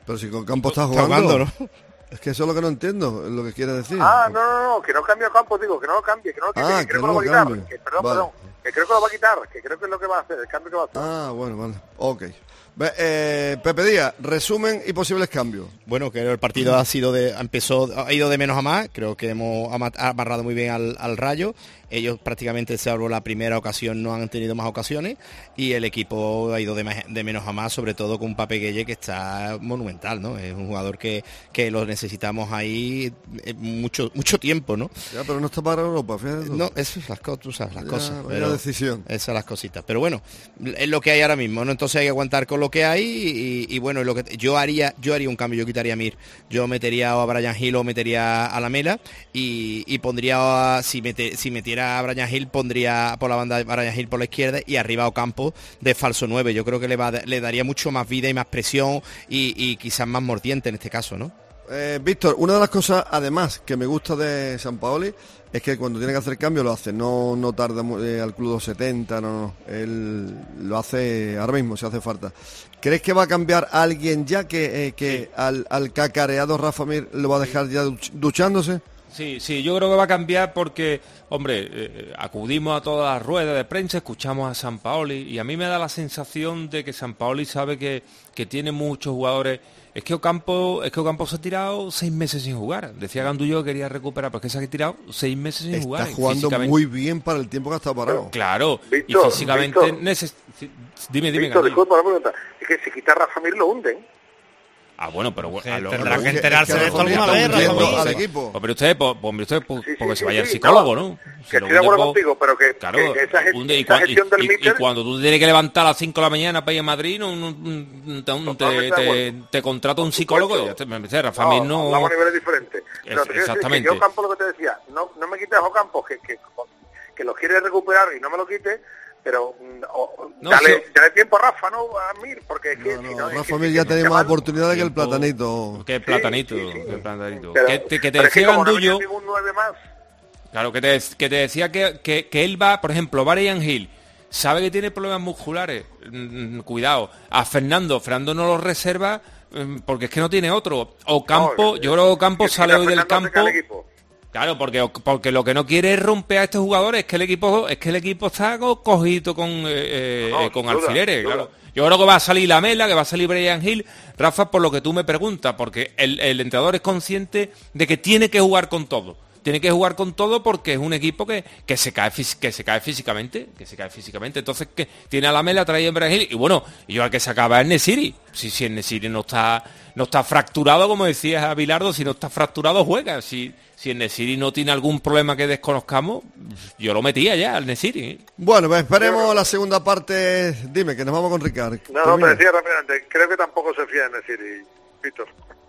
Pero si con Campo está
Está
jugando,
jugando, ¿no?
Es que eso es lo que no entiendo, es lo que quiere decir.
Ah, no, no, no, que no cambie Campos, digo, que no lo cambie, que no lo quite,
Ah,
que
que
creo que,
no
lo va a
lo
quitar,
cambie.
que, perdón,
Vale.
perdón, que creo que lo va a quitar, que creo que es lo que va a hacer, el cambio que va a hacer.
Ah, bueno, vale. Ok. Ve, eh, Pepe Díaz, resumen y posibles cambios.
Bueno, creo que el partido ha sido de, empezó, ha ido de menos a más. Creo que hemos ama- amarrado muy bien al, al Rayo. Ellos prácticamente, salvo la primera ocasión, no han tenido más ocasiones. Y el equipo ha ido de, me- de menos a más, sobre todo con un Pape Gueye que está monumental, ¿no? Es un jugador que, que lo necesitamos ahí eh, mucho mucho tiempo, ¿no?
Ya, pero no está para Europa, fíjate tú.
No, esas son las cosas, tú sabes, las
Ya,
cosas.
vaya decisión.
Esas son las cositas. Pero bueno, es lo que hay ahora mismo, ¿no? Entonces hay que aguantar con lo que hay y, y bueno, lo que yo haría, yo haría un cambio, yo quitaría a Mir, yo metería a Brian Hill o metería a Lamela y, y pondría, a- si mete, si metiera a Brian Hill, pondría por la banda de Brian Hill por la izquierda y arriba a Ocampo de falso nueve. Yo creo que le va, a- le daría mucho más vida y más presión y, y quizás más mordiente en este caso, ¿no?
Eh, Víctor, una de las cosas, además, que me gusta de Sampaoli es que cuando tiene que hacer cambio lo hace, no, no tarda mu- eh, al club dos setenta, no, no, él lo hace ahora mismo, si hace falta. ¿Crees que va a cambiar a alguien ya que, eh, que sí. al, al cacareado Rafa Mir lo va a dejar ya duch- duchándose?
Sí, sí, yo creo que va a cambiar porque, hombre, eh, acudimos a todas las ruedas de prensa, escuchamos a Sampaoli y a mí me da la sensación de que Sampaoli sabe que, que tiene muchos jugadores. Es que Ocampo, es que Ocampo se ha tirado seis meses sin jugar. Decía Gandullo que quería recuperar, pero es que se ha tirado seis meses sin
Está
jugar.
Está jugando muy bien para el tiempo que ha estado parado.
Claro,
Víctor,
y físicamente
Víctor,
neces... Dime, dime,
Víctor,
Gandullo.
disculpa la pregunta, es que si quita a Rafa Mir lo hunden.
Ah, bueno, pero bueno, a lo-
tendrá
lo-
que enterarse de esto alguna vez, Rafa Mir.
al equipo.
Pues, pero usted, pues, pues, hombre, usted, pues,
Sí, sí,
porque
sí,
se vaya
sí,
al psicólogo,
no,
¿no?
Que
Si
estoy
lo
de acuerdo
hunde,
contigo, pero que,
claro,
que- que esa, ge-
hunde, y,
esa
cua-
gestión del
y- y-
míster...
y cuando tú tienes que levantar a las cinco de la mañana para ir a Madrid, no, no, no, te,
Totalmente
te,
de
te,
acuerdo.
te contrata un psicólogo y ya te, me dice, Rafa Mir no...
Hablamos a niveles diferentes.
Es-
Pero te quiero decir que
exactamente.
yo Ocampo, lo que te decía, no, no me quites a Ocampo, que, que, que lo quiere recuperar y no me lo quite, pero mm, o-
No,
dale,
sí.
dale tiempo a Rafa, ¿no? A Mir, porque es que...
No,
si
no,
no, es
Rafa
que-
Mir
que-
ya
que-
tiene
que
más
mal-
oportunidad que el
Tiempo.
platanito.
Que platanito,
sí, sí.
que platanito.
Pero-
que te, que te
pero es que
decía
como no
Gandullo...
venía ningún nueve más,
Claro, que te, que te decía que, que, que él va, por ejemplo, Brian Hill, sabe que tiene problemas musculares, mm, cuidado, a Fernando, Fernando no lo reserva mm, porque es que no tiene otro. Ocampo,
No,
yo creo que Ocampo
que si
sale
está
hoy del
Fernando, se cae
campo.
el equipo.
Claro, porque, porque lo que no quiere es romper a estos jugadores, es que el equipo, es que el equipo está co- cogido con, eh, eh,
No,
eh, con
sin duda,
alfileres,
sin duda.
claro. Yo creo que va a salir Lamela, que va a salir Brian Hill, Rafa, por lo que tú me preguntas, porque el, el entrenador es consciente de que tiene que jugar con todo. Tiene que jugar con todo porque es un equipo que, que se cae fis- que se cae físicamente, que se cae físicamente. Entonces que tiene a Lamela, trae a Brian Hill, y bueno, y yo al que se acaba es Nesiri. Si, si el Nesiri no está, no está fracturado, como decías Bilardo, si no está fracturado juega. Si, si el Nesiri no tiene algún problema que desconozcamos, yo lo metía ya al Nesiri.
Bueno, pues esperemos la segunda parte. Dime, que nos vamos con Ricardo.
No, no, te decía rápidamente, creo que tampoco se fía en decir, y, Víctor.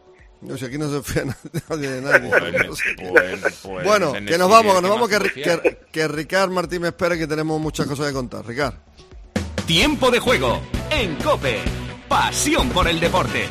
No sé, aquí no se fía nadie de nadie.
Pues, pues, pues,
Bueno,
en
que
el
nos
City,
vamos, que
¿qué
nos vamos,
más
que,
se
Ri-
fía?
que, que Ricard Martín me espera, que tenemos muchas cosas que contar. Ricard.
Tiempo de juego en COPE. Pasión por el deporte.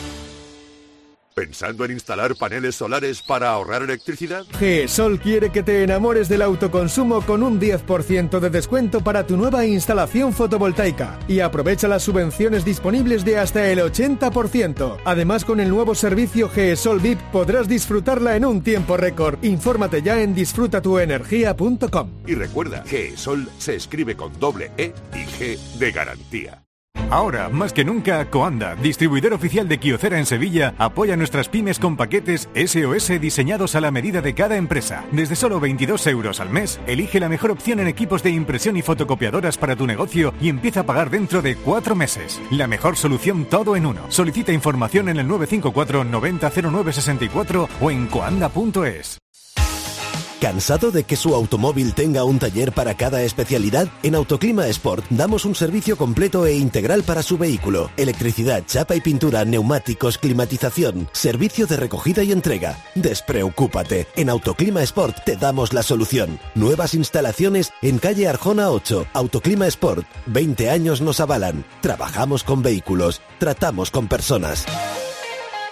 ¿Pensando en instalar paneles solares para ahorrar electricidad?
GESOL quiere que te enamores del autoconsumo con un diez por ciento de descuento para tu nueva instalación fotovoltaica y aprovecha las subvenciones disponibles de hasta el ochenta por ciento. Además, con el nuevo servicio GESOL V I P podrás disfrutarla en un tiempo récord. Infórmate ya en disfruta tu energía punto com.
Y recuerda, GESOL se escribe con doble E y G de garantía.
Ahora, más que nunca, Coanda, distribuidor oficial de Kyocera en Sevilla, apoya a nuestras pymes con paquetes S O S diseñados a la medida de cada empresa. Desde solo veintidós euros al mes, elige la mejor opción en equipos de impresión y fotocopiadoras para tu negocio y empieza a pagar dentro de cuatro meses. La mejor solución todo en uno. Solicita información en el nueve cinco cuatro noventa cero nueve sesenta y cuatro o en coanda punto es.
¿Cansado de que su automóvil tenga un taller para cada especialidad? En Autoclima Sport damos un servicio completo e integral para su vehículo. Electricidad, chapa y pintura, neumáticos, climatización, servicio de recogida y entrega. Despreocúpate, en Autoclima Sport te damos la solución. Nuevas instalaciones en calle Arjona ocho. Autoclima Sport, veinte años nos avalan. Trabajamos con vehículos, tratamos con personas.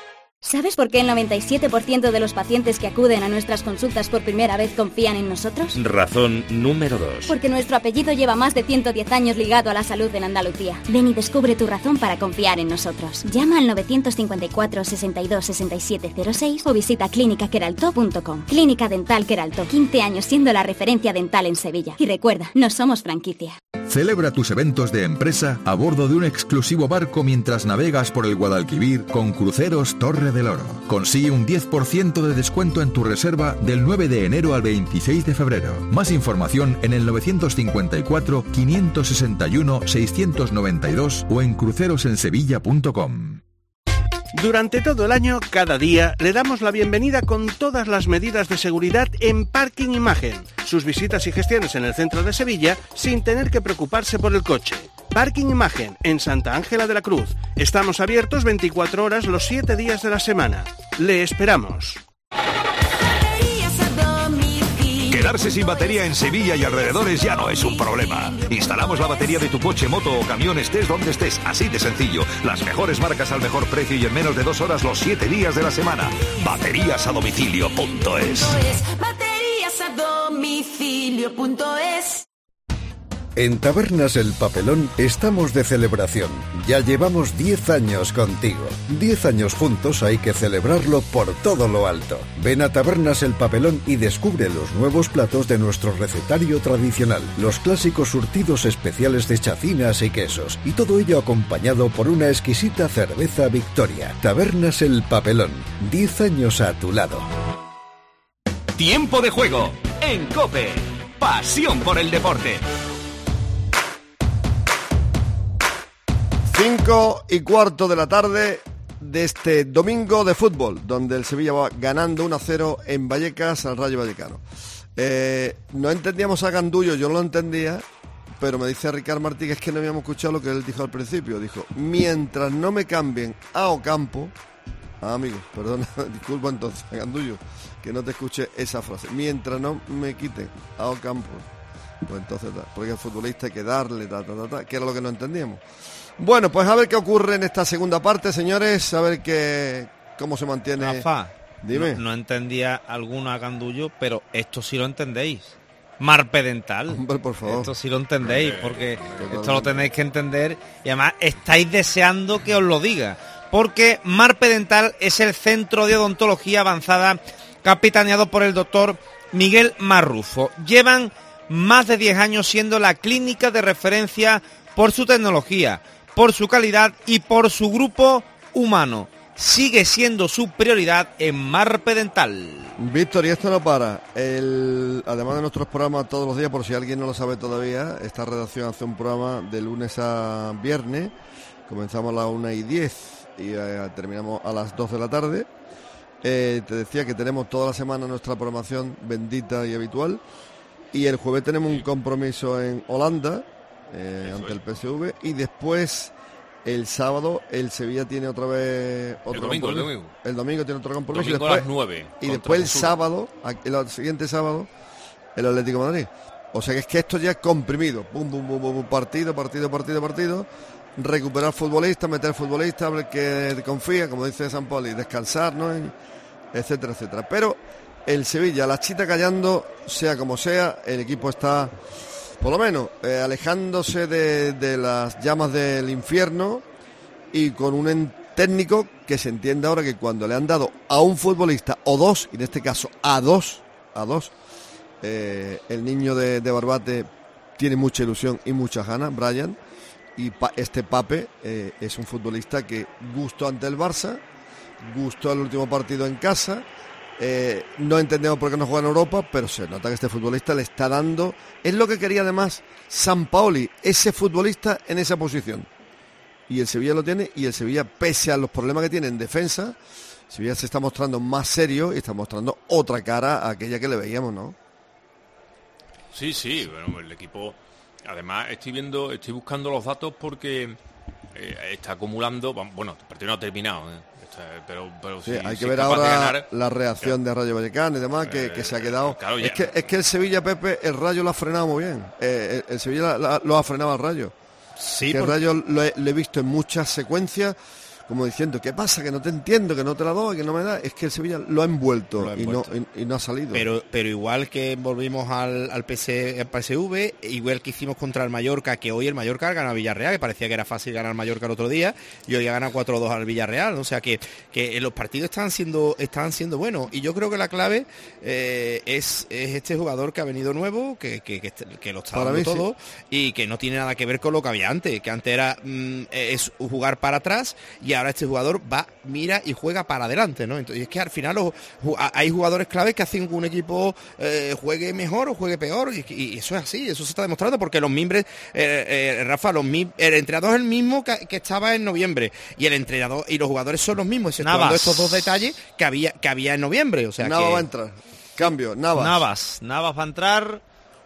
¿Sabes por qué el noventa y siete por ciento de los pacientes que acuden a nuestras consultas por primera vez confían en nosotros?
Razón número dos.
Porque nuestro apellido lleva más de ciento diez años ligado a la salud en Andalucía. Ven y descubre tu razón para confiar en nosotros. Llama al novecientos cincuenta y cuatro, sesenta y dos, sesenta y siete cero seis o visita clínica queralto punto com. Clínica Dental Queralto, quince años siendo la referencia dental en Sevilla. Y recuerda, no somos franquicia.
Celebra tus eventos de empresa a bordo de un exclusivo barco mientras navegas por el Guadalquivir con Cruceros Torre del Oro. Consigue un diez por ciento de descuento en tu reserva del nueve de enero al veintiséis de febrero. Más información en el novecientos cincuenta y cuatro, quinientos sesenta y uno, seiscientos noventa y dos o en crucerosensevilla punto com.
Durante todo el año, cada día, le damos la bienvenida con todas las medidas de seguridad en Parking Imagen. Sus visitas y gestiones en el centro de Sevilla sin tener que preocuparse por el coche. Parking Imagen, en Santa Ángela de la Cruz. Estamos abiertos veinticuatro horas los siete días de la semana. Le esperamos.
Quedarse sin batería en Sevilla y alrededores ya no es un problema. Instalamos la batería de tu coche, moto o camión estés donde estés, así de sencillo. Las mejores marcas al mejor precio y en menos de dos horas los siete días de la semana. Baterías a domicilio punto es.
Baterías a domicilio punto es.
En Tabernas El Papelón estamos de celebración. Ya llevamos diez años contigo. diez años juntos hay que celebrarlo por todo lo alto. Ven a Tabernas El Papelón y descubre los nuevos platos de nuestro recetario tradicional, los clásicos surtidos especiales de chacinas y quesos, y todo ello acompañado por una exquisita cerveza Victoria. Tabernas El Papelón, diez años a tu lado.
Tiempo de juego en COPE. Pasión por el deporte.
Cinco y cuarto de la tarde de este domingo de fútbol, donde el Sevilla va ganando uno a cero en Vallecas al Rayo Vallecano. Eh, no entendíamos a Gandullo, yo no lo entendía, pero me dice Ricard Martí que es que no habíamos escuchado lo que él dijo al principio. Dijo, mientras no me cambien a Ocampo, ah, amigo, perdona, disculpa entonces, Gandullo, que no te escuche esa frase. Mientras no me quiten a Ocampo, pues entonces, porque el futbolista hay que darle, ta, ta, ta, ta, que era lo que no entendíamos. Bueno, pues a ver qué ocurre en esta segunda parte, señores, a ver qué, cómo se mantiene.
Rafa,
dime.
No, no entendía alguno a Gandullo, pero esto sí lo entendéis. Marpe Dental.
Hombre, por favor.
Esto sí lo entendéis, porque Totalmente. Esto lo tenéis que entender y además estáis deseando que os lo diga. Porque Marpe Dental es el centro de odontología avanzada capitaneado por el doctor Miguel Marrufo. Llevan más de diez años siendo la clínica de referencia por su tecnología, por su calidad y por su grupo humano. Sigue siendo su prioridad en Marpe Dental.
Víctor, y esto no para. El, además de nuestros programas todos los días, por si alguien no lo sabe todavía, esta redacción hace un programa de lunes a viernes. Comenzamos a las una y diez y eh, terminamos a las dos de la tarde. Eh, te decía que tenemos toda la semana nuestra programación bendita y habitual. Y el jueves tenemos un compromiso en Holanda, eh, ante el P S V, y después el sábado el Sevilla tiene otra vez otro
el domingo,
compromiso.
El domingo.
El domingo tiene otro compromiso.
Domingo
y después,
a las nueve.
Y después el sábado, el siguiente sábado, el Atlético de Madrid. O sea que es que esto ya es comprimido. Pum, pum, pum, pum, partido, partido, partido, partido. Recuperar futbolistas, meter futbolistas, ver que confía, como dice San Poli, descansar, ¿no? Etcétera, etcétera. Pero el Sevilla, la chita callando, sea como sea, el equipo está, por lo menos, eh, alejándose de, de las llamas del infierno y con un técnico que se entiende ahora que cuando le han dado a un futbolista, o dos, y en este caso a dos, a dos, eh, el niño de, de Barbate tiene mucha ilusión y muchas ganas, Brian, y pa, este Pape eh, es un futbolista que gustó ante el Barça, gustó el último partido en casa. Eh, no entendemos por qué no juega en Europa, pero se nota que este futbolista le está dando, es lo que quería además Sampaoli, ese futbolista en esa posición, y el Sevilla lo tiene, y el Sevilla, pese a los problemas que tiene en defensa, el Sevilla se está mostrando más serio y está mostrando otra cara a aquella que le veíamos, ¿no?
Sí, sí, bueno, el equipo, además estoy viendo, estoy buscando los datos porque eh, está acumulando, bueno, el partido no ha terminado, ¿eh? Pero, pero
sí,
si,
hay que
si
ver ahora ganar, la reacción claro. de Rayo Vallecano y demás, que, eh, que se ha quedado. Claro, es, que, es que el Sevilla, Pepe, el Rayo lo ha frenado muy bien. Eh, el, el Sevilla la, la, lo ha frenado al Rayo.
Sí,
que porque... el Rayo lo he, lo he visto en muchas secuencias como diciendo, ¿qué pasa? Que no te entiendo, que no te la doy, que no me da. Es que el Sevilla lo ha envuelto, lo ha envuelto. Y, no, y, y no ha salido.
Pero pero igual que volvimos al, al, P S, al P S V, igual que hicimos contra el Mallorca, que hoy el Mallorca gana a Villarreal, que parecía que era fácil ganar al Mallorca el otro día, y hoy ha ganado cuatro dos al Villarreal. O sea que, que los partidos están siendo están siendo buenos. Y yo creo que la clave eh, es, es este jugador que ha venido nuevo, que, que, que, que lo está dando todo, sí. Y que no tiene nada que ver con lo que había antes, que antes era mm, es jugar para atrás, y ahora este jugador va, mira y juega para adelante, ¿no? Entonces es que al final los, hay jugadores claves que hacen que un equipo eh, juegue mejor o juegue peor, y, y eso es así, eso se está demostrando, porque los mimbres, eh, eh, Rafa, los mim, el entrenador es el mismo que, que estaba en noviembre, y el entrenador y los jugadores son los mismos, exceptuando estos dos detalles que había que había en noviembre. O sea,
Navas
que...
va a entrar. Cambio, Navas.
Navas, Navas va a entrar.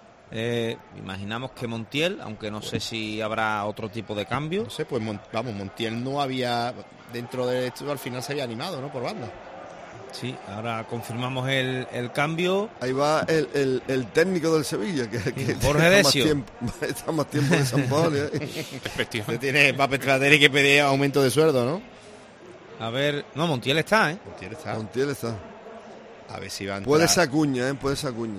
Eh, imaginamos que Montiel, aunque no sé si habrá otro tipo de cambio.
No sé, pues vamos, Montiel no había, dentro de esto al final se había animado, ¿no? Por banda.
Sí, ahora confirmamos el, el cambio.
Ahí va el, el, el técnico del Sevilla, que, que
Jorge Decio.
Está más tiempo de San Paolo.
¿eh? Efectivamente. Tiene va a tener que pedir aumento de sueldo, ¿no?
A ver, no, Montiel está, ¿eh?
Montiel está.
Montiel está.
A ver si va a entrar.
Puede ser Acuña, ¿eh? Puede ser Acuña.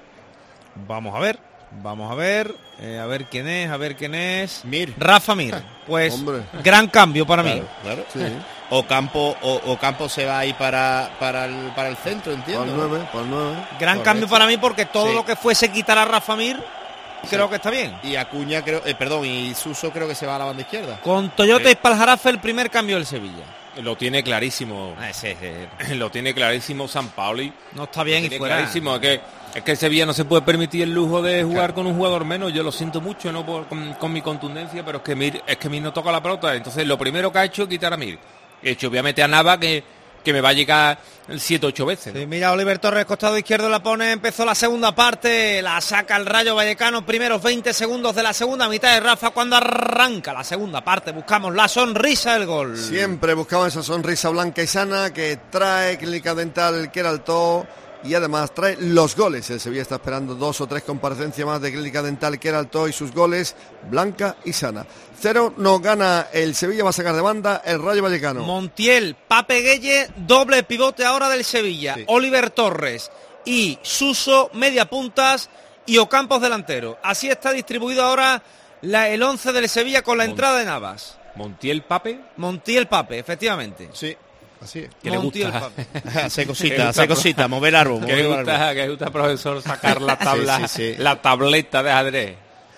Vamos a ver, vamos a ver, eh, a ver quién es, a ver quién es.
Mir.
Rafa Mir. Pues
Hombre.
Gran cambio para
claro,
mí.
Claro. Sí. O Campo, o, o Campo se va ahí para, para, el, para el centro, entiendo.
Para el nueve, para el nueve.
Gran Correcto. Cambio para mí, porque todo sí. Lo que fuese quitar a Rafa Mir, creo sí. Que está bien.
Y Acuña, creo, eh, perdón, y Suso creo que se va a la banda izquierda.
Con Toyota sí. Y Spaljarafe el primer cambio del Sevilla.
Lo tiene clarísimo.
Ah, sí, sí.
Lo tiene clarísimo Sampaoli.
No está bien y fuera.
Clarísimo, es que es que el Sevilla no se puede permitir el lujo de jugar claro. Con un jugador menos. Yo lo siento mucho, no por, con, con mi contundencia, pero es que Mir, es que Mir no toca la pelota. Entonces lo primero que ha hecho es quitar a Mir. De hecho, obviamente a Nava que, que me va a llegar siete ocho veces. ¿no?
Sí, mira, Oliver Torres, costado izquierdo la pone, empezó la segunda parte, la saca el Rayo Vallecano, primeros veinte segundos de la segunda mitad de Rafa, cuando arranca la segunda parte, buscamos la sonrisa del gol.
Siempre buscamos esa sonrisa blanca y sana que trae Clínica Dental Queraltó, y además trae los goles. El Sevilla está esperando dos o tres comparecencias más de Clínica Dental Queraltó y sus goles, blanca y sana. Cero no gana el Sevilla, va a sacar de banda el Rayo Vallecano.
Montiel, Pape Gueye, doble pivote ahora del Sevilla. Sí. Oliver Torres y Suso, media puntas, y Ocampos delantero. Así está distribuido ahora la, el once del Sevilla con la Mont- entrada de Navas.
Montiel, Pape.
Montiel, Pape, efectivamente.
Sí. Así es.
Que le gusta
hacer cositas, hacer cositas, mover árbol.
Que le gusta, que gusta, profesor, sacar la tabla, sí, sí, sí. La tableta de ajedrez.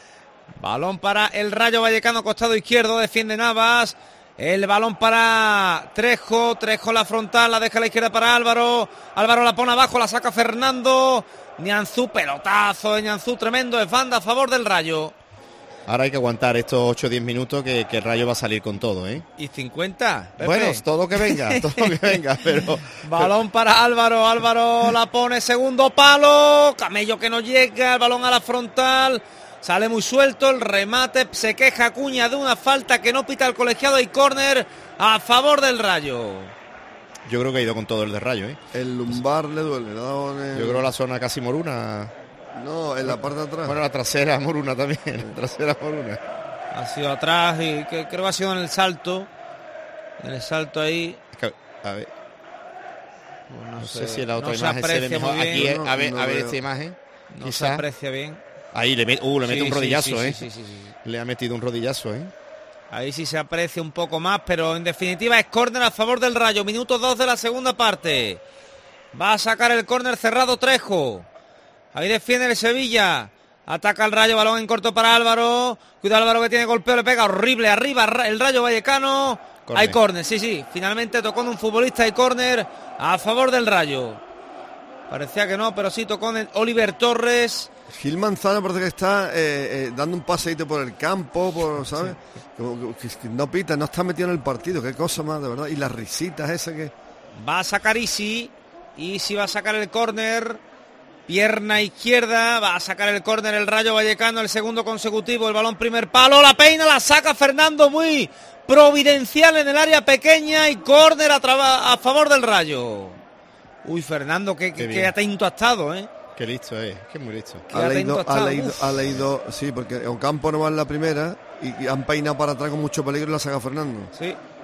Balón para el Rayo Vallecano, costado izquierdo, defiende Navas. El balón para Trejo, Trejo la frontal, la deja a la izquierda para Álvaro. Álvaro la pone abajo, la saca Fernando. Nianzú, pelotazo de Nianzú, tremendo, es banda a favor del Rayo.
Ahora hay que aguantar estos ocho o diez minutos que, que el Rayo va a salir con todo, ¿eh?
¿Y cincuenta? Pepe.
Bueno, todo lo que venga, todo lo que venga, pero...
Balón para Álvaro, Álvaro la pone, segundo palo, Camello que no llega, el balón a la frontal, sale muy suelto, el remate, se queja Acuña de una falta que no pita el colegiado y córner a favor del Rayo.
Yo creo que ha ido con todo el de Rayo, ¿eh?
El lumbar le duele, ¿no?
Yo creo la zona casi moruna...
No, en la parte de atrás.
Bueno, la trasera Moruna también, la trasera Moruna.
Ha sido atrás y que, creo que ha sido en el salto. En el salto ahí.
A ver.
Pues no,
no
sé,
sé si la otra
no
imagen
se aprecia
se ve mejor.
muy bien.
Aquí,
no,
a ver,
no
a ver
veo.
esta imagen.
No
Quizá.
se aprecia bien.
Ahí le, met, uh, le mete
sí,
un rodillazo,
sí, sí,
¿eh?
Sí, sí, sí, sí.
Le ha metido un rodillazo, ¿eh?
Ahí sí se aprecia un poco más, pero en definitiva es córner a favor del Rayo. Minuto dos de la segunda parte. Va a sacar el córner cerrado Trejo. Ahí defiende el Sevilla. Ataca el Rayo, balón en corto para Álvaro. Cuidado Álvaro que tiene golpeo, le pega horrible arriba el Rayo Vallecano. Corner. Hay córner, sí, sí. Finalmente tocó en un futbolista, hay córner a favor del Rayo. Parecía que no, pero sí tocó en Oliver Torres.
Gil Manzano parece que está eh, eh, dando un paseíto por el campo, por, ¿sabes? Sí. Como que, que no pita, no está metido en el partido, qué cosa más, de verdad. Y las risitas esas que...
Va a sacar Isi. Isi va a sacar el córner. Pierna izquierda, va a sacar el córner el Rayo Vallecano, el segundo consecutivo, el balón primer palo, la peina, la saca Fernando, muy providencial en el área pequeña y córner a, a favor del Rayo. Uy, Fernando, qué, qué, qué atento ha estado, ¿eh?
Qué listo es, qué muy listo.
Ha leído, ha, leído, ha leído, sí, porque Ocampo no va en la primera y, y han peinado para atrás con mucho peligro y la saca Fernando.
Sí.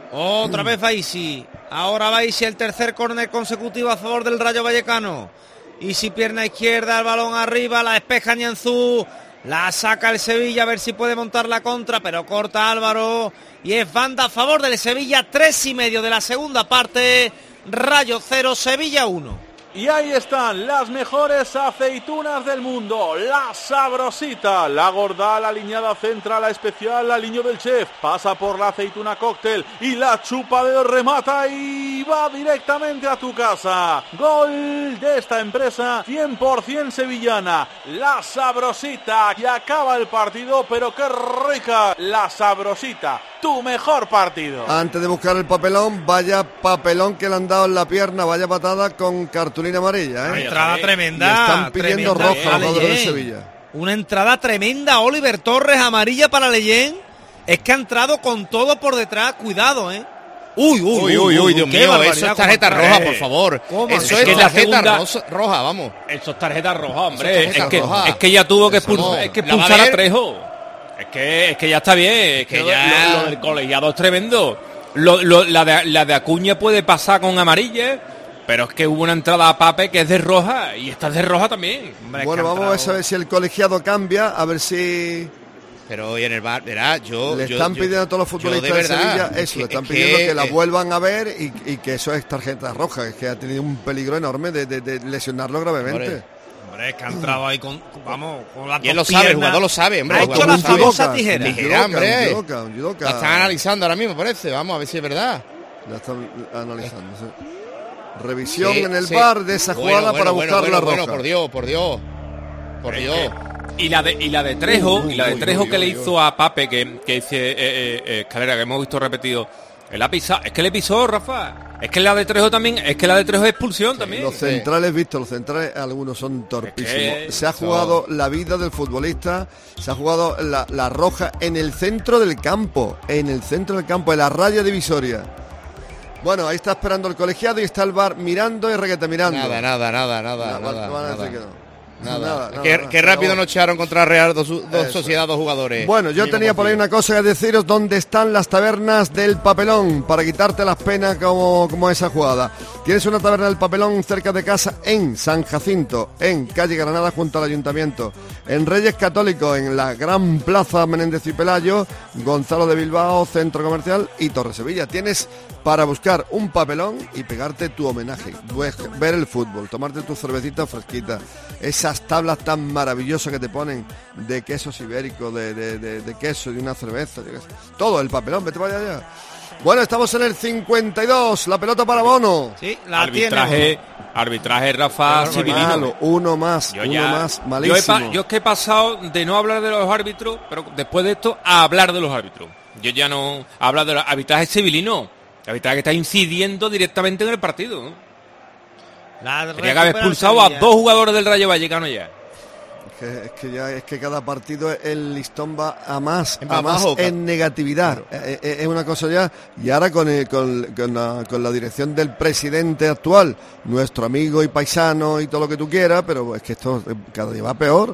Otra vez va Isi. Ahora va Isi, el tercer córner consecutivo a favor del Rayo Vallecano. Isi, pierna izquierda, el balón arriba, la despeja Nianzú. La saca el Sevilla, a ver si puede montar la contra, pero corta Álvaro. Y es banda a favor del Sevilla, tres y medio de la segunda parte. Rayo cero, Sevilla uno.
Y ahí están las mejores aceitunas del mundo, la Sabrosita, la gorda, la aliñada central, la especial, la aliño del chef, pasa por la aceituna cóctel y la chupa de remata y va directamente a tu casa. Gol de esta empresa cien por ciento sevillana, la Sabrosita, y acaba el partido, pero qué rica, la Sabrosita, tu mejor partido.
Antes de buscar el papelón, vaya papelón que le han dado en la pierna, vaya patada con cartulina amarilla, ¿eh?
Una entrada tremenda.
Y están pidiendo
tremenda,
roja a los jugadores de Sevilla.
Una entrada tremenda, Oliver Torres, amarilla para Leyen. Es que ha entrado con todo por detrás, cuidado, ¿eh?
Uy, uy, uy, uy, uy Dios mío, eso es tarjeta roja, por favor.
¿Cómo?
Eso
es,
es,
que
tarjeta
segunda...
rosa, roja, vamos.
Eso es tarjeta roja, hombre.
Es,
es, que,
roja.
es que ya tuvo que expulsar,
no.
es que expulsar a Trejo. Es que, es que ya está bien, es que, que ya... lo, lo del colegiado es tremendo. Lo, lo, la, de, la de Acuña puede pasar con amarilla, pero es que hubo una entrada a Pape que es de roja y esta es de roja también.
Hombre, bueno, vamos entrado... a ver si el colegiado cambia, a ver si...
Pero hoy en el bar, verás, yo...
Le
yo,
están
yo,
pidiendo a todos los futbolistas de, verdad, de Sevilla eso, que, le están pidiendo que, que la vuelvan a ver y, y que eso es tarjeta roja, es que ha tenido un peligro enorme de, de, de lesionarlo gravemente.
Hombre, hombre, es que ha entrado ahí con, vamos, con las
y él lo sabe, el jugador lo sabe, hombre.
Ha hecho la famosa tijera.
Tijera, hombre.
Un judoka, un judoka.
La están analizando ahora mismo, parece, vamos a ver si es verdad.
La están analizando, sí. Revisión
sí,
en el
sí.
bar de esa jugada bueno, bueno, para
bueno,
buscar
bueno,
la roja.
Bueno, por Dios, por Dios. Por Dios.
Y la de y la de Trejo,
uy,
y la de
uy,
Trejo
uy,
que
uy,
le
uy.
hizo a Pape, que, que dice eh, eh, eh, Escalera, que hemos visto repetido. Él ha pisado, es que le pisó, Rafa. Es que la de Trejo también, es que la de Trejo es expulsión sí, también.
Los centrales, visto, los centrales algunos son torpísimos. Es que se ha jugado no. la vida del futbolista, se ha jugado la, la roja en el centro del campo, en el centro del campo, en la raya divisoria. Bueno, ahí está esperando el colegiado y está el bar mirando y Reguete mirando.
Nada, nada, nada, nada,
no,
nada.
Van a
nada.
decir que no.
Nada.
Nada, nada,
qué,
nada,
qué rápido
nada.
nos echaron contra Real dos, dos sociedades, dos jugadores.
Bueno, yo tenía por ahí una cosa que deciros, dónde están las tabernas del Papelón, para quitarte las penas como, como esa jugada. Tienes una taberna del Papelón cerca de casa en San Jacinto, en calle Granada junto al Ayuntamiento, en Reyes Católicos, en la Gran Plaza Menéndez y Pelayo, Gonzalo de Bilbao, Centro Comercial y Torre Sevilla. Tienes para buscar un papelón y pegarte tu homenaje, ver el fútbol, tomarte tu cervecita fresquita, esas tablas tan maravillosas que te ponen de quesos ibéricos, de, de, de, de queso, de una cerveza, todo el papelón, vete para allá. Bueno, estamos en el cincuenta y dos, la pelota para Bono.
Sí, la
arbitraje,
tiene.
Arbitraje Rafa Civilino.
Uno más,
yo
uno
ya,
más, malísimo.
Yo, he, yo es que he pasado de no hablar de los árbitros, pero después de esto a hablar de los árbitros. Yo ya no hablo de los arbitrajes civilinos. El arbitraje que está incidiendo directamente en el partido, ¿no? Tenía que haber expulsado a dos jugadores del Rayo Vallecano ya.
Es que, es que ya es que cada partido el listón va a más,
va
a más
abajo,
en negatividad. Claro. Es, es una cosa ya. Y ahora con, el, con, con, la, con la dirección del presidente actual, nuestro amigo y paisano y todo lo que tú quieras, pero es que esto cada día va peor.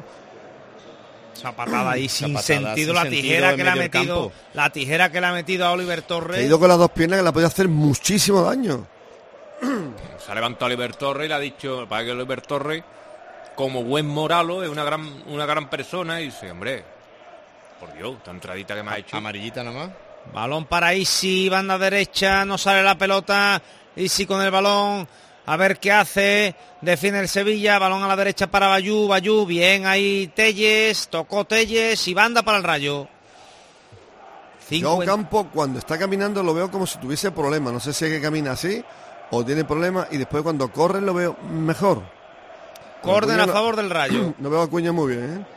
Esa patada ahí sin
patada,
sentido,
sin
la
sentido
tijera que le ha metido,
campo.
la tijera que le ha metido a Oliver Torres.
Ha ido con las dos piernas que la puede hacer muchísimo daño.
Se ha levantado Oliver Torres y le ha dicho, para que Oliver Torres, como buen moralo, es una gran, una gran persona, y dice, hombre, por Dios, esta entradita que me ha hecho.
Amarillita nada más.
Balón para Isi, banda derecha, no sale la pelota, Isi con el balón. A ver qué hace, defiende el Sevilla, balón a la derecha para Bayú, Bayú, bien ahí Telles, tocó Telles y banda para el Rayo.
Yo Campo cuando está caminando lo veo como si tuviese problemas, no sé si es que camina así o tiene problemas y después cuando corre lo veo mejor.
Córner a
no,
favor del Rayo.
No veo a Acuña muy bien, ¿eh?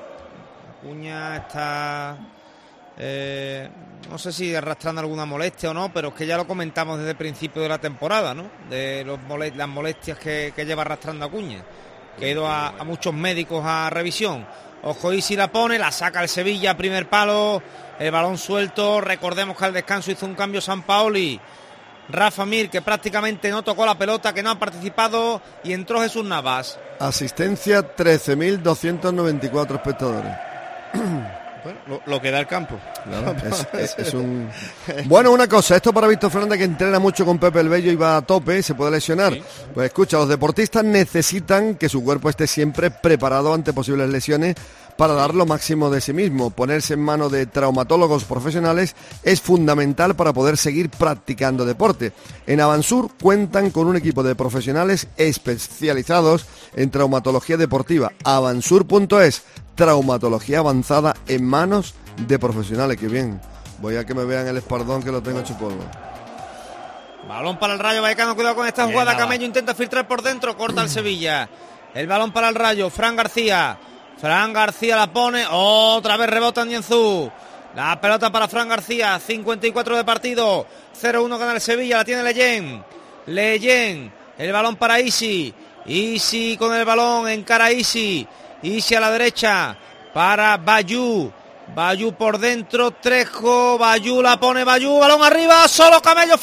Acuña está... Eh, no sé si arrastrando alguna molestia o no, pero es que ya lo comentamos desde el principio de la temporada, ¿no? De los molest- las molestias que, que lleva arrastrando Acuña, que ha ido a, a muchos médicos a revisión. Ojo, y si la pone, la saca el Sevilla, primer palo, el balón suelto. Recordemos que al descanso hizo un cambio Sampaoli. Rafa Mir, que prácticamente no tocó la pelota, que no ha participado, y entró Jesús Navas.
Asistencia trece mil doscientos noventa y cuatro espectadores.
Bueno, lo, lo que da el campo.
Claro, es, es, es un... Bueno, una cosa, esto para Víctor Fernández, que entrena mucho con Pepe el Bello y va a tope, se puede lesionar. Sí. Pues escucha, los deportistas necesitan que su cuerpo esté siempre preparado ante posibles lesiones para dar lo máximo de sí mismo. Ponerse en manos de traumatólogos profesionales es fundamental para poder seguir practicando deporte. En Avansur cuentan con un equipo de profesionales especializados en traumatología deportiva. avansur punto es, traumatología avanzada en manos de profesionales. Que bien, voy a que me vean el espardón, que lo tengo hecho polvo.
Balón para el Rayo Vallecano, cuidado con esta jugada. Camello intenta filtrar por dentro, corta el Sevilla. El balón para el Rayo, Fran García. Fran García la pone, otra vez rebota Nianzú. La pelota para Fran García, cincuenta y cuatro de partido, cero uno gana el Sevilla, la tiene Leyen. Leyen, el balón para Isi. Isi con el balón, encara Isi. Isi a la derecha para Bayú. Bayú por dentro, Trejo, Bayú la pone, Bayú, balón arriba, solo Camello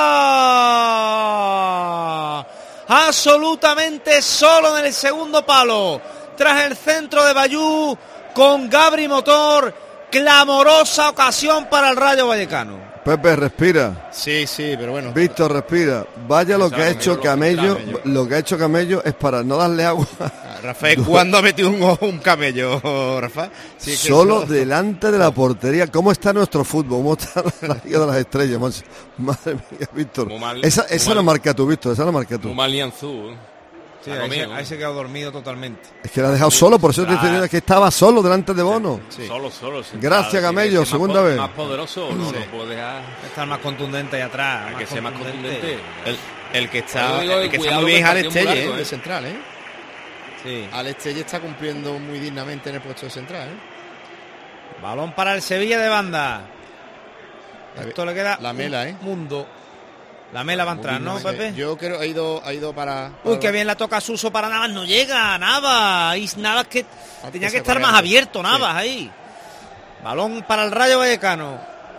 fuera. Absolutamente solo en el segundo palo. Tras el centro de Bayú, con Gabri Motor, clamorosa ocasión para el Rayo Vallecano.
Pepe, respira.
Sí, sí, pero bueno.
Víctor, respira. Vaya lo que ha hecho Camello, lo que ha hecho Camello es para no darle agua.
Rafael, ¿cuándo ha metido un, un camello, Rafa?
Sí, solo eso... delante de la portería. ¿Cómo está nuestro fútbol? ¿Cómo está la Liga de las Estrellas? Madre mía, Víctor. Mal, esa esa la marca tú, Víctor, esa la marca tú.
Muy mal Nianzú.
Sí, ahí, se, ahí se quedó dormido totalmente.
Es que la ha dejado solo, por eso te decía que estaba solo delante de Bono.
Sí, sí. Solo, solo.
Gracias, Camello, segunda vez.
Más poderoso, no, sí. No puede dejar.
Estar más contundente ahí atrás.
Hay que ser más contundente.
El, el que está, el que está muy bien es Alex Telle, ¿eh? De central, ¿eh?
Sí.
Alex Telle está cumpliendo muy dignamente en el puesto de central, ¿eh?
Balón para el Sevilla de banda. Esto le queda
la mela, ¿eh?
Mundo. La Mela va a entrar, ¿no, Pepe?
Yo creo que ha ido, ha ido para, para...
Uy, qué bien la toca Suso para Navas. No llega, Navas. Y Navas que ah, tenía que estar corriendo. Más abierto, Navas, sí. Ahí. Balón para el Rayo Vallecano.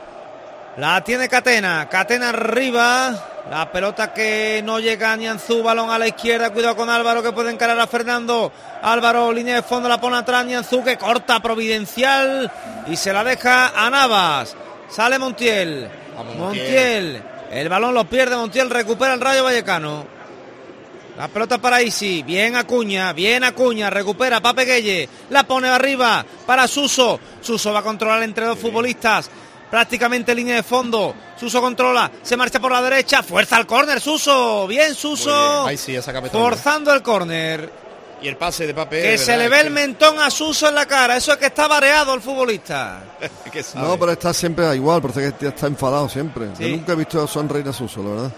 La tiene Catena. Catena arriba. La pelota que no llega a Nianzú. Balón a la izquierda. Cuidado con Álvaro, que puede encarar a Fernando. Álvaro, línea de fondo, la pone atrás. Nianzú, que corta Providencial. Y se la deja a Navas. Sale Montiel. Vamos, Montiel. Montiel. El balón lo pierde Montiel, recupera el Rayo Vallecano. La pelota para Isi, bien Acuña, bien Acuña, recupera Pape Gueye, la pone arriba para Suso. Suso va a controlar entre dos futbolistas, prácticamente línea de fondo. Suso controla, se marcha por la derecha, fuerza al córner, Suso, bien Suso,
bien. Ahí sí, esa
forzando el córner.
Y el pase de Pape.
Que se le ve el mentón a Suso en la cara. Eso es que está mareado el futbolista.
No, pero está siempre igual, parece que está enfadado siempre. ¿Sí? Yo nunca he visto sonreír a Suso, la verdad.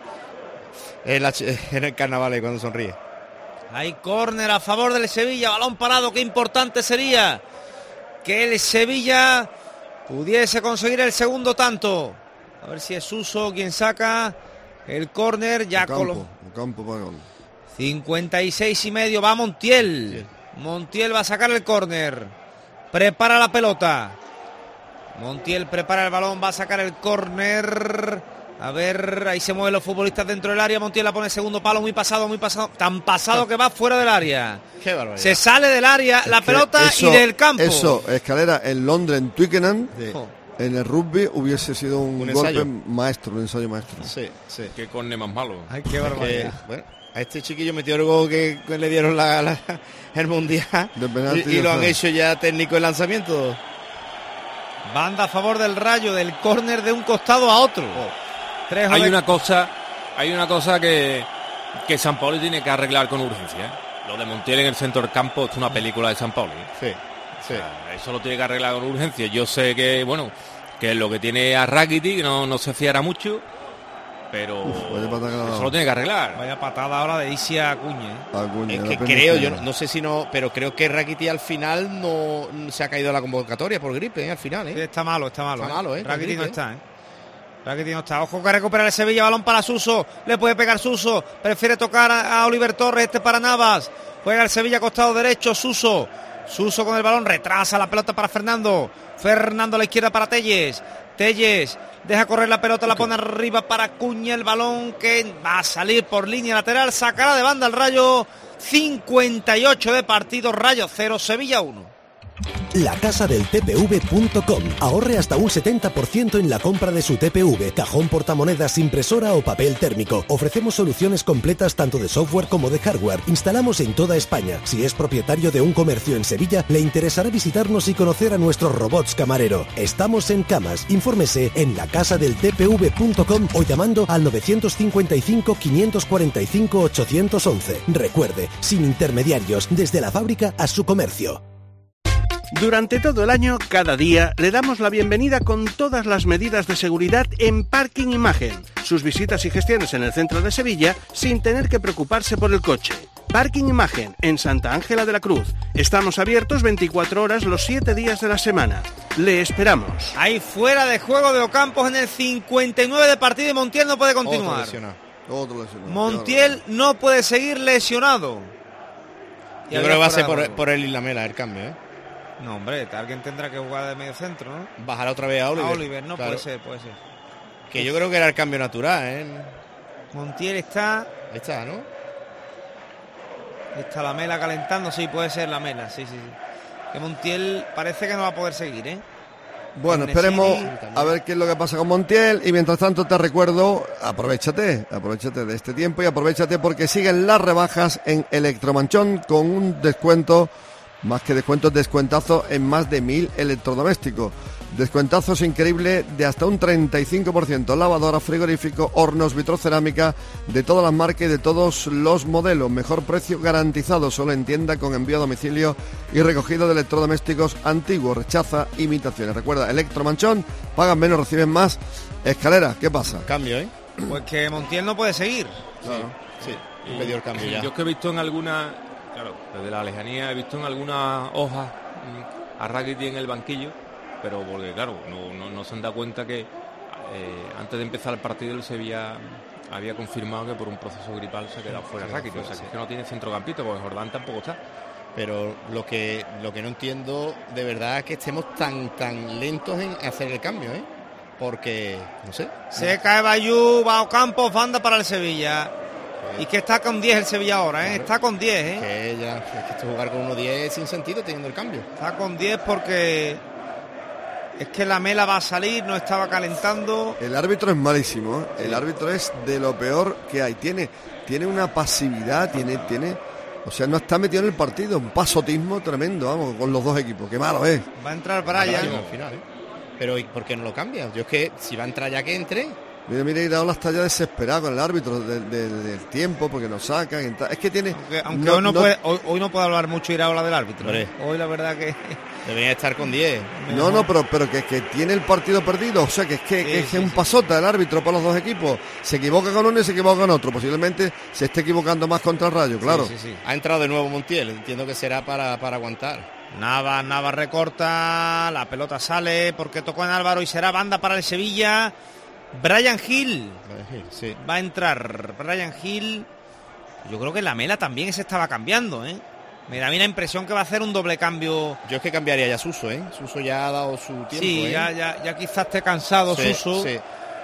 En, la, en el carnaval cuando sonríe.
Hay córner a favor del Sevilla. Balón parado, qué importante sería que el Sevilla pudiese conseguir el segundo tanto. A ver si es Suso quien saca el córner. Ya
Ocampo, Ocampo para gol.
cincuenta y seis y medio, va Montiel. Montiel va a sacar el córner. Prepara la pelota. Montiel prepara el balón, va a sacar el córner. A ver, ahí se mueven los futbolistas dentro del área. Montiel la pone segundo palo, muy pasado, muy pasado. Tan pasado que va fuera del área.
Qué barbaridad.
Se sale del área, es la pelota eso, y del campo.
Eso, Escalera, en Londres, en Twickenham, sí. En el rugby hubiese sido un, un golpe maestro, un ensayo maestro.
Sí, sí.
Qué córner más malo.
Ay, qué barbaridad.
Que, bueno, a este chiquillo metió el gol que, que le dieron la, la, el mundial y, y lo han hecho ya técnico en lanzamiento.
Banda a favor del Rayo, del córner de un costado a otro. Oh.
Tres hay una cosa, hay una cosa que, que Sampaoli tiene que arreglar con urgencia. ¿eh? Lo de Montiel en el centro del campo es una película de Sampaoli. ¿eh?
Sí, sí.
O sea, eso lo tiene que arreglar con urgencia. Yo sé que, bueno, que lo que tiene a Rakitic, que no, no se fiara mucho. Pero Uf, eso lo tiene que arreglar.
Vaya patada ahora de Isi a Acuña. ¿eh?
Acuña
es que creo, yo no, no sé si no, pero creo que Rakitic al final no se ha caído de la convocatoria por gripe, ¿eh? Al final, ¿eh?
Sí, está malo, está malo.
Está
¿eh?
malo, ¿eh?
Rakitic
gripe,
no está, ¿eh? Rakitic no está. Ojo que recupera el Sevilla, balón para Suso. Le puede pegar Suso. Prefiere tocar a, a Oliver Torres, este para Navas. Juega el Sevilla costado derecho, Suso. Suso con el balón, retrasa la pelota para Fernando. Fernando a la izquierda para Telles. Telles deja correr la pelota, la pone arriba para Acuña, el balón que va a salir por línea lateral, sacará de banda el Rayo. Cincuenta y ocho de partido, Rayo cero, Sevilla uno.
la casa del T P V punto com. Ahorre hasta un setenta por ciento en la compra de su T P V, cajón portamonedas, impresora o papel térmico. Ofrecemos soluciones completas tanto de software como de hardware. Instalamos en toda España. Si es propietario de un comercio en Sevilla, le interesará visitarnos y conocer a nuestros robots camarero. Estamos en Camas. Infórmese en la casa del T P V punto com o llamando al novecientos cincuenta y cinco, quinientos cuarenta y cinco, ochocientos once. Recuerde, sin intermediarios, desde la fábrica a su comercio.
Durante todo el año, cada día, le damos la bienvenida con todas las medidas de seguridad en Parking Imagen. Sus visitas y gestiones en el centro de Sevilla sin tener que preocuparse por el coche. Parking Imagen, en Santa Ángela de la Cruz. Estamos abiertos veinticuatro horas los siete días de la semana. Le esperamos.
Ahí fuera de juego de Ocampos en el cincuenta y nueve de partido y Montiel no puede continuar.
Otro lesionado. Otro lesionado.
Montiel no puede seguir lesionado.
Yo creo que va a ser por, por él y la Mela el cambio, ¿eh?
No, hombre, alguien tendrá que jugar de medio centro, ¿no?
Bajará otra vez a Oliver.
A Oliver, no,
claro.
puede ser, puede ser.
Que yo creo que era el cambio natural, ¿eh?
Montiel está...
Ahí está, ¿no?
Está la Mela calentando, sí, puede ser la Mela, sí, sí, sí. Que Montiel parece que no va a poder seguir, ¿eh?
Bueno, esperemos a ver qué es lo que pasa con Montiel y mientras tanto te recuerdo, aprovéchate, aprovéchate de este tiempo y aprovéchate porque siguen las rebajas en Electromanchón con un descuento, más que descuentos, descuentazo en más de mil electrodomésticos. Descuentazos increíbles de hasta un treinta y cinco por ciento. Lavadora, frigorífico, hornos, vitrocerámica, de todas las marcas y de todos los modelos. Mejor precio garantizado, solo en tienda con envío a domicilio y recogido de electrodomésticos antiguos. Rechaza imitaciones. Recuerda, Electromanchón, pagan menos, reciben más. Escalera, ¿qué pasa?
Cambio, ¿eh?
Pues que Montiel no puede seguir.
Claro, sí, sí. Me dio el cambio ya.
Yo es que he visto en alguna, claro, desde la lejanía he visto en algunas hojas a Rakitic en el banquillo. Pero porque claro, no, no, no se han dado cuenta que eh, antes de empezar el partido el Sevilla había confirmado que por un proceso gripal se ha quedado fuera Rakitic, o sea que es que no tiene centrocampista, porque Jordán tampoco está.
Pero lo que lo que no entiendo de verdad es que estemos tan tan lentos en hacer el cambio, ¿eh? Porque, no sé.
Se cae Bayú, va a Ocampos, banda para el Sevilla. Y que está con diez el Sevilla ahora, ¿eh? Claro. Está con diez, ¿eh?
Que ya, es que jugar con uno diez es sin sentido teniendo el cambio.
Está con diez porque... Es que la Mela va a salir, no estaba calentando.
El árbitro es malísimo, ¿eh? El árbitro es de lo peor que hay. Tiene, tiene una pasividad, tiene, tiene, o sea, no está metido en el partido. Un pasotismo tremendo, vamos, con los dos equipos. Qué malo es.
Va a entrar Brian.
Al final, ¿eh? Pero ¿y por qué no lo cambia? Yo es que si va a entrar ya que entre.
Mira, mira, he dado las tallas desesperadas con el árbitro de, de, de, del tiempo, porque nos sacan. Es que tiene...
Aunque, aunque no, hoy, no no, puede, hoy, hoy no puede hablar mucho Iraola del árbitro. Hombre. Hoy la verdad que...
Debería estar con diez.
No, no, pero, pero que, que tiene el partido perdido. O sea, que es que, sí, que es sí, un sí. pasota el árbitro para los dos equipos. Se equivoca con uno y se equivoca con otro. Posiblemente se esté equivocando más contra el Rayo, claro.
Sí, sí, sí. Ha entrado de nuevo Montiel. Entiendo que será para, para aguantar.
Nava, Nava recorta. La pelota sale porque tocó en Álvaro y será banda para el Sevilla. Brian Hill
sí.
va a entrar. Brian Hill. Yo creo que la Mela también se estaba cambiando, ¿eh? Me da a mí la impresión que va a hacer un doble cambio.
Yo es que cambiaría ya Suso, ¿eh? Suso ya ha dado su tiempo.
Sí,
¿eh?
ya, ya, ya quizás esté cansado
sí,
Suso.
Sí.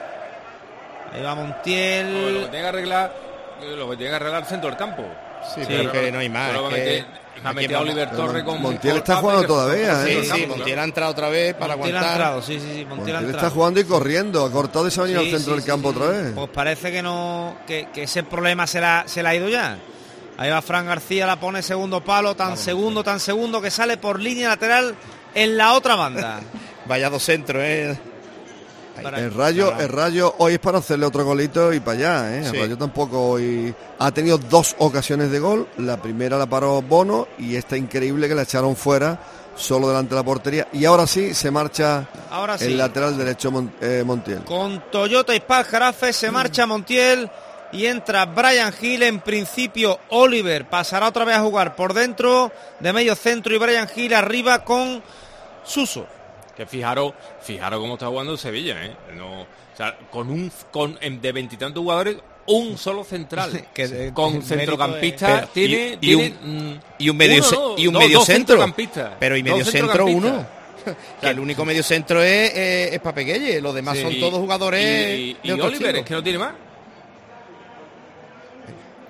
Ahí va Montiel.
No, lo que tiene que arreglar, lo que tiene que arreglar el centro del campo.
Sí, sí, pero que no hay más.
Pero
que...
Ha metido a Oliver Torres con...
Montiel está jugando todavía,
¿eh?
Sí,
sí, Montiel ha entrado otra vez para
Montiel
aguantar.
Ha entrado, sí, sí, sí, Montiel,
Montiel
ha entrado.
Está jugando y corriendo, ha cortado y se ha venido sí, al centro sí, del campo sí, otra vez.
Pues parece que no, que, que ese problema se la, se la ha ido ya. Ahí va Fran García, la pone segundo palo, tan Vamos, segundo, tan segundo, que sale por línea lateral en la otra banda.
Vaya dos centros, ¿eh?
El Rayo, el Rayo hoy es para hacerle otro golito y para allá, ¿eh? El sí. Rayo tampoco hoy ha tenido dos ocasiones de gol. La primera la paró Bono y esta increíble que la echaron fuera, solo delante de la portería. Y ahora sí se marcha
ahora sí.
el lateral derecho Mon, eh, Montiel.
Con Toyota y Spal-Jarafe se marcha Montiel y entra Brian Hill. En principio Oliver pasará otra vez a jugar por dentro de medio centro y Brian Hill arriba con Suso.
Que fijaros, fijaros cómo está jugando el Sevilla, ¿eh? No, o sea, con un con de veintitantos jugadores, un solo central, que de, con centrocampista de, tiene,
y,
tiene
y un, y un medio
uno, no,
y un
dos,
medio
dos
centro, pero y medio centro uno. Que el único medio centro es, es, es Papeguelle, los demás sí, son todos jugadores.
Y, y, y Oliver es que no tiene más.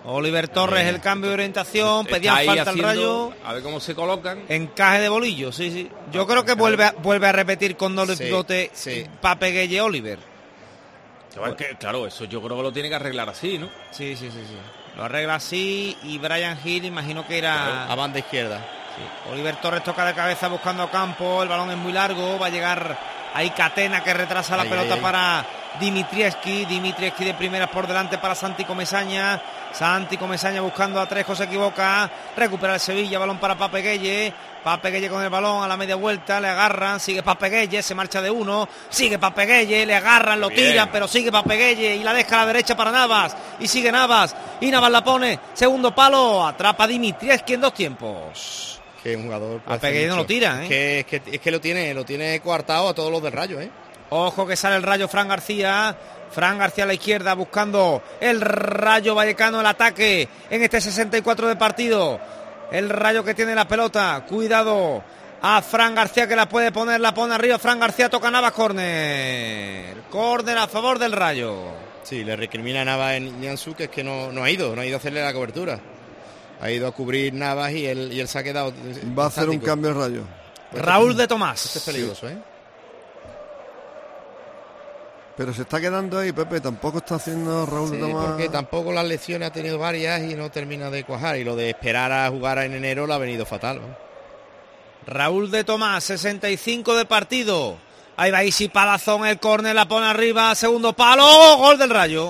Oliver Torres, el cambio de orientación, pedían falta al Rayo.
A ver cómo se colocan.
Encaje de bolillo, sí, sí. Yo creo que vuelve a, vuelve a repetir con doble pivote sí, sí. Pape Gueye Oliver.
Que, claro, eso yo creo que lo tiene que arreglar así, ¿no?
Sí, sí, sí, sí. Lo arregla así y Brian Hill, imagino que era...
Claro, a banda izquierda.
Sí. Oliver Torres toca de cabeza buscando a campo, el balón es muy largo, va a llegar ahí Catena que retrasa la ay, pelota ay, para... Ay. Dimitrievski, Dimitrievski de primeras por delante para Santi Comesaña. Santi Comesaña buscando a Trejo, se equivoca. Recupera el Sevilla, balón para Pape Gueye. Pape Gueye con el balón a la media vuelta, le agarran, sigue Pape Gueye, se marcha de uno, sigue Pape Gueye, le agarran, lo Bien. tiran, pero sigue Pape Gueye y la deja a la derecha para Navas. Y sigue Navas, y Navas la pone, segundo palo, atrapa Dimitrievski en dos tiempos.
Qué jugador.
Pape Gueye no lo tira, ¿eh?
Es que, es que, es que lo tiene, lo tiene coartado a todos los del Rayo, ¿eh?
Ojo que sale el Rayo, Fran García. Fran García a la izquierda buscando el Rayo Vallecano, el ataque en este sesenta y cuatro de partido. El Rayo que tiene la pelota. Cuidado a Fran García que la puede poner, la pone arriba. Fran García toca Navas, córner. Córner a favor del Rayo.
Sí, le recrimina a Navas en Nianzú que es que no, no ha ido, no ha ido a hacerle la cobertura. Ha ido a cubrir Navas y él, y él se ha quedado.
Va a hacer un cambio el Rayo.
Raúl de Tomás.
Este es peligroso, ¿eh?
Pero se está quedando ahí, Pepe, tampoco está haciendo Raúl
sí,
de Tomás.
Porque tampoco las lesiones ha tenido varias y no termina de cuajar. Y lo de esperar a jugar en enero le ha venido fatal, ¿no?
Raúl de Tomás, sesenta y cinco de partido. Ahí va Isi Palazón, el córner, la pone arriba, segundo palo, gol del Rayo.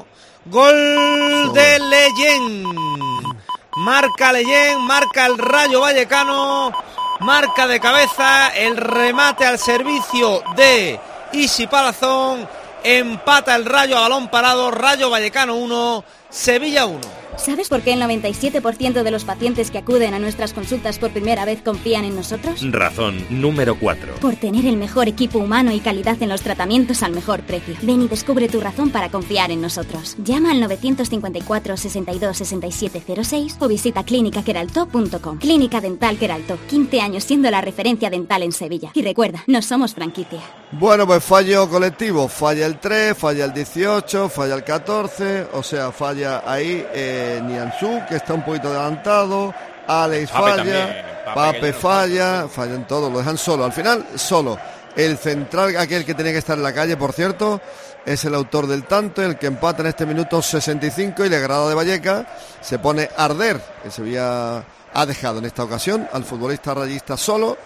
Gol de Leyen. Marca Leyen, marca el Rayo Vallecano. Marca de cabeza, el remate al servicio de Isi Palazón. Empata el Rayo a balón parado, Rayo Vallecano uno, Sevilla uno.
¿Sabes por qué el noventa y siete por ciento de los pacientes que acuden a nuestras consultas por primera vez confían en nosotros?
Razón número cuatro.
Por tener el mejor equipo humano y calidad en los tratamientos al mejor precio. Ven y descubre tu razón para confiar en nosotros. Llama al nueve cinco cuatro, sesenta y dos, sesenta y siete cero seis o visita clínica queralto punto com. Clínica Dental Queralto, quince años siendo la referencia dental en Sevilla. Y recuerda, no somos franquicia.
Bueno, pues fallo colectivo, falla el tres, falla el dieciocho, falla el catorce, o sea, falla ahí eh, Nianzú, que está un poquito adelantado, Alex
Pape
falla,
también,
Pape,
Pape
falla, fallan todos, lo dejan solo, al final solo. El central, aquel que tenía que estar en la calle, por cierto, es el autor del tanto, el que empata en este minuto sesenta y cinco y le agrada de Valleca, se pone a arder, que se había ha dejado en esta ocasión al futbolista rayista solo,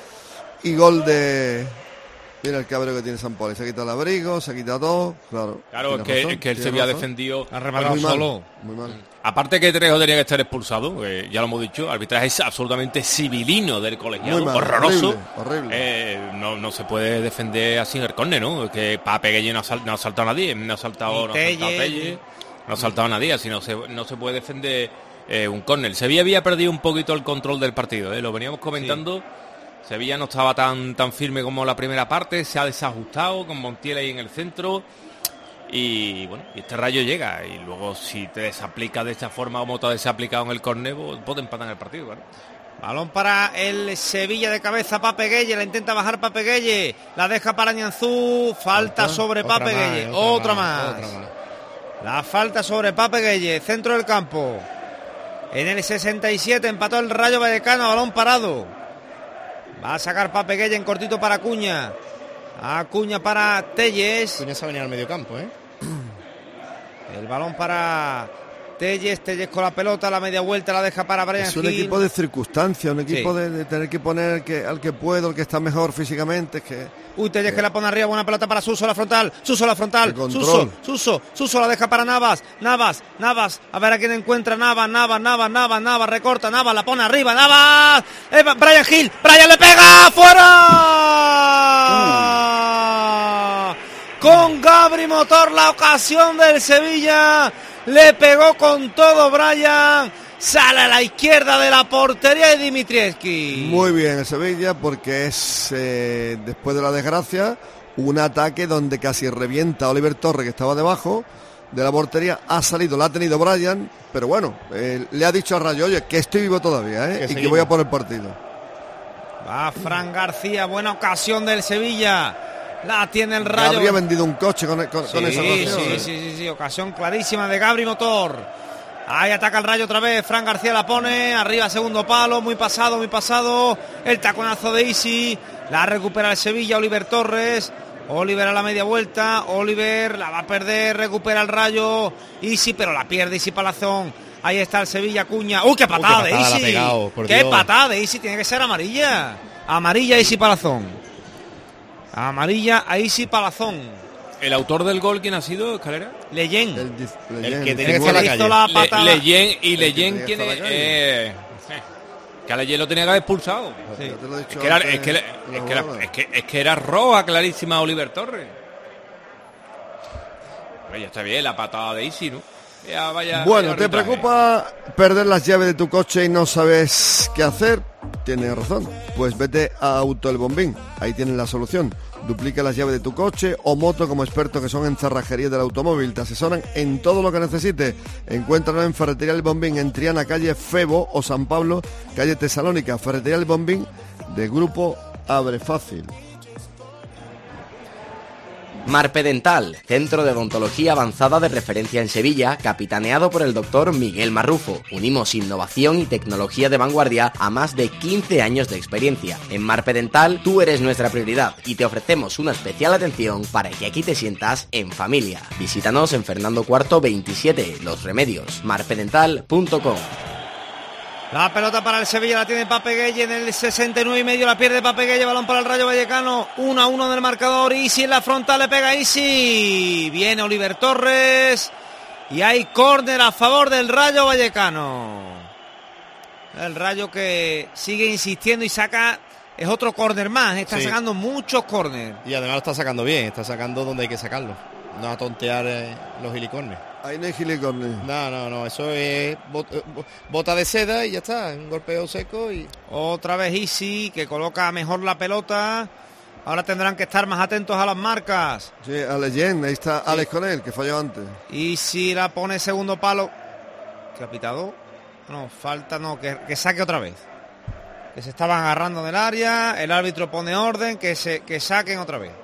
y gol de... Mira el cabreo que tiene San Poli, se ha quitado el abrigo, se ha quitado todo, claro.
Claro, es que,
razón,
es que él se había defendido.
Ha rematado solo.
Muy mal.
Aparte que Trejo tenía que estar expulsado, eh, ya lo hemos dicho, el arbitraje es absolutamente civilino del colegiado,
Muy mal,
horroroso.
horrible, horrible.
Eh, no, no se puede defender así en el córner, ¿no? Que Pape Gueye no ha, sal, no ha saltado a nadie, no ha saltado, no ha saltado Telle, no ha saltado a nadie, así no se, no se puede defender eh, un córner. Sevilla había perdido un poquito el control del partido, ¿eh? Lo veníamos comentando. Sí. Sevilla no estaba tan tan firme como la primera parte, se ha desajustado con Montiel ahí en el centro y bueno, y este Rayo llega y luego si te desaplica de esta forma como te ha desaplicado en el córner, puede empatar en el partido, ¿verdad?
Balón para el Sevilla de cabeza, Pape Gueye, la intenta bajar Pape Gueye, la deja para Nianzú, falta ¿Otra? sobre
otra
Pape
más,
Gueye,
otra,
otra,
más,
más.
otra más.
La falta sobre Pape Gueye, centro del campo. En el sesenta y siete empató el Rayo Vallecano, balón parado. Va a sacar Pape Gueye en cortito para Acuña. Acuña para Telles.
Acuña se ha venido al medio campo, ¿eh?
El balón para Telles. Telles con la pelota, la media vuelta la deja para Brian
Es un
Hill.
equipo de circunstancias, un equipo
Sí.
de, de tener que poner que, al que puedo, el que está mejor físicamente. Es que
Uy, Telles
que-
que la pone arriba, buena pelota para Suso, la frontal. Suso, la frontal.
El control.
Suso, Suso, Suso la deja para Navas. Navas, Navas. A ver a quién encuentra. Navas, Navas, Navas, Navas, Navas. Recorta, Navas, la pone arriba. Navas. Eh, Brian Hill. Brian le pega. ¡Fuera! Con Gabri Motor, la ocasión del Sevilla. Le pegó con todo Brian. Sale a la izquierda de la portería de Dimitrievski.
Muy bien el Sevilla porque es, eh, después de la desgracia, un ataque donde casi revienta a Oliver Torres, que estaba debajo de la portería. Ha salido, la ha tenido Brian, pero bueno, eh, le ha dicho a Rayo, oye, que estoy vivo todavía, ¿eh?
Que
y
seguimos.
que voy a por el partido.
Va Fran García, buena ocasión del Sevilla. La tiene el Rayo.
Habría vendido un coche con, con,
Sí,
con esa
sí,
ocasión,
sí,
¿eh?
sí, sí, sí, ocasión clarísima de Gabri Motor. Ahí ataca el Rayo otra vez, Fran García la pone, arriba segundo palo, muy pasado, muy pasado, el taconazo de Isi, la recupera el Sevilla, Oliver Torres, Oliver a la media vuelta, Oliver la va a perder, recupera el Rayo, Isi, pero la pierde Isi Palazón, ahí está el Sevilla, Cuña, ¡uy, qué patada, uh, qué patada de Isi! Pegado, ¡qué Dios. patada de Isi! Tiene que ser amarilla, amarilla Isi Palazón, amarilla a Isi Palazón.
¿El autor del gol quién ha sido, Escalera?
Leyen.
El,
el,
el
que tiene que estar la patada.
Le, Leyen y Leyen quién es. Eh, que a Leyen lo tenía que haber expulsado. Sí. Es, que era, es, que, es, que era, es, que, es que era roja clarísima Oliver Torres. Bueno, ya está bien la patada de Isi, ¿no? Ya vaya,
bueno,
vaya
¿te preocupa perder las llaves de tu coche y no sabes qué hacer? Tienes razón. Pues vete a Auto El Bombín. Ahí tienes la solución. Duplica las llaves de tu coche o moto como expertos que son en cerrajería del automóvil. Te asesoran en todo lo que necesites. Encuéntranos en Ferretería El Bombín, en Triana, calle Febo, o San Pablo, calle Tesalónica. Ferretería El Bombín, de Grupo Abre Fácil.
Marpe Dental, centro de odontología avanzada de referencia en Sevilla, capitaneado por el doctor Miguel Marrufo. Unimos innovación y tecnología de vanguardia a más de quince años de experiencia. En Marpe Dental, tú eres nuestra prioridad y te ofrecemos una especial atención para que aquí te sientas en familia. Visítanos en Fernando cuarto veintisiete, Los Remedios, marpe dental punto com.
La pelota para el Sevilla, la tiene Papegueye en el sesenta y nueve y medio, la pierde Papegueye, balón para el Rayo Vallecano, uno a uno del marcador, Isi en la frontal, le pega Isi, viene Oliver Torres y hay córner a favor del Rayo Vallecano. El Rayo que sigue insistiendo y saca, es otro córner más, está sí. sacando muchos córner.
Y además lo está sacando bien, está sacando donde hay que sacarlo, no a tontear eh, los gilicornes.
Ahí no hay gilicornes.
No, no, no, eso es bota, bota de seda y ya está, un golpeo seco y...
Otra vez Isi, que coloca mejor la pelota. Ahora tendrán que estar más atentos a las marcas.
Sí, a Leyen, ahí está sí. Alex con él, que falló antes.
Isi la pone segundo palo. ¿Qué ha pitado? No, falta, no, que, que saque otra vez. Que se estaban agarrando del área, el árbitro pone orden, que se que saquen otra vez.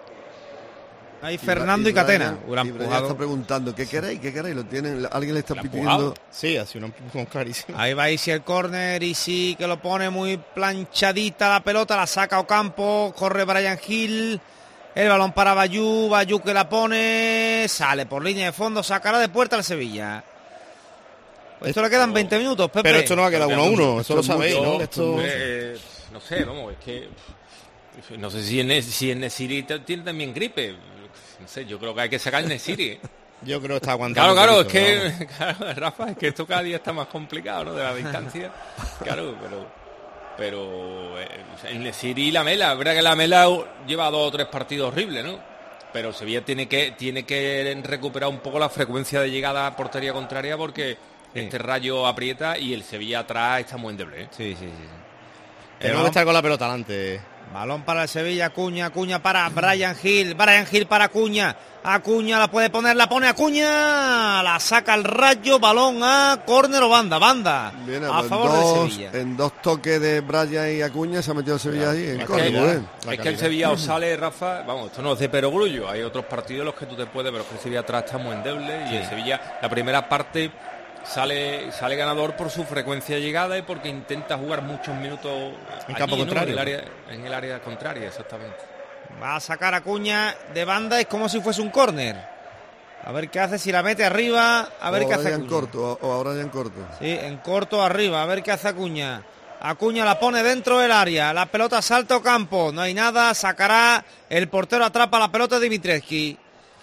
Ahí Fernando y, y Catena.
Brian, y Brian está preguntando, ¿qué queréis? ¿Qué queréis? ¿Lo tienen? ¿Alguien le está pidiendo?
Sí, así un empujón clarísimo.
Ahí va Isi el córner, Isi que lo pone muy planchadita la pelota, la saca Ocampo, corre Brian Hill, el balón para Bayú, Bayú que la pone, sale por línea de fondo, sacará de puerta al Sevilla. Pues esto le quedan veinte minutos, Pepe.
Pero esto no va a quedar uno a uno, eso lo sabéis, ¿no? Esto...
Eh, no sé, vamos, es que... No sé si en, si en Nesiri tiene también gripe. No sé, yo creo que hay que sacar el Nesiri.
Yo creo que está aguantando.
Claro, claro, es que, claro, Rafa, es que esto cada día está más complicado, ¿no? De la distancia. Claro, pero... Pero eh, el Nesiri y la Mela, es verdad que la Mela lleva dos o tres partidos horribles, ¿no? Pero Sevilla tiene que tiene que recuperar un poco la frecuencia de llegada a portería contraria porque sí. este Rayo aprieta y el Sevilla atrás está muy endeble, ¿eh?
Sí, sí, sí.
Tenemos que estar con la pelota adelante.
Balón para el Sevilla, Acuña, Acuña para Brian Hill, Brian Hill para Acuña, Acuña la puede poner, la pone Acuña, la saca el Rayo, balón a córner o banda, banda,
Bien,
a favor
dos,
del Sevilla.
En dos toques de Brian y Acuña se ha metido el Sevilla ahí, en córner.
Es, es que el Sevilla os sale, Rafa, vamos, esto no es de perogrullo, hay otros partidos en los que tú te puedes, pero es que el Sevilla atrás está muy endeble y sí. el Sevilla, la primera parte... Sale sale ganador por su frecuencia de llegada y porque intenta jugar muchos minutos
en campo contrario,
¿no? en, el área, en el área contraria, exactamente.
Va a sacar Acuña de banda, es como si fuese un córner. A ver qué hace, si la mete arriba, a ver
o
qué hace.
En corto, o ahora ya en corto.
Sí, en corto arriba, a ver qué hace Acuña. Acuña la pone dentro del área, la pelota salta a campo, no hay nada, sacará el portero, atrapa la pelota de Dimitrescu.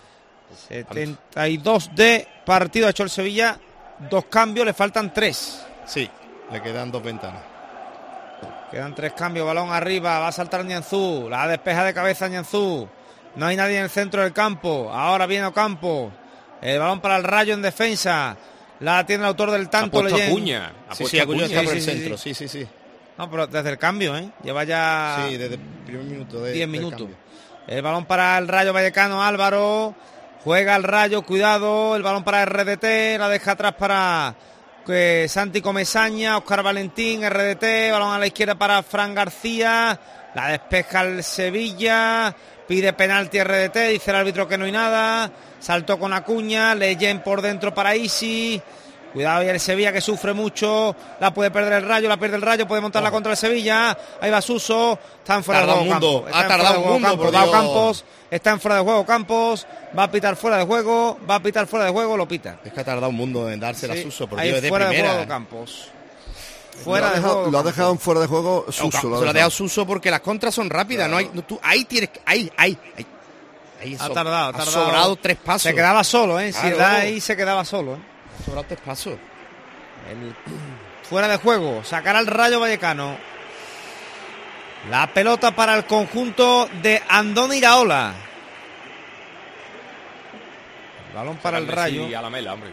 setenta y dos de partido ha hecho el Sevilla. Dos cambios, le faltan tres.
Sí, le quedan dos ventanas.
Quedan tres cambios, balón arriba, va a saltar Nianzú, la despeja de cabeza Nianzú. No hay nadie en el centro del campo, ahora viene Ocampo. El balón para el Rayo en defensa. La tiene el autor del tanto,
Leyen. Acuña.
Sí, sí, Acuña está por el centro, sí, sí, sí.
No, pero desde el cambio, ¿eh? Lleva ya...
Sí, desde el primer minuto. De,
diez minutos. El balón para el Rayo Vallecano, Álvaro... Juega el Rayo, cuidado, el balón para R D T, la deja atrás para eh, Santi Comesaña, Óscar Valentín, R D T, balón a la izquierda para Fran García, la despeja el Sevilla, pide penalti R D T, dice el árbitro que no hay nada, saltó con Acuña, Leyen por dentro para Isi, Cuidado y el Sevilla que sufre mucho, la puede perder el Rayo, la pierde el Rayo, puede montarla oh. contra el Sevilla, ahí va Suso, está en fuera de juego Campos.
Ha tardado un mundo,
Campos, Campos, Campos, está en fuera de juego Campos, va a pitar fuera de juego, va a pitar fuera de juego, lo pita.
Es que ha tardado un mundo en dársela
sí,
a Suso, porque
ahí
es de
fuera
primera.
de juego Campos. Fuera
lo
de
dejado,
juego.
Lo ha dejado en fuera de juego Suso.
No,
lo
se lo ha dejado Suso porque las contras son rápidas, claro. no hay, no, tú, ahí tienes, ahí, ahí, ahí. Ahí
ha so, tardado, ha tardado.
Ha sobrado tres pasos.
Se quedaba solo, ¿eh?
Claro.
Si da ahí se quedaba solo, ¿eh?
Ha sobrado tres pasos.
El, fuera de juego, sacará el Rayo Vallecano. La pelota para el conjunto de Andoni Iraola. El balón para el Rayo.
Y a la mela, hombre.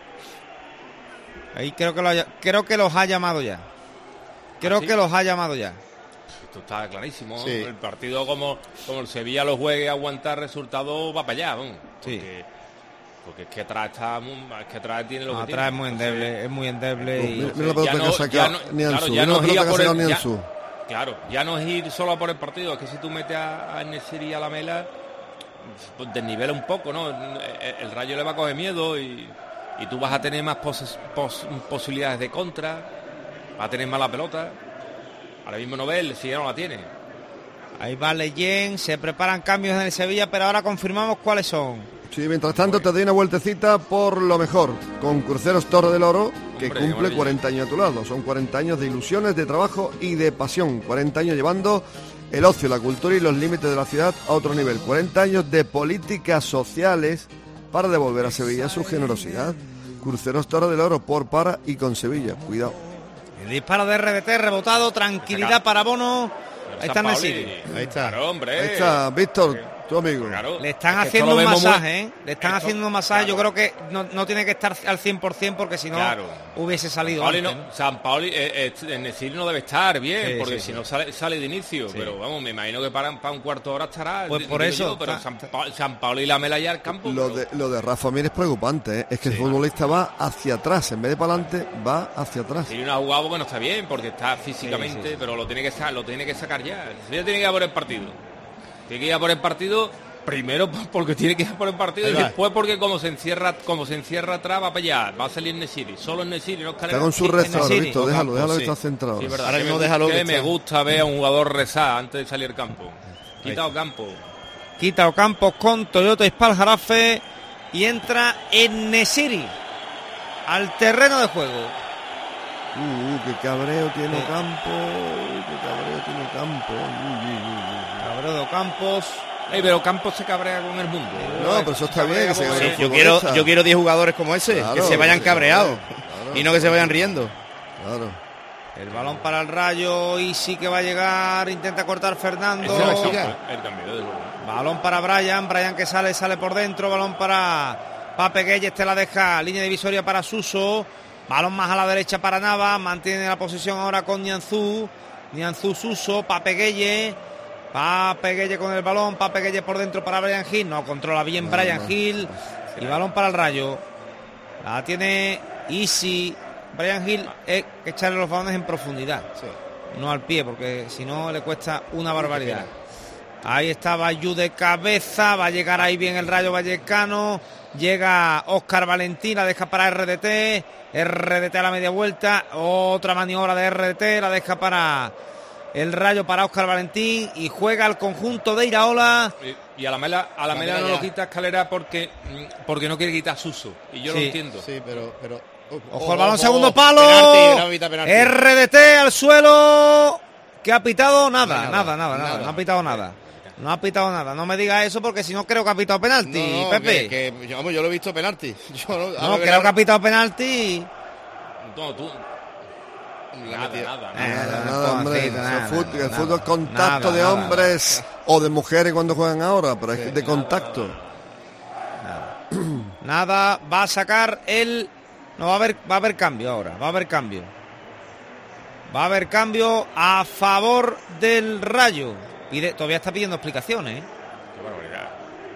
Ahí creo que, lo haya, creo que los ha llamado ya. Creo ¿Ah, sí? que los ha llamado ya.
Esto está clarísimo.
Sí.
El partido como, como el Sevilla lo juegue a aguantar resultado va para allá. ¿no?
Sí.
Porque, porque es que atrás está muy, es que atrás tiene lo
no,
que
atrás
tiene.
es muy endeble, es muy endeble.
No,
y...
mira, mira la pelota que ha sacado Nianzú.
Ya no es ir a por el, ya,
Nianzú.
Claro, ya no es ir solo a por el partido, es que si tú metes a, a Nesiri y a la Mela, pues desnivela un poco, ¿no? El, el Rayo le va a coger miedo y, y tú vas a tener más pos, pos, posibilidades de contra, vas a tener más la pelota. Ahora mismo no ve, si ya no la tiene.
Ahí va Leyen, se preparan cambios en el Sevilla, pero ahora confirmamos cuáles son.
Sí, mientras tanto te doy una vueltecita por lo mejor, con Cruceros Torre del Oro, que Hombre, cumple cuarenta años a tu lado. Son cuarenta años de ilusiones, de trabajo y de pasión. cuarenta años llevando el ocio, la cultura y los límites de la ciudad a otro nivel. cuarenta años de políticas sociales para devolver a Sevilla su generosidad. Cruceros Torre del Oro, por, para y con Sevilla. Cuidado.
El disparo de R D T rebotado, tranquilidad para Bono. Ahí está Nesiri.
Ahí está.
Claro, hombre.
Ahí está, Víctor. Tu amigo.
Claro. Le están es haciendo un masaje, muy... ¿eh? Le están esto, haciendo un masaje. Claro. Yo creo que no, no tiene que estar al cien por ciento porque si no
claro.
hubiese salido
San Paoli,
antes,
no,
¿no?
San Paoli, eh, eh, Nesiri no debe estar bien, sí, porque sí, si sí. no sale, sale de inicio. Sí. Pero vamos, me imagino que para, para un cuarto de hora estará.
Pues por eso.
Yo, pero San, pa San Paoli y la Mela ya al campo.
Lo,
pero...
de, lo de Rafa Mir es preocupante, ¿eh? Es que sí, el futbolista claro. va hacia atrás, en vez de para adelante, va hacia atrás.
Tiene una jugada que no está bien, porque está físicamente, sí, sí. pero lo tiene que lo tiene que sacar ya. El Sevilla tiene que ir a por el partido. Tiene que ir a por el partido. Primero porque tiene que ir por el partido y después porque como se encierra como se encierra atrás va para allá, va a salir Nesiri, solo Nesiri, no
Está con su rezar, Víctor, déjalo, déjalo que está centrado.
Sí, verdad, ahora mismo déjalo que me gusta ver a un jugador rezar antes de salir al campo. Quita Ocampo.
Quita Ocampo con Toyota Ispal Jarafe y entra en Nesiri al terreno de juego.
Uh, uh qué cabreo tiene sí. Ocampo, uh, qué cabreo tiene Ocampo. Uh, uh, uh.
Cabreo de Ocampos.
Hey, pero Campos se cabrea con el mundo.
No, pero eso está bien. Que se
sí, yo quiero yo quiero diez jugadores como ese, claro, que se vayan cabreados claro, y no que se vayan riendo.
Claro.
El balón para el Rayo y sí que va a llegar, intenta cortar Fernando. Balón para Brian, Brian que sale, sale por dentro, balón para Pape Gueye, este la deja, línea divisoria para Suso, balón más a la derecha para Nava, mantiene la posición ahora con Nianzú, Nianzú Suso, Pape Gueye. Pape Gueye con el balón, Pape Gueye por dentro para Brian Hill, no controla bien no, Brian no. Hill y balón para el Rayo. La tiene Easy, Brian Hill, hay que echarle los balones en profundidad, sí. no al pie, porque si no le cuesta una barbaridad. Ahí está Bayú de cabeza, va a llegar ahí bien el Rayo Vallecano, llega Óscar Valentín, la deja para R D T, R D T a la media vuelta, otra maniobra de R D T, la deja para... El Rayo para Óscar Valentín y juega el conjunto de Iraola.
Y, y a la Mela, a la, la Mela no ya. lo quita Escalera porque porque no quiere quitar Suso. Y yo
sí.
lo entiendo.
Sí, pero... pero
oh, Ojo al balón, oh, segundo palo.
Penalti, penalti, penalti.
R D T al suelo. ¿Qué ha pitado? Nada, nada, nada, nada, nada. No ha pitado nada. No ha pitado nada. No me digas eso porque si no creo que ha pitado penalti,
no, no,
Pepe.
Que, que, yo, yo lo he visto penalti. Yo no,
no creo que ha pitado penalti.
No, tú...
Nada, nada, nada, nada, hombre. Nada, fútbol, nada, el fútbol es contacto nada, de hombres nada. o de mujeres cuando juegan ahora, pero sí, es de nada, contacto.
Nada. nada, va a sacar el... No, va a haber, va a haber cambio ahora, va a haber cambio. Va a haber cambio a favor del Rayo. Pide, todavía está pidiendo explicaciones, ¿eh?
Qué barbaridad.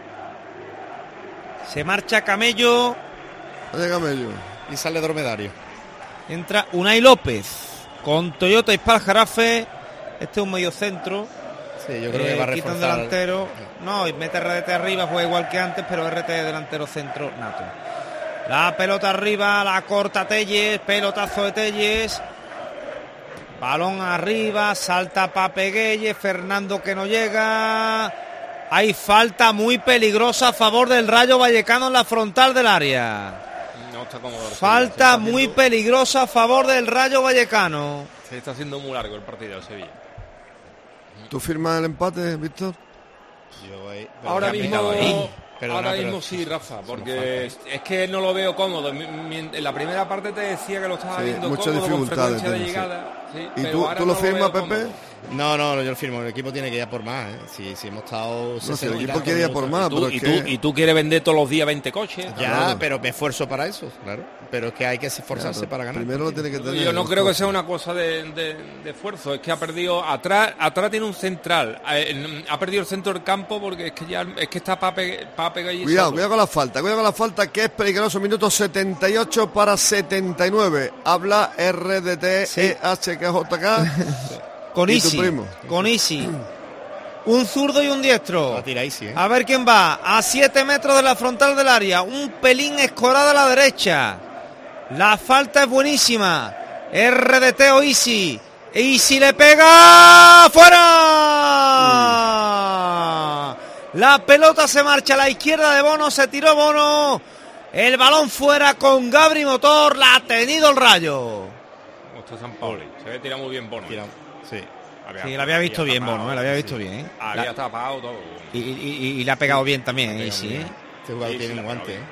Se marcha Camello.
Oye, Camello.
Y sale Dromedario.
Entra Unai López con Toyota Ispal Jarafe. Este es un medio centro.
Sí, yo creo eh, que va a reforzar.
Quita un delantero. No, y mete R D T arriba, juega igual que antes, pero R D T delantero centro nato. La pelota arriba, la corta Telles, pelotazo de Telles. Balón arriba, salta Pape Gueye, Fernando que no llega. Hay falta muy peligrosa a favor del Rayo Vallecano en la frontal del área.
No está cómodo.
Falta
está
muy
haciendo...
peligrosa a favor del Rayo Vallecano.
Se está haciendo muy largo el partido del Sevilla.
¿Tú firmas el empate, Víctor?
Yo ahí,
ahora mismo,
ahí. Perdona,
ahora
pero
mismo sí, Rafa, porque es, es que no lo veo cómodo. En la primera parte te decía que lo estaba
sí,
viendo
muchas
cómodo, con
dificultades
frecuencia de
tiene,
llegada. Sí.
¿Y
Sí,
tú, tú lo
no
firmas,
Pepe?
Pepe?
No, no, yo lo firmo. El equipo tiene que ir a por más. ¿eh? Si, si hemos estado...
No, si el equipo quiere ir a por más,
¿Y tú,
pero
y,
es
tú,
que...
y tú quieres vender todos los días veinte coches.
Ya,
claro.
pero me esfuerzo para eso, claro. Pero es que hay que esforzarse
Claro,
para ganar.
Primero lo tiene que tener.
Yo no creo que sea una cosa de, de, de esfuerzo. Es que ha perdido... Atrás atrás tiene un central. Eh, Ha perdido el centro del campo porque es que ya es que está Pape, Pape Gueye.
Cuidado, cuidado con la falta, cuidado con la falta que es peligroso. Minuto setenta y ocho para setenta y nueve. Habla R D T E H K J K.
Con
¿Y tu
Isi,
primo?
con Isi. Un zurdo y un diestro.
Va a tirar Isi, ¿eh?
A ver quién va. A siete metros de la frontal del área. Un pelín escorada a la derecha. La falta es buenísima. R D T o Isi. Isi le pega. ¡Fuera! Mm. La pelota se marcha a la izquierda de Bono. Se tiró Bono. El balón fuera con Gabri Motor. La ha tenido el Rayo.
Está San Pauli. Se ve tirado muy bien Bono.
Tira, sí.
Había,
Sí, la había visto bien,
tapado,
Bono, ¿eh? La había visto
sí.
bien. ¿eh?
Había
La...
tapado todo.
Y, y, y, y le ha pegado bien también, ¿eh? Sí, ¿eh?
Este jugador
Sí,
tiene
sí,
un guante, ¿eh?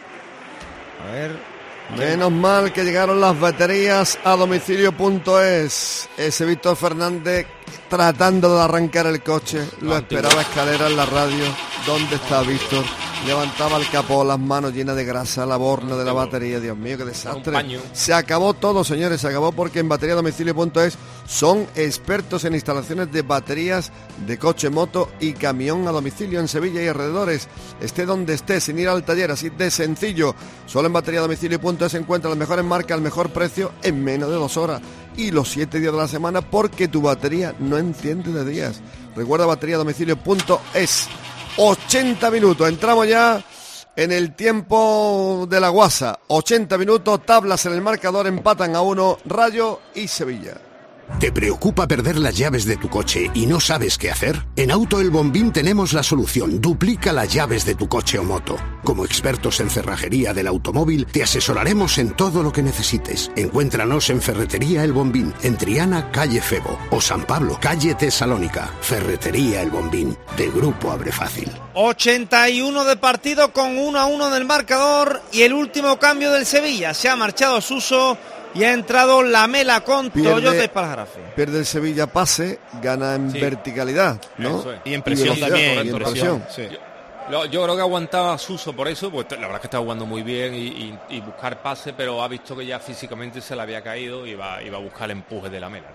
A ver.
Menos mal que llegaron las baterías a domicilio.es. Ese Víctor Fernández tratando de arrancar el coche. Lo esperaba Escalera en la radio. ¿Dónde está Víctor? Levantaba el capó, las manos llenas de grasa, la borna de la batería. Dios mío, qué desastre. Se acabó todo, señores, se acabó porque en batería domicilio punto es son expertos en instalaciones de baterías de coche, moto y camión a domicilio en Sevilla y alrededores. Esté donde esté, sin ir al taller, así de sencillo. Solo en batería domicilio punto es se encuentran las mejores marcas al mejor precio en menos de dos horas. Y los siete días de la semana porque tu batería no entiende de días. Recuerda batería domicilio punto es. ochenta minutos, entramos ya en el tiempo de la guasa. ochenta minutos, tablas en el marcador, empatan a uno Rayo y Sevilla.
¿Te preocupa perder las llaves de tu coche y no sabes qué hacer? En Auto El Bombín tenemos la solución. Duplica las llaves de tu coche o moto. Como expertos en cerrajería del automóvil, te asesoraremos en todo lo que necesites. Encuéntranos en Ferretería El Bombín, en Triana, calle Febo, o San Pablo, calle Tesalónica. Ferretería El Bombín, de Grupo Abre Fácil.
ochenta y uno de partido con uno a uno en el marcador y el último cambio del Sevilla. Se ha marchado Suso y ha entrado Lamela con Toyota y Palgrafe.
Pierde el Sevilla pase, gana en
Sí.
verticalidad, ¿no?
Eso es.
Y en presión
velocidad,
también.
y en
en
presión.
presión, sí.
Yo, yo creo que aguantaba Suso por eso, pues la verdad es que está jugando muy bien y, y, y buscar pase, pero ha visto que ya físicamente se le había caído y va, iba a buscar el empuje de Lamela,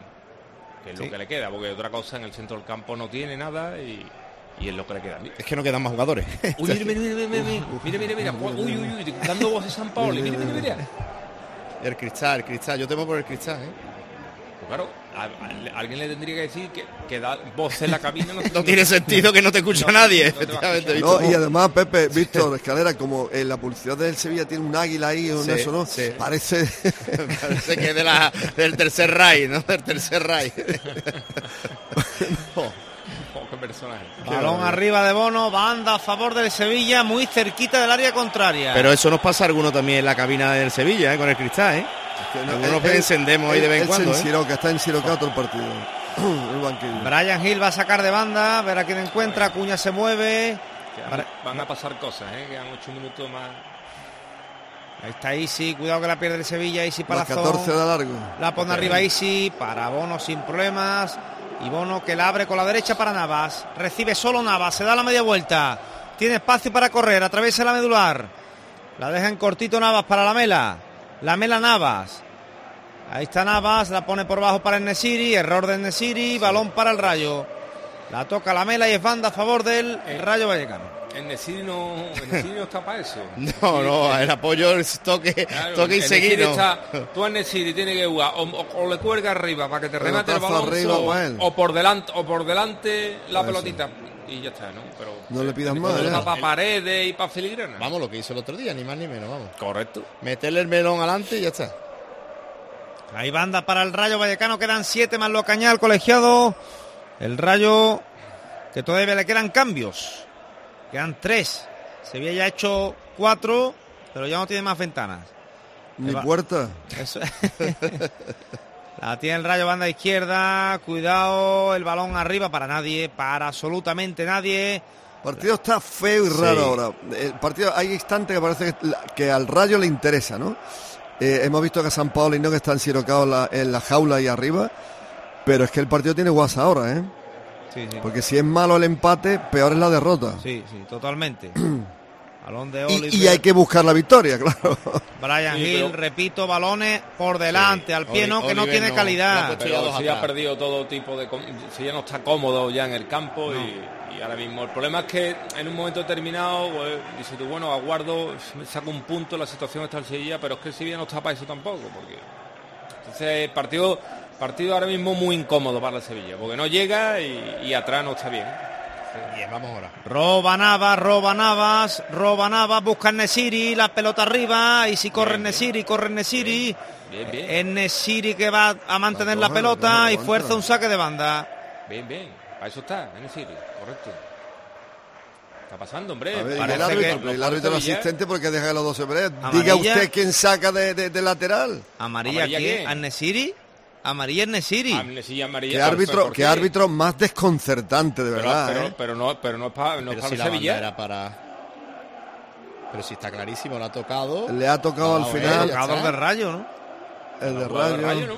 ¿no? Que es
Sí.
lo que le queda, porque otra cosa en el centro del campo no tiene nada y, y es lo que le queda.
Es que no quedan más jugadores.
Uy, mira, mira, mira, mira, mira, mira, mira, uy, uy, uy, dando voz a San Paolo, mira, mira, mira.
El cristal, el cristal, yo temo por el cristal, ¿eh?
Pues claro, a, a, alguien le tendría que decir que, que da voz en la cabina. No,
No tiene sentido que no te escuche
no,
nadie,
no te va a
efectivamente.
escuchar.
No, y además, Pepe, Víctor, Escalera, como en la publicidad del Sevilla tiene un águila ahí, un
Sí,
eso, ¿no?
sí.
Parece...
Parece que es de la, del tercer Ray, ¿no? Del tercer Ray.
Oh, qué personaje.
Balón arriba de Bono, banda a favor del Sevilla, muy cerquita del área contraria.
Pero eso nos pasa a alguno también en la cabina del Sevilla, ¿eh? Con el cristal, ¿eh? Algunos que encendemos ahí de vez en cuando,
Se
¿eh?
ensiroca, está ensirocado todo el partido. El banquillo.
Brian Hill va a sacar de banda, ver a quién encuentra, Cuña se mueve.
Van, van a pasar cosas, ¿eh? Quedan ocho minutos más.
Ahí está Isi, cuidado que la pierde el Sevilla, Isi
Más
Palazón.
catorce de largo.
La pone arriba Isi, para Bono sin problemas. Y Bono que la abre con la derecha para Navas. Recibe solo Navas, se da la media vuelta. Tiene espacio para correr, atraviesa la medular. La deja en cortito Navas para Lamela. Lamela Navas. Ahí está Navas, la pone por bajo para el Nesiri. Error del Nesiri, balón para el Rayo. La toca Lamela y es banda a favor del Rayo Vallecano.
El Nesiri no, el Nesiri no está para eso.
No, no, el apoyo es toque,
Claro,
toque y
el Nesiri
seguido.
está- tú al Nesiri tienes que jugar o, o- o le cuelga arriba para que te remate el
Pelotazo
balón
arriba,
o,
bueno.
o por delante o por delante la pelotita y ya está, ¿no? Pero
no le pidas más, ¿eh?
Para paredes y para filigrana.
Vamos, lo que hizo el otro día, ni más ni menos, vamos.
Correcto.
Meterle el melón adelante y ya está.
Hay banda para el Rayo Vallecano, quedan siete más lo Cañal, colegiado. El Rayo, que todavía le quedan cambios. Quedan tres. Sevilla ya ha hecho cuatro, pero ya no tiene más ventanas.
Ni puerta.
Eso. La tiene el Rayo, banda izquierda. Cuidado, el balón arriba para nadie, para absolutamente nadie.
El partido está feo y raro sí. ahora. El partido, hay instantes que parece que, que al Rayo le interesa, ¿no? Eh, hemos visto que a San Paolo y no que están sirocados en la, en la jaula ahí arriba. Pero es que el partido tiene guasa ahora, ¿eh?
Sí, sí.
Porque si es malo el empate, peor es la derrota.
Sí, sí, totalmente. Balón de Oliver.
Y, y hay que buscar la victoria, claro.
Brian sí, Hill, pero... repito, balones por delante, sí. al pie, no, que Oliver no tiene no, calidad.
No, pero si ha perdido todo tipo de... Si ya no está cómodo ya en el campo no. y, y ahora mismo. El problema es que en un momento determinado, pues, dices tú, bueno, aguardo, me saco un punto, la situación está en Sevilla, pero es que el Sevilla no está para eso tampoco, porque... Entonces, el partido, partido ahora mismo muy incómodo para el Sevilla, porque no llega y, y atrás no está bien.
Bien, vamos ahora.
Roba Navas, roba Navas, roba Navas, busca Nesiri, la pelota arriba, y si corre Nesiri, corre Nesiri.
Bien, bien.
Es Nesiri que va a mantener la, la pelota la y fuerza un saque de banda.
Bien, bien, para eso está, Nesiri, correcto. Está pasando, hombre.
A ver, el árbitro, que el árbitro asistente porque deja que los dos hombres. Diga usted quién saca de, de, de lateral.
¿Amarilla, ¿Amarilla quién? ¿A Nesiri? Amarilla es Nesiri.
Amnesía amarilla.
¿Qué árbitro, qué árbitro más desconcertante, de verdad.
Pero, pero,
¿eh?
pero no, pero no es para, no
pero
para
si
Sevilla.
Era para... Pero si está clarísimo, lo ha tocado.
Le ha tocado al final.
El tocado del Rayo, ¿no?
El de Rayo.
El Rayo, ¿no?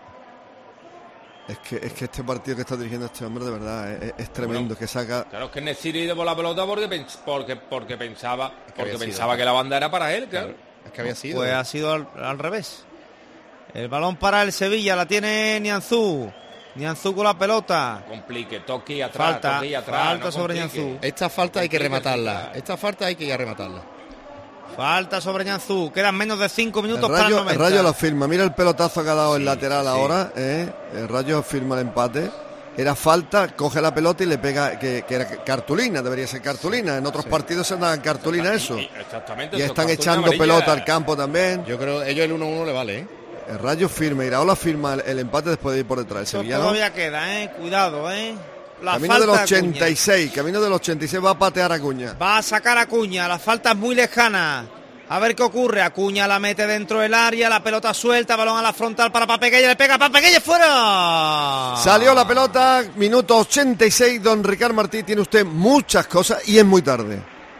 Es que, es que este partido que está dirigiendo este hombre de verdad es, es tremendo, bueno, que saca.
Claro, es que Nesiri dio por la pelota porque porque porque pensaba es que porque pensaba sido, que la banda era para él, claro. claro.
Es que había sido.
Pues ha sido al, al revés. El balón para el Sevilla, la tiene Nianzú. Nianzú con la pelota.
Complique, toque y atrás,
falta,
toque y atrás.
Falta
no
sobre Nianzú.
Esta falta hay que rematarla. Esta falta hay que ir a rematarla.
Falta sobre Nianzú. Quedan menos de cinco minutos
el rayo,
para el noventa.
El Rayo lo firma. Mira el pelotazo que ha dado sí, el lateral sí. ahora. ¿eh? El Rayo firma el empate. Era falta, coge la pelota y le pega, que, que era cartulina, debería ser cartulina. En otros sí. partidos se dan cartulina eso.
Exactamente.
Y están echando amarilla. pelota al campo también.
Yo creo ellos el uno uno le vale, ¿eh?
El Rayo firma, Iraola firma el, el empate después de ir por detrás. El Sevilla
todavía ¿no? queda, ¿eh? Cuidado, ¿eh? La
camino del ochenta y seis, camino del ochenta y seis va a patear a Acuña.
Va a sacar a Acuña, la falta es muy lejana. A ver qué ocurre. Acuña la mete dentro del área, la pelota suelta, balón a la frontal para Papegueye, le pega Papegueye fuera.
Salió la pelota, minuto ochenta y seis, don Ricard Martí, tiene usted muchas cosas y es muy tarde.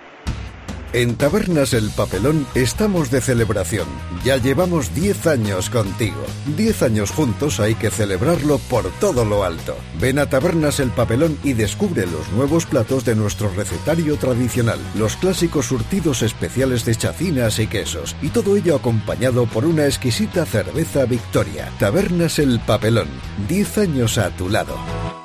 En Tabernas El Papelón estamos de celebración. Ya llevamos diez años contigo. diez años juntos hay que celebrarlo por todo lo alto. Ven a Tabernas El Papelón y descubre los nuevos platos de nuestro recetario tradicional. Los clásicos surtidos especiales de chacinas y quesos. Y todo ello acompañado por una exquisita cerveza Victoria. Tabernas El Papelón. diez años a tu lado.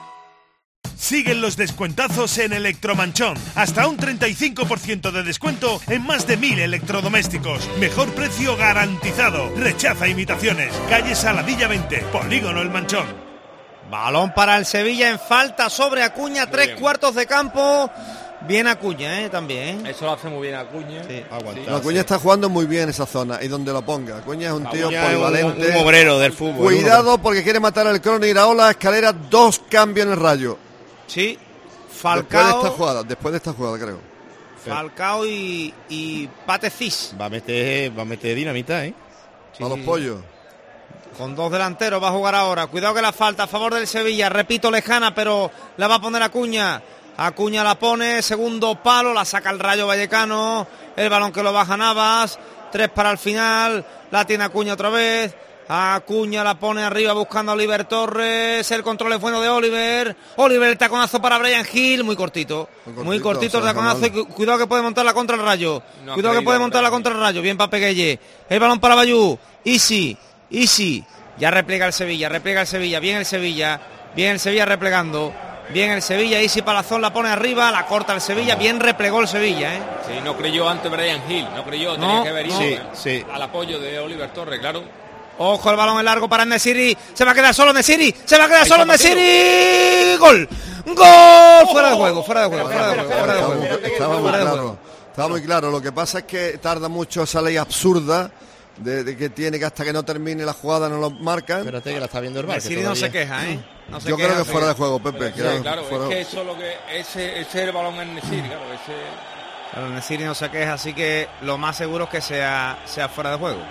Siguen los descuentazos en Electromanchón. Hasta un treinta y cinco por ciento de descuento en más de mil electrodomésticos. Mejor precio garantizado. Rechaza imitaciones. Calle Saladilla veinte, Polígono El Manchón.
Balón para el Sevilla en falta sobre Acuña. Muy tres bien. Cuartos de campo. Bien Acuña, ¿eh? También.
Eso lo hace muy bien Acuña.
Sí.
Sí. No, Acuña está jugando muy bien esa zona y donde lo ponga. Acuña es un Acuña tío polivalente.
Un, un obrero del fútbol.
Cuidado porque quiere matar al Crono Iraola. Escalera, dos cambios en el Rayo.
Sí, Falcao.
Después de esta jugada, después de esta jugada creo.
Falcao y, y Pate Cis.
Va a meter, va a meter dinamita, ¿eh?
Sí, a los pollos.
Con dos delanteros va a jugar ahora. Cuidado que la falta a favor del Sevilla. Repito, lejana, pero la va a poner Acuña. Acuña la pone, segundo palo, la saca el Rayo Vallecano. El balón que lo baja Navas. Tres para el final. La tiene Acuña otra vez. Acuña la pone arriba buscando a Oliver Torres. El control es bueno de Oliver. Oliver el taconazo para Brian Hill. Muy cortito. Muy cortito, muy cortito el taconazo. Y cuidado que puede montar la contra el Rayo. No cuidado que puede montar la contra el Rayo. Bien para Peguelle. El balón para Bayú. Easy. Easy. Ya repliega el Sevilla. Repliega el Sevilla. Bien el Sevilla. Bien el Sevilla replegando. Bien el Sevilla. Easy Palazón la pone arriba. La corta el Sevilla. Bien replegó el Sevilla, ¿eh?
Sí, no creyó antes Brian Hill. No creyó.
No,
tenía que haber ido
sí,
eh,
sí.
al apoyo de Oliver Torres, claro.
Ojo, el balón es largo para Nesiri. Se va a quedar solo Nesiri. Se va a quedar solo Nesiri. Gol. ¡Gol! Fuera de juego, fuera de juego, fuera de juego, fuera de juego.
Estaba muy claro, estaba muy claro. Lo que pasa es que tarda mucho esa ley absurda de, de que tiene que hasta que no termine la jugada no lo marcan.
Espérate que la está viendo el bar.
Nesiri no se queja, ¿eh? No se
Yo
queja,
creo que fuera de juego, Pepe.
Sí,
creo,
claro,
fuera...
es que eso es lo que ese, ese es el balón en Nesiri, claro, ese.
Claro, Nesiri no se queja, así que lo más seguro es que sea, sea fuera de juego.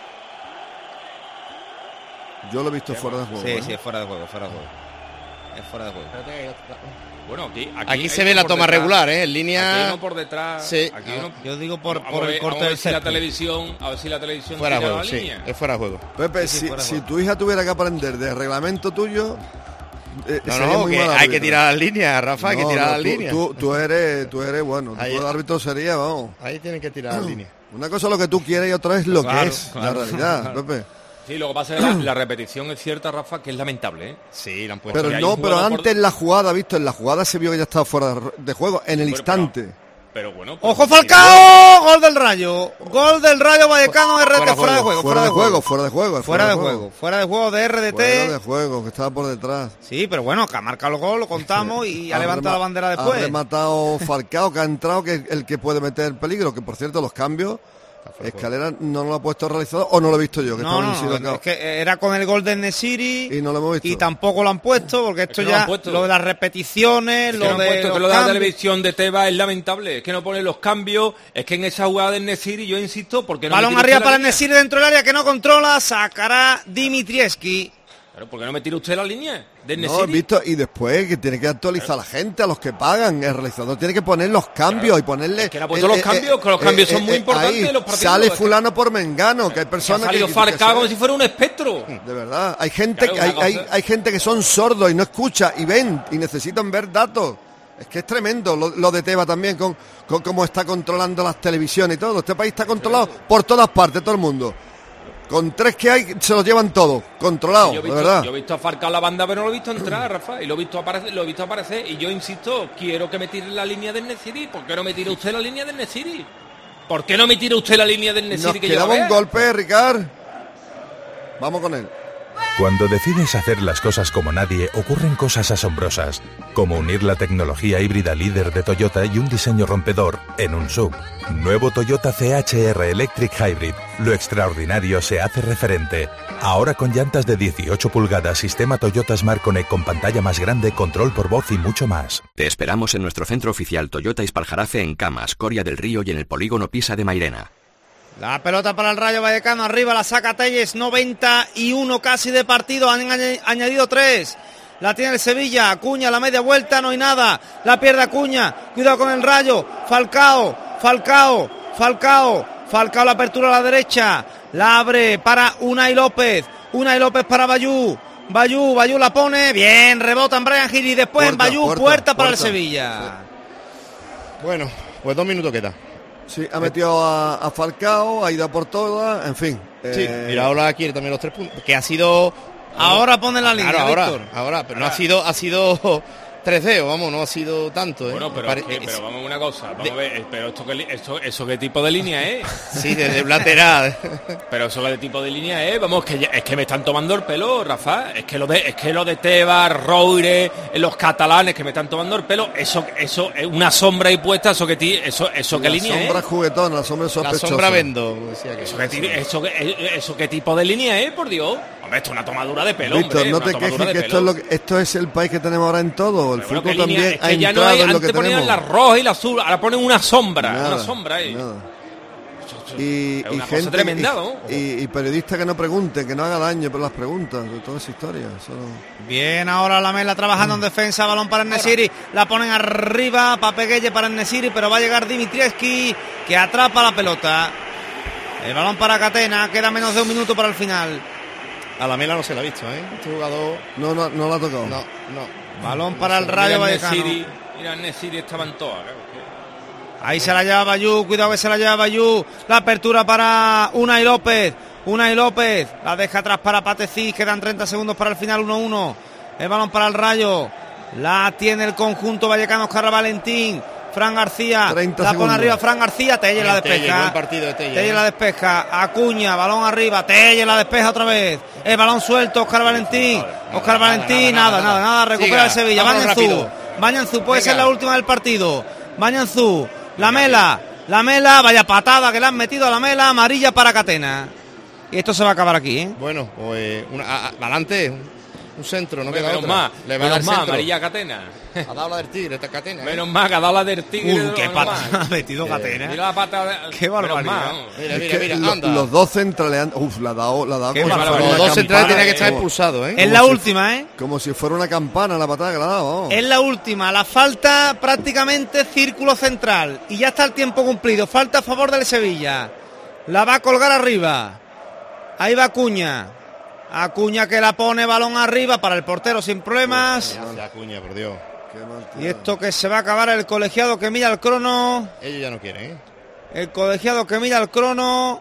Yo lo he visto fuera de juego.
Sí,
¿eh?
sí, es fuera de juego, fuera de juego. Es fuera de juego.
Bueno, aquí, aquí,
aquí se ve la toma detrás, regular, ¿eh? En línea.
Aquí uno por detrás.
Sí.
Aquí uno...
Yo digo por,
vamos
por
ver,
el corte
vamos a ver
del
si la
césped.
televisión, a ver si la televisión
fuera de
tira
juego,
la
sí,
línea.
es fuera de juego.
Pepe,
Sí, sí,
si,
si
de tu hija tuviera que aprender del reglamento tuyo, eh,
no,
sería
no,
muy
que
mal
hay
árbitro.
que tirar las líneas, Rafa, hay
No,
que tirar
no,
las
tú,
líneas.
Tú, tú eres, tú eres bueno,
Ahí,
tú de árbitro sería, vamos.
Ahí tienen que tirar las líneas.
Una cosa es lo que tú quieres y otra es lo
Claro,
que es
claro,
la realidad,
claro.
Pepe.
Sí, lo que pasa es que la, la repetición es cierta, Rafa, que es lamentable, ¿eh?
Sí, la han puesto.
Pero
hay
no,
un
pero
jugador
antes
por-
la jugada, visto, en la jugada se vio que ya estaba fuera de juego, en el
Bueno,
instante.
Pero bueno. pero-
¡Ojo Falcao! Gol del Rayo. Gol del Rayo Vallecano R D T fuera de juego.
Fuera de juego, fuera de juego.
Fuera de juego. Fuera de juego de R D T.
Fuera de juego, que estaba por detrás.
Sí, pero bueno, que ha marcado el gol, lo contamos y ha
Ha
levantado la
rema-
bandera
Ha
después.
rematado Falcao, que ha entrado, que es el que puede meter peligro, que por cierto los cambios, Escalera no lo ha puesto realizado o no lo he visto yo, que
No,
estaba
no,
en
no, es que era con el gol de Nesiri
y no lo hemos visto.
y tampoco lo han puesto porque esto
que no lo
ya,
han puesto.
lo de las repeticiones,
Es que
lo
no han
de
puesto,
los
que lo de la
cambios.
televisión de Tebas es lamentable, es que no pone los cambios, es que en esa jugada de Nesiri yo insisto, porque no
Balón
me tira
arriba
usted la
para
línea?
Nesiri dentro del área que no controla, sacará Dimitrievski.
Claro, ¿por qué no me tira usted la línea de
No,
Nesiri?
he visto, y después que tiene que actualizar a la gente, a los que pagan, el realizador tiene que poner los cambios y ponerle...
Es que le ha puesto los cambios, que los cambios son muy importantes en los partidos,
Sale
es que-
fulano por Mengano, que hay
Que ha
personas que...
salido
que-
Falcao
que-
como si fuera un espectro.
De verdad, hay gente,
Claro,
que, hay,
una
hay,
cosa-
hay gente que son sordos y no escucha y ven y necesitan ver datos. Es que es tremendo lo, lo de Teba también, con, con cómo está controlando las televisiones y todo. Este país está controlado por todas partes, todo el mundo. Con tres que hay, se los llevan todos, controlados,
Yo he
de
visto,
verdad.
yo he visto a Falcao la banda, pero no lo he visto entrar, Rafa, y lo he visto aparecer, lo he visto aparecer, y yo insisto, quiero que me tire la línea del Nesiri. ¿Por qué no me tira usted la línea del Nesiri? ¿Por qué no me tira usted la línea del Nesiri
Nos
que yo
quedaba
la
un
vea?
golpe, Ricard. Vamos con él.
Cuando decides hacer las cosas como nadie, ocurren cosas asombrosas, como unir la tecnología híbrida líder de Toyota y un diseño rompedor en un S U V. Nuevo Toyota C H R Electric Hybrid. Lo extraordinario se hace referente. Ahora con llantas de dieciocho pulgadas, sistema Toyota Smart Connect con pantalla más grande, control por voz y mucho más.
Te esperamos en nuestro centro oficial Toyota Ispaljarafe en Camas, Coria del Río y en el polígono Pisa de Mairena.
La pelota para el Rayo Vallecano, arriba la saca Telles, noventa y uno casi de partido, han añ- añadido tres. La tiene el Sevilla, Acuña, la media vuelta, no hay nada. La pierde Acuña, cuidado con el Rayo. Falcao, Falcao, Falcao, Falcao la apertura a la derecha. La abre para Unai López, Unai López para Bayú. Bayú, Bayú la pone, bien, rebota en Brian Hill y después en
Puerta,
Bayú, puerta,
puerta,
para el
puerta.
Sevilla.
Bueno, pues dos minutos queda.
Sí, ha metido a, a Falcao, ha ido a por todas, en fin.
Sí,
eh,
mira, ahora aquí también los tres puntos. Que ha sido.
Ahora pone la línea,
Claro, ahora,
Víctor.
ahora, pero no
Ahora.
ha sido, ha sido tres dedos, vamos, no ha sido tanto. ¿eh?
Bueno, pero,
Pare-
eh, pero vamos a una cosa, vamos
de-
a ver, eh, pero esto qué, li- esto, eso qué tipo de línea es.
Sí, desde un lateral.
Pero eso qué tipo de línea es, vamos, que ya- es que me están tomando el pelo, Rafa, es que lo de, es que lo de Tebas, Roire, los catalanes que me están tomando el pelo, eso, eso es una sombra ahí puesta, eso que ti, eso, eso qué
la
línea
sombra
es.
juguetona, la sombra
La
sospechosa.
sombra vendo, decía que.
Eso qué, ti- eso, qué- eso qué tipo de línea es, por Dios. Hombre, esto es una tomadura de pelo,
Víctor,
hombre,
no
una
te
tomadura
quejes
de
que esto
pelo.
es, lo que, esto es el país que tenemos ahora en todo. El
Pero bueno,
fútbol
¿qué línea?
también
Es
ha
que ya no
entrado
hay,
en lo
antes
que
ponían
tenemos.
la roja y la azul, ahora ponen una sombra,
Nada,
una sombra ahí.
nada. Y,
Es
y
una cosa
gente
tremenda,
y,
¿no?
y, y periodistas que no pregunten, que no haga daño por las preguntas, de toda esa historia. Eso no-
Bien, ahora la Mela trabajando en defensa, balón para el Nesiri, la ponen arriba, Papeguelle para el Nesiri, pero va a llegar Dimitrievski, que atrapa la pelota. El balón para Catena, queda menos de un minuto para el final.
A la Mela no se la ha visto, ¿eh? Este jugador.
No, no, no la ha tocado.
No, no.
Balón para el Rayo Vallecano.
Nesiri, mira, Nesiri estaban todas, claro.
Ahí se la lleva Bayú, cuidado que se la lleva Bayú. La apertura para Unai López. Unai López la deja atrás para Patecís. Quedan treinta segundos para el final, uno uno. El balón para el Rayo. La tiene el conjunto vallecano, Oscar Valentín. Fran García.
treinta
La pone
segundos.
arriba Fran García. Telle la
Telle,
despeja.
buen partido de Telle,
Telle
¿eh?
la despeja. Acuña, balón arriba. Telle la despeja otra vez. El balón suelto, Oscar Valentín. Oscar Valentín, nada, nada, nada. Recupera
Siga,
el Sevilla. Van
vámonos
en
rápido.
Zú. Bañanzú puede
Venga.
ser la última del partido. Bañanzú, la Mela, la Mela, vaya patada que le han metido a la Mela, amarilla para Catena. Y esto se va a acabar aquí, ¿eh?
Bueno, pues una, a- a- adelante, un, un centro, no
Menos
queda otra.
más,
Le va a dar
menos más,
centro.
amarilla a Catena.
Ha dado la del tigre, esta Catena. ¿eh?
Menos mal que ha dado la del tigre.
Uh, qué
menos
patada
mal.
ha metido
Eh,
Catena.
Mira la pata.
Qué barbaridad.
menos mal.
Mira,
Es
mira,
que
mira,
lo-
anda.
los dos centrales han... Uf, la ha dado, la ha dado
Qué
como si
barbaridad.
fuera
Los
una
dos centrales
campana,
tenían que estar
como-
expulsados, ¿eh?
Es la última, ¿eh?
Como si fuera una campana la patada que le ha dado. vamos.
Es la última, la falta prácticamente círculo central. Y ya está el tiempo cumplido. Falta a favor del Sevilla. La va a colgar arriba. Ahí va Acuña. Acuña que la pone balón arriba para el portero sin problemas.
Ya, Acuña, por Dios.
Qué mal
Y
tirado.
esto que se va a acabar el colegiado que mira el crono.
Ellos ya no quieren, ¿eh?
El colegiado que mira el crono.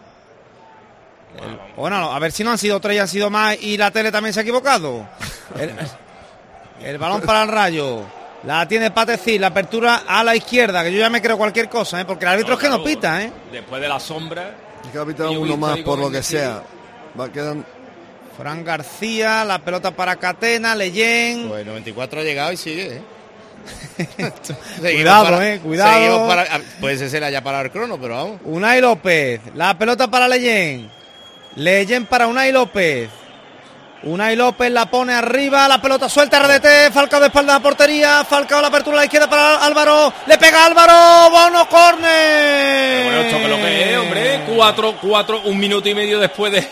El- bueno, a ver si no han sido tres y han sido más y la tele también se ha equivocado. El, el balón para el Rayo. La tiene Patecil, la apertura a la izquierda, que yo ya me creo cualquier cosa, ¿eh? Porque el árbitro es que no
claro,
pita, ¿eh?
Después de la sombra.
Es que ha pitado
Y
uno
Winston
más
y
por lo
Gómez
que
de
sea. Va, quedan...
Fran García, la pelota para Catena, Leyen.
Pues noventa y cuatro ha llegado y sigue, ¿eh?
Cuidado,
para-
eh, cuidado.
seguimos para- ah, puede ser se le haya parado el crono, pero vamos.
Unai López, la pelota para Leyen. Leyen para Unai López. Unai López la pone arriba, la pelota suelta, R D T, Falcao de espalda a portería, Falcao la apertura a la izquierda para Álvaro, le pega Álvaro, Bono, córner.
Bueno, esto que es lo que es, hombre. Cuatro, cuatro, un minuto y medio después de.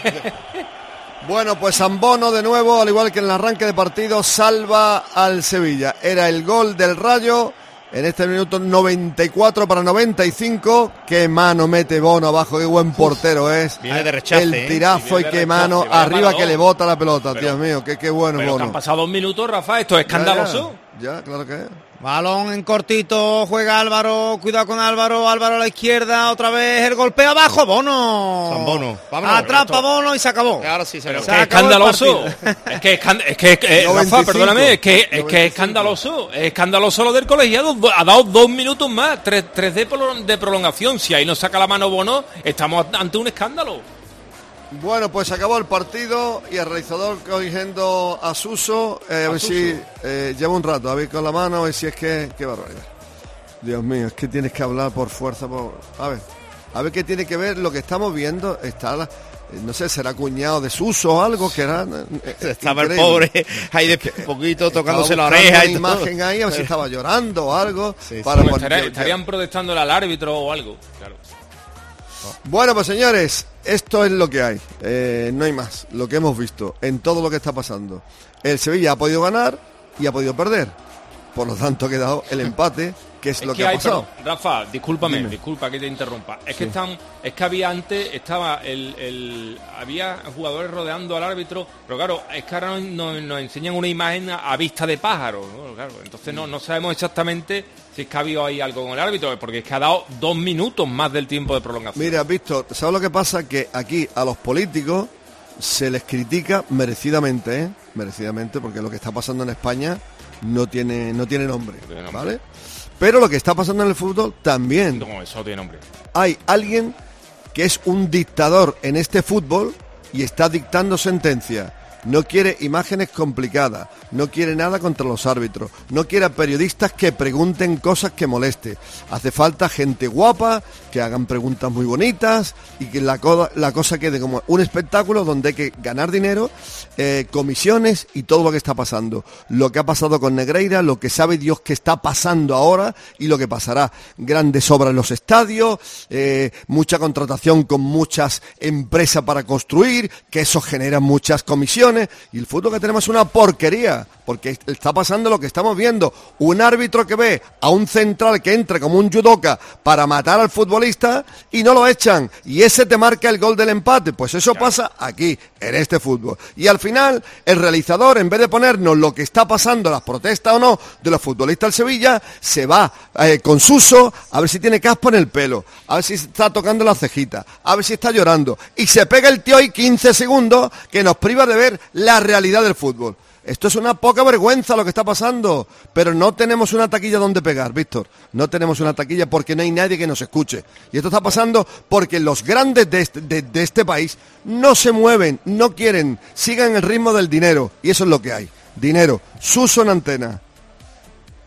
Bueno, pues Zambono de nuevo, al igual que en el arranque de partido, salva al Sevilla. Era el gol del Rayo en este minuto noventa y cuatro para noventa y cinco. Qué mano mete Bono abajo, qué buen portero es.
Viene de rechace,
El
¿eh?
tirazo
Sí,
y
viene de
qué
rechace,
mano
vaya
arriba
balón.
que le bota la pelota,
Pero-
Dios mío, qué, qué bueno
Pero que
Bono.
han pasado dos minutos, Rafa, esto es
Ya,
escandaloso.
Ya, ya, claro que es.
Balón en cortito, juega Álvaro, cuidado con Álvaro, Álvaro a la izquierda, otra vez el golpeo abajo, Bono.
Zambono, vámonos.
Atrapa Bono y se acabó.
Ahora sí se
Pero
acabó.
Se
que
acabó el
escandaloso.
partido.
Es que, escand- es que eh,
noventa y
Rafa,
cinco,
perdóname, es que, es que
noventa y cinco.
es escandaloso. Es escandaloso lo del colegiado. Do- Ha dado dos minutos más, tres, tres de, prolo- de prolongación. Si ahí no saca la mano Bono, estamos ante un escándalo.
Bueno, pues acabó el partido y el realizador cogiendo a Suso, eh, a ver si eh, lleva un rato, a ver con la mano, a ver si es que... Qué barbaridad. Dios mío, es que tienes que hablar por fuerza. Por... A ver, a ver qué tiene que ver lo que estamos viendo. Está, la- eh, no sé, será cuñado de Suso o algo que era... eh,
Estaba el
increíble.
pobre ahí de poquito tocándose la
Estaba
oreja
buscando
y
una
todo.
imagen ahí, a ver si estaba llorando o algo.
Sí,
para
Bueno,
poner-
estaría- estarían protestándole al árbitro o algo. Claro.
Bueno, pues señores, esto es lo que hay. Eh, no hay más. Lo que hemos visto en todo lo que está pasando. El Sevilla ha podido ganar y ha podido perder. Por lo tanto, ha quedado el empate, que es,
Es
lo que,
que
ha
hay,
pasado.
perdón, Rafa, discúlpame,
Dime.
disculpa que te interrumpa. Es que
Sí.
están, es que había antes, estaba el, el- había jugadores rodeando al árbitro, pero claro, es que ahora nos, nos- nos enseñan una imagen a, a vista de pájaro, ¿no? Claro, entonces no, no sabemos exactamente si es que ha habido ahí algo con el árbitro, porque es que ha dado dos minutos más del tiempo de prolongación.
Mira, Víctor, ¿sabes lo que pasa? Que aquí a los políticos se les critica merecidamente, ¿eh? Merecidamente, porque lo que está pasando en España no tiene, no tiene nombre,
tiene nombre.
¿vale? Pero lo que está pasando en el fútbol también.
No, eso no tiene nombre.
Hay alguien que es un dictador en este fútbol y está dictando sentencia. No quiere imágenes complicadas, no quiere nada contra los árbitros, no quiere a periodistas que pregunten cosas que moleste. Hace falta gente guapa, que hagan preguntas muy bonitas y que la, co- la cosa quede como un espectáculo donde hay que ganar dinero, eh, comisiones y todo lo que está pasando. Lo que ha pasado con Negreira, lo que sabe Dios que está pasando ahora y lo que pasará. Grandes obras en los estadios, eh, mucha contratación con muchas empresas para construir, que eso genera muchas comisiones. Y el fútbol que tenemos es una porquería, porque está pasando lo que estamos viendo. Un árbitro que ve a un central que entra como un judoka para matar al futbolista y no lo echan. Y ese te marca el gol del empate. Pues eso pasa aquí, en este fútbol. Y al final, el realizador, en vez de ponernos lo que está pasando, las protestas o no, de los futbolistas del Sevilla, se va eh, con Suso a ver si tiene caspa en el pelo, a ver si está tocando la cejita, a ver si está llorando. Y se pega el tío ahí quince segundos que nos priva de ver la realidad del fútbol. Esto es una poca vergüenza lo que está pasando, pero no tenemos una taquilla donde pegar, Víctor. No tenemos una taquilla porque no hay nadie que nos escuche. Y esto está pasando porque los grandes de este, de, de este país no se mueven, no quieren, sigan el ritmo del dinero. Y eso es lo que hay. Dinero. Suso en antena.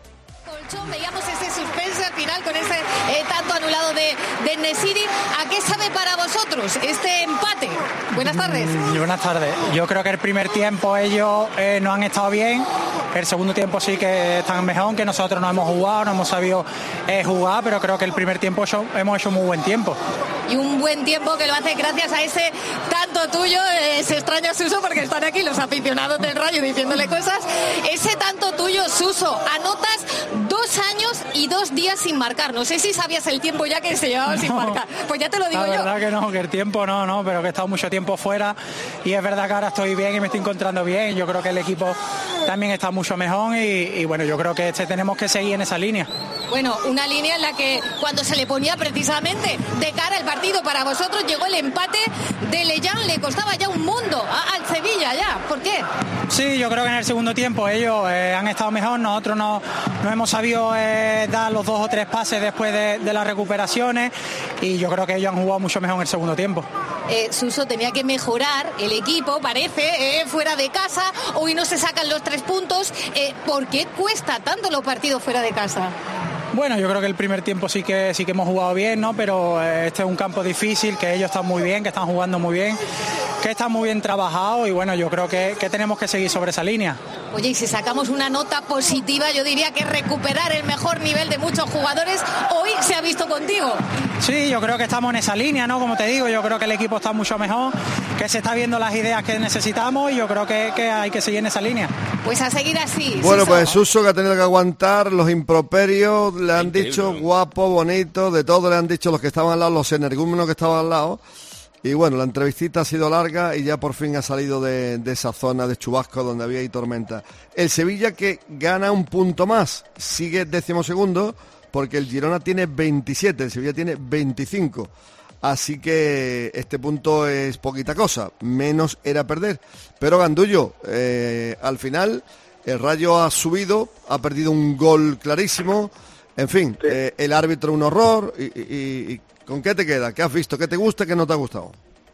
de Nesiri. ¿A qué sabe para vosotros este empate? Buenas tardes.
Mm, buenas tardes. Yo creo que el primer tiempo ellos eh, no han estado bien. El segundo tiempo sí que están mejor, que nosotros no hemos jugado, no hemos sabido eh, jugar, pero creo que el primer tiempo yo, hemos hecho muy buen tiempo.
Y un buen tiempo que lo hace gracias a ese tanto tuyo, eh, se extraña Suso porque están aquí los aficionados del Rayo diciéndole cosas. Ese tanto tuyo, Suso, anotas dos años y dos días sin marcar. No sé si sabías el tiempo ya que se llevaba no, sin marcar. Pues ya te lo digo
la
yo.
La verdad que no, que el tiempo no, no, pero que he estado mucho tiempo fuera y es verdad que ahora estoy bien y me estoy encontrando bien. Yo creo que el equipo también está mucho mejor y, y bueno, yo creo que este tenemos que seguir en esa línea.
Bueno, una línea en la que cuando se le ponía precisamente de cara al partido para vosotros llegó el empate de Lellán, le costaba ya un mundo a, al Sevilla ya. ¿Por qué?
Sí, yo creo que en el segundo tiempo ellos eh, han estado mejor, nosotros no, no hemos sabido eh, dar los dos o tres pases después de, de las recuperaciones y yo creo que ellos han jugado mucho mejor en el segundo tiempo.
Eh, Suso, tenía que mejorar el equipo, parece, eh, fuera de casa, hoy no se sacan los tres puntos. Eh, ¿Por qué cuesta tanto los partidos fuera de casa?
Bueno, yo creo que el primer tiempo sí que sí que hemos jugado bien, ¿no? Pero eh, este es un campo difícil, que ellos están muy bien, que están jugando muy bien, que están muy bien trabajados y bueno, yo creo que, que tenemos que seguir sobre esa línea.
Oye, y si sacamos una nota positiva, yo diría que recuperar el mejor nivel de muchos jugadores hoy se ha visto contigo.
Sí, yo creo que estamos en esa línea, ¿no? Como te digo, yo creo que el equipo está mucho mejor, que se está viendo las ideas que necesitamos y yo creo que, que hay que seguir en esa línea.
Pues a seguir así.
Bueno,
Suso.
pues Suso, que ha tenido que aguantar los improperios, le han
Increíble,
dicho
¿no?
guapo, bonito, de todo le han dicho los que estaban al lado, los energúmenos que estaban al lado. Y bueno, la entrevistita ha sido larga y ya por fin ha salido de, de esa zona de chubasco donde había ahí tormenta. El Sevilla que gana un punto más, sigue decimosegundo porque el Girona tiene veintisiete, el Sevilla tiene veinticinco. Así que este punto es poquita cosa, menos era perder. Pero Gandullo, eh, al final el Rayo ha subido, ha perdido un gol clarísimo. En fin, sí. eh, el árbitro un horror y, y, y ¿con qué te queda? ¿Qué has visto? ¿Qué te gusta? ¿Qué no te ha gustado?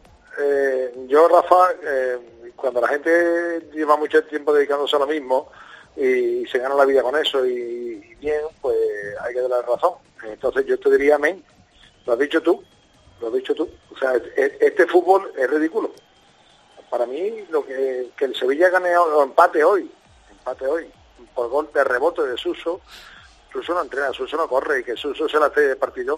Eh, yo, Rafa, eh, cuando la gente lleva mucho tiempo dedicándose a lo mismo y, y se gana la vida con eso y, y bien, pues hay que darle la razón. Entonces yo te diría amén. Lo has dicho tú, lo has dicho tú. O sea, este fútbol es ridículo. Para mí, lo que, que el Sevilla gane o empate hoy, empate hoy, por gol de rebote de Suso, Suso no entrena, Suso no corre y que Suso se la hace de partido.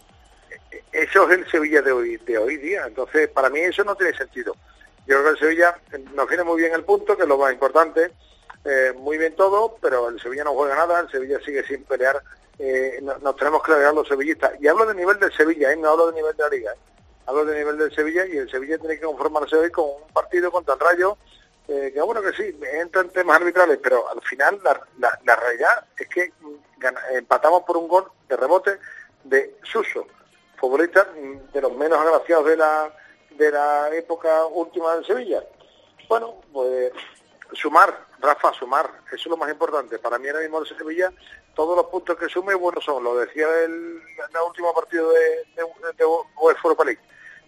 Eso es el Sevilla de hoy de hoy día. Entonces, para mí eso no tiene sentido. Yo creo que el Sevilla nos viene muy bien el punto, que es lo más importante, eh, muy bien todo, pero el Sevilla no juega nada, el Sevilla sigue sin pelear. Eh, no, nos tenemos que alegrar los sevillistas. Y hablo de nivel del Sevilla, ¿eh? No hablo de nivel de la Liga. ¿eh? Hablo de nivel del Sevilla y el Sevilla tiene que conformarse hoy con un partido contra el Rayo, eh, que bueno que sí, entra en temas arbitrales, pero al final la, la, la realidad es que gana, empatamos por un gol de rebote de Suso, futbolista de los menos agraciados de la de la época última del Sevilla. Bueno, pues sumar, Rafa, sumar, eso es lo más importante. Para mí ahora mismo el Sevilla, todos los puntos que sume, buenos son. Lo decía el, el último partido de, de, de UEFA Europa League.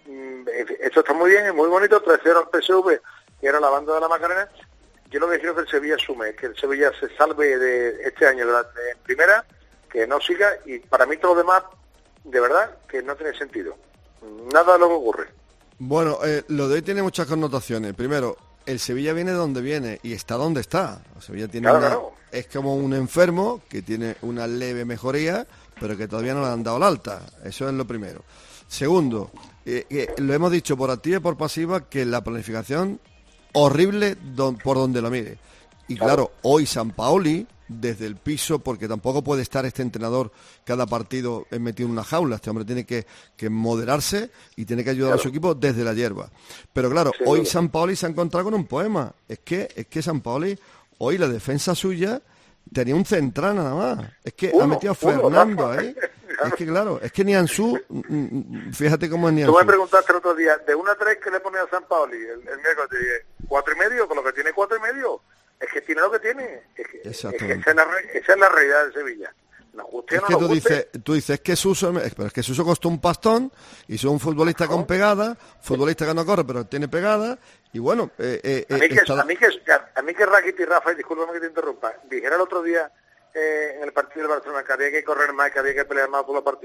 Esto está muy bien, es muy bonito, tres cero al P S V, y ahora la banda de la Macarena. Yo lo que quiero que el Sevilla sume, que el Sevilla se salve de este año de, la, de primera, que no siga, y para mí todo lo demás, de verdad, que no tiene sentido. Nada de lo que ocurre.
Bueno, eh, lo de hoy tiene muchas connotaciones. Primero, el Sevilla viene de donde viene y está donde está. El Sevilla tiene
claro,
una,
claro.
es como un enfermo que tiene una leve mejoría, pero que todavía no le han dado la alta. Eso es lo primero. Segundo, eh, eh, lo hemos dicho por activa y por pasiva, que la planificación horrible don, por donde lo mire. Y claro, claro, hoy Sampaoli, desde el piso, porque tampoco puede estar este entrenador cada partido metido en una jaula. Este hombre tiene que, que moderarse y tiene que ayudar claro. a su equipo desde la hierba. Pero claro, sí, hoy Sampaoli se ha encontrado con un poema. Es que, es que Sampaoli, hoy la defensa suya tenía un central nada más. Es que uno, ha metido a Fernando ahí. ¿eh? Es que claro, es que ni Ansu, fíjate cómo es ni Ansu.
Tú me preguntaste el otro día, de una a tres que le ponía a Sampaoli, el, el miércoles te dije, cuatro y medio, con lo que tiene cuatro y medio. Es que tiene lo que tiene. Es que, es que esa, es la, esa es la realidad de Sevilla. Nos guste o no
es que
nos
tú
guste.
dices, tú dices que Suso, pero es que Suso costó un pastón y es un futbolista no. con pegada, futbolista que no corre pero tiene pegada y bueno. Eh, eh,
a, mí que,
está...
a mí que a mí que Rakitic y Rafa, y discúlpame que te interrumpa, dijera el otro día eh, en el partido del Barcelona que había que correr más, que había que pelear más por los partidos.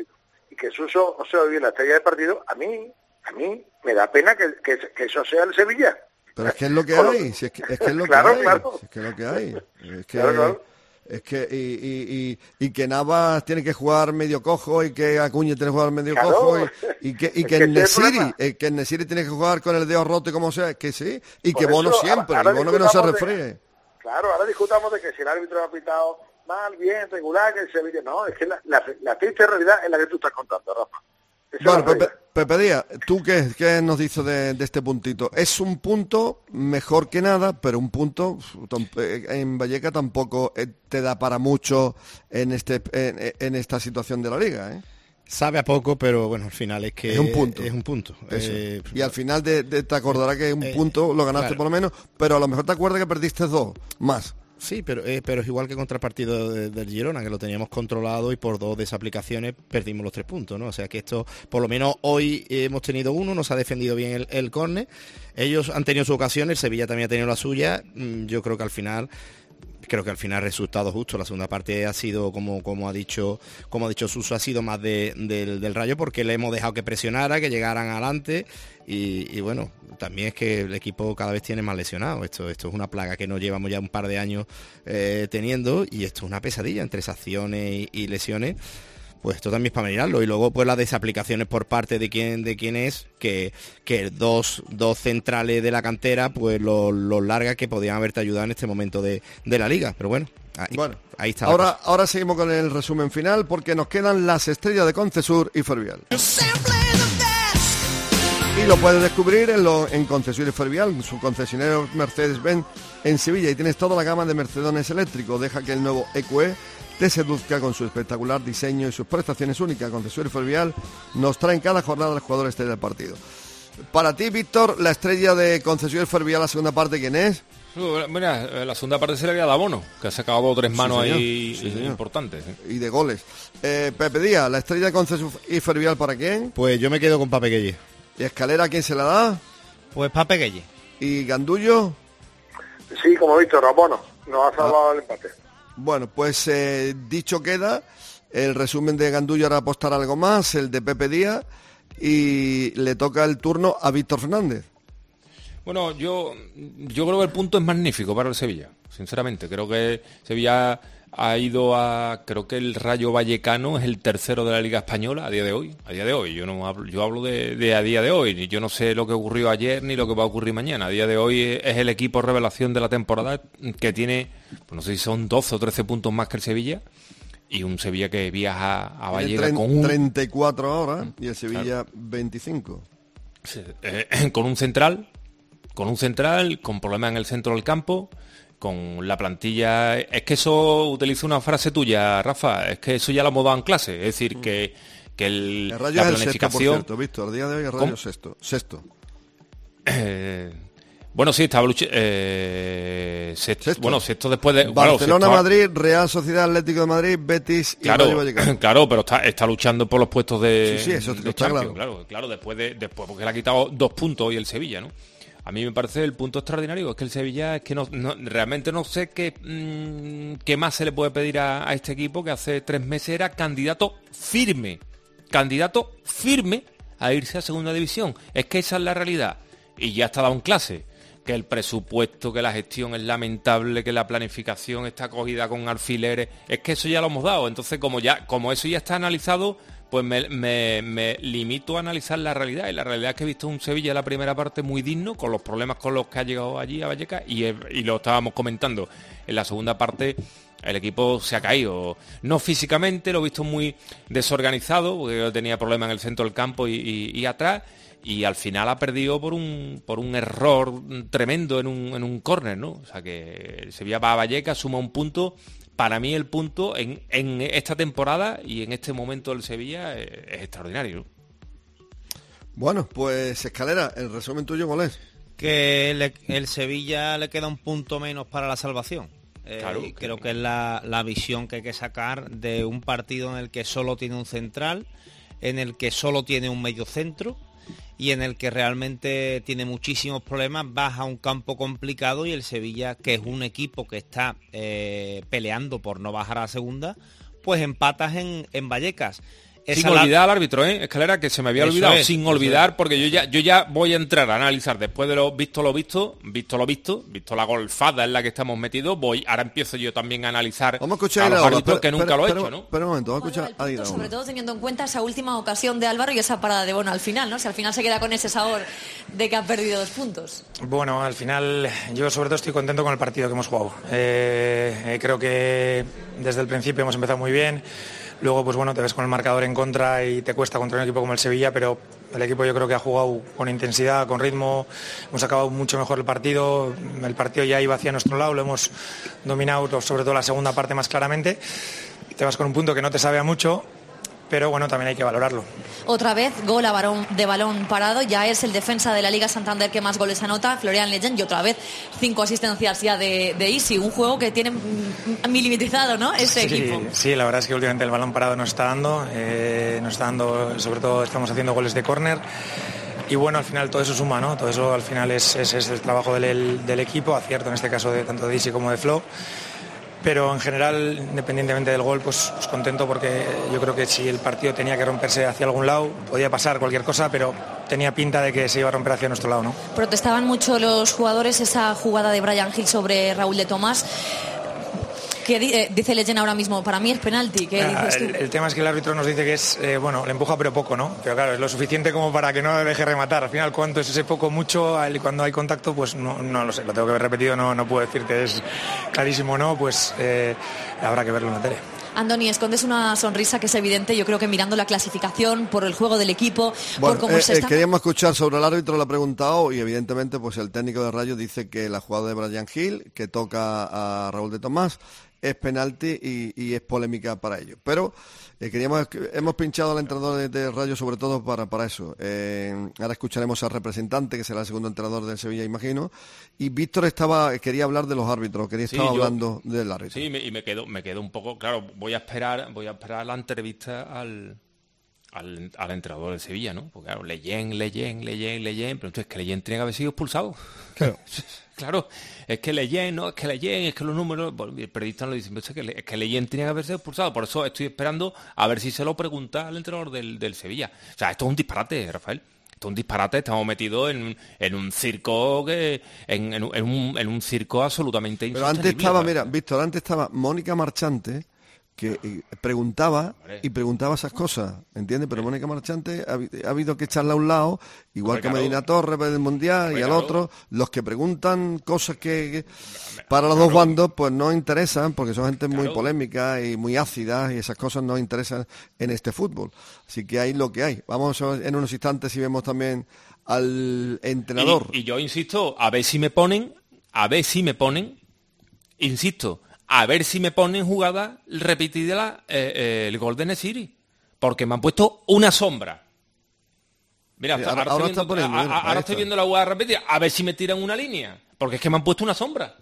y que Suso no se olvide la estrella del partido, a mí, a mí me da pena que, que, que eso sea el Sevilla.
Pero es que es lo que hay, si es, que, es que es lo
claro,
que hay,
claro.
si es que es lo que hay. Es que,
claro, claro.
Es que y, y, y, y que Navas tiene que jugar medio cojo y que Acuña tiene que jugar medio
claro.
cojo y, y que y que,
que
Nesiri, eh, que Nesiri tiene que jugar con el dedo roto y como sea, que sí, y
Por
que Bono
eso,
siempre,
ahora,
y Bono que no se
discutamos
refríe.
de, claro, ahora discutamos de que si el árbitro ha pitado mal, bien, regular, que el Sevilla, no, es que la, la, la triste realidad es la que tú estás contando, Rafa. Esa
Bueno,
es la
Pepe, Pepe Díaz, ¿tú qué, qué nos dices de, de este puntito? Es un punto mejor que nada, pero un punto en Vallecas tampoco te da para mucho en este en, en esta situación de la Liga, ¿eh?
Sabe a poco, pero bueno, al final es que
es un punto.
Es un punto. Eh,
y al final de, de, te acordarás que un
eh,
punto lo ganaste
claro.
por lo menos, pero a lo mejor te acuerdas que perdiste dos más.
Sí, pero, eh, pero es igual que contra el partido de, del Girona, que lo teníamos controlado y por dos desaplicaciones perdimos los tres puntos, ¿no? O sea que esto, por lo menos hoy hemos tenido uno, nos ha defendido bien el, el córner, ellos han tenido su ocasión, el Sevilla también ha tenido la suya, yo creo que al final... Creo que al final resultado justo. La segunda parte ha sido, como, como ha dicho como ha dicho Suso, ha sido más de, de, del Rayo, porque le hemos dejado que presionara, que llegaran adelante y, y bueno, también es que el equipo cada vez tiene más lesionados. Esto, esto es una plaga que nos llevamos ya un par de años eh, teniendo, y esto es una pesadilla entre sanciones y, y lesiones. Pues esto también es para mirarlo. Y luego pues las desaplicaciones por parte de quién de quién es, que, que dos, dos centrales de la cantera, pues los los largas que podían haberte ayudado en este momento de, de la liga. Pero bueno, ahí,
bueno,
ahí está.
Ahora, ahora seguimos con el resumen final, porque nos quedan las estrellas de Concesur y Fervial. Y lo puedes descubrir en, lo, en Concesur y Fervial, su concesionario Mercedes-Benz en Sevilla. Y tienes toda la gama de Mercedones eléctricos. Deja que el nuevo E Q E te seduzca con su espectacular diseño y sus prestaciones únicas. Concesur y Fervial nos traen cada jornada el jugador estrella del partido. Para ti, Víctor, la estrella de Concesur y Fervial, la segunda parte, ¿quién es?
Mira, la segunda parte se le había dado a Bono, que ha sacado dos o tres manos
sí,
ahí
sí,
importantes. ¿eh?
Y de goles. Eh, Pepe Díaz, la estrella de Concesur y Fervial, ¿para quién?
Pues yo me quedo con Pape Gueye.
¿Y Escalera, quién se la da?
Pues Pape Gueye.
¿Y Gandullo?
Sí, como he visto, Rabono, nos ha salvado ah. el empate.
Bueno, pues eh, dicho queda, el resumen de Gandullo, ahora apostar algo más, el de Pepe Díaz, y le toca el turno a Víctor Fernández.
Bueno, yo, yo creo que el punto es magnífico para el Sevilla, sinceramente. Creo que Sevilla ha ido a... Creo que el Rayo Vallecano es el tercero de la Liga Española a día de hoy. A día de hoy, yo no hablo, yo hablo de, de a día de hoy. Yo no sé lo que ocurrió ayer ni lo que va a ocurrir mañana. A día de hoy es el equipo revelación de la temporada, que tiene, pues no sé si son doce o trece puntos más que el Sevilla. Y un Sevilla que viaja a Vallecas con un...
treinta y cuatro ahora y el Sevilla claro. veinticinco.
Sí, eh, con un central, con un central, con problemas en el centro del campo, con la plantilla... Es que eso, utilizo una frase tuya, Rafa, es que eso ya lo hemos dado en clase. Es decir, que, que el,
el Rayo
la
es
planificación...
El sexto, por cierto, Víctor, el día de hoy el Rayo sexto. sexto.
Eh... Bueno, sí, estaba luchando. Eh, sexto,
sexto.
Bueno, sexto después de.
Barcelona,
bueno,
Madrid, Real Sociedad Atlético de Madrid, Betis y
claro,
Rayo Vallecano.
Claro, pero está, está luchando por los puestos de.
Sí, sí, eso
de
está
Champions,
claro.
claro. Claro, después de. Después, porque le ha quitado dos puntos hoy el Sevilla, ¿no? A mí me parece el punto extraordinario, es que el Sevilla es que no, no realmente no sé qué, mmm, qué más se le puede pedir a, a este equipo, que hace tres meses era candidato firme. Candidato firme a irse a segunda división. Es que esa es la realidad. Y ya está dado en clase. Que el presupuesto, que la gestión es lamentable, que la planificación está cogida con alfileres, es que eso ya lo hemos dado. Entonces, como ya como eso ya está analizado, pues me, me, me limito a analizar la realidad. Y la realidad es que he visto un Sevilla en la primera parte muy digno, con los problemas con los que ha llegado allí a Vallecas, y, y lo estábamos comentando. En la segunda parte el equipo se ha caído. No físicamente, lo he visto muy desorganizado, porque tenía problemas en el centro del campo y, y, y atrás. Y al final ha perdido por un por un error tremendo en un en un córner, ¿no? O sea que el Sevilla va a Vallecas, suma un punto. Para mí el punto en, en esta temporada y en este momento del Sevilla es, es extraordinario, ¿no?
Bueno, pues Escalera, el resumen tuyo, ¿cuál es?
Que le, el Sevilla le queda un punto menos para la salvación. Eh, claro, y creo que es la, la visión que hay que sacar de un partido en el que solo tiene un central, en el que solo tiene un mediocentro, y en el que realmente tiene muchísimos problemas, baja un campo complicado, y el Sevilla, que es un equipo que está eh, peleando por no bajar a la segunda, pues empatas en, en Vallecas.
Sin
Esa
olvidar
la...
al árbitro, ¿eh? Escalera, que se me había
Eso
olvidado,
es,
sin olvidar, porque yo ya yo ya voy a entrar a analizar después de lo visto lo visto, visto lo visto, visto la golfada en la que estamos metidos, voy, ahora empiezo yo también a analizar
vamos a, escuchar
a los
ahora,
árbitros
pero,
que nunca
pero,
lo he
pero,
hecho, ¿no?
Pero un momento, vamos a escuchar a Iraola.
Sobre todo teniendo en cuenta esa última ocasión de Álvaro y esa parada de Bono al final, ¿no? Si al final se queda con ese sabor de que ha perdido dos puntos.
Bueno, al final yo sobre todo estoy contento con el partido que hemos jugado. Eh, eh, creo que desde el principio hemos empezado muy bien. Luego, pues bueno, te ves con el marcador en contra y te cuesta contra un equipo como el Sevilla, pero el equipo yo creo que ha jugado con intensidad, con ritmo, hemos acabado mucho mejor el partido, el partido ya iba hacia nuestro lado, lo hemos dominado, sobre todo la segunda parte más claramente. Te vas con un punto que no te sabe a mucho, pero bueno, también hay que valorarlo.
Otra vez, gol a balón, de balón parado, ya es el defensa de la Liga Santander que más goles anota, Florian Leyen, y otra vez cinco asistencias ya de, de Isi, un juego que tiene milimetrizado, ¿no? Ese
sí,
equipo.
Sí, la verdad es que últimamente el balón parado nos está dando, eh, nos está dando, sobre todo estamos haciendo goles de córner. Y bueno, al final todo eso suma, ¿no? Todo eso al final es, es, es el trabajo del, del equipo, acierto en este caso de tanto de Isi como de Flo. Pero en general, independientemente del gol, pues, pues contento porque yo creo que si el partido tenía que romperse hacia algún lado, podía pasar cualquier cosa, pero tenía pinta de que se iba a romper hacia nuestro lado, ¿no?
Protestaban mucho los jugadores esa jugada de Brian Hill sobre Raúl de Tomás. ¿Qué eh, dice Leyen ahora mismo? Para mí es penalti. ¿Qué
ah,
dices tú?
El, el tema es que el árbitro nos dice que es, eh, bueno, le empuja pero poco, ¿no? Pero claro, es lo suficiente como para que no deje rematar. Al final, ¿cuánto es ese poco, mucho? Cuando hay contacto, pues no, no lo sé, lo tengo que ver repetido, no, no puedo decirte, es clarísimo, ¿no? Pues eh, habrá que verlo en la tele.
Andoni, escondes una sonrisa que es evidente, yo creo que mirando la clasificación, por el juego del equipo,
bueno,
por cómo
eh,
se
eh,
está...
Queríamos escuchar sobre el árbitro, lo ha preguntado, y evidentemente pues el técnico de Rayo dice que la jugada de Brian Hill, que toca a Raúl de Tomás, es penalti y, y es polémica para ello. Pero eh, queríamos hemos pinchado al entrenador de, de Rayo sobre todo para, para eso. Eh, ahora escucharemos al representante, que será el segundo entrenador del Sevilla, imagino. Y Víctor estaba quería hablar de los árbitros, quería
Sí,
estaba
yo-
hablando del árbitro.
Sí, me- y me quedo, me quedo un poco, claro, voy a esperar, voy a esperar la entrevista al, al, al entrenador del Sevilla, ¿no? Porque claro, Leyen, Leyen, Leyen, Leyen, pero entonces que Leyen tiene que haber sido expulsado.
Claro.
Claro, es que Leyen, no, es que Leyen, es que los números, bueno, el periodista no lo dice, pero es que, Le- es que Leyen tiene que haber sido expulsado, por eso estoy esperando a ver si se lo pregunta al entrenador del, del Sevilla. O sea, esto es un disparate, Rafael. Esto es un disparate, estamos metidos en, en un circo que en, en un, en un- en un circo absolutamente
Pero
insostenible.
antes estaba,
Rafael.
mira, Víctor, antes estaba Mónica Marchante, que eh, preguntaba
Hombre.
y preguntaba esas cosas, ¿entiendes? Pero Mónica Marchante ha, habi- ha habido que echarla a un lado, igual
Hombre,
que
claro.
Medina Torres del Mundial
Hombre,
y al
claro.
otro, los que preguntan cosas que, que para los dos bandos pues no interesan, porque son gente muy
Claro.
polémica y muy ácidas y esas cosas no interesan en este fútbol. Así que hay lo que hay. Vamos a ver en unos instantes si vemos también al entrenador.
Y, y yo insisto, a ver si me ponen, a ver si me ponen, insisto, a ver si me ponen jugada repetida eh, eh, el gol de Nesiri, porque me han puesto una sombra. Mira,
Sí,
hasta-
ahora-
ahora,
ahora
estoy,
está
viendo,
poniendo,
a-
mira,
a-
ahí
ahora estoy
está.
viendo la jugada repetida, a ver si me tiran una línea, porque es que me han puesto una sombra.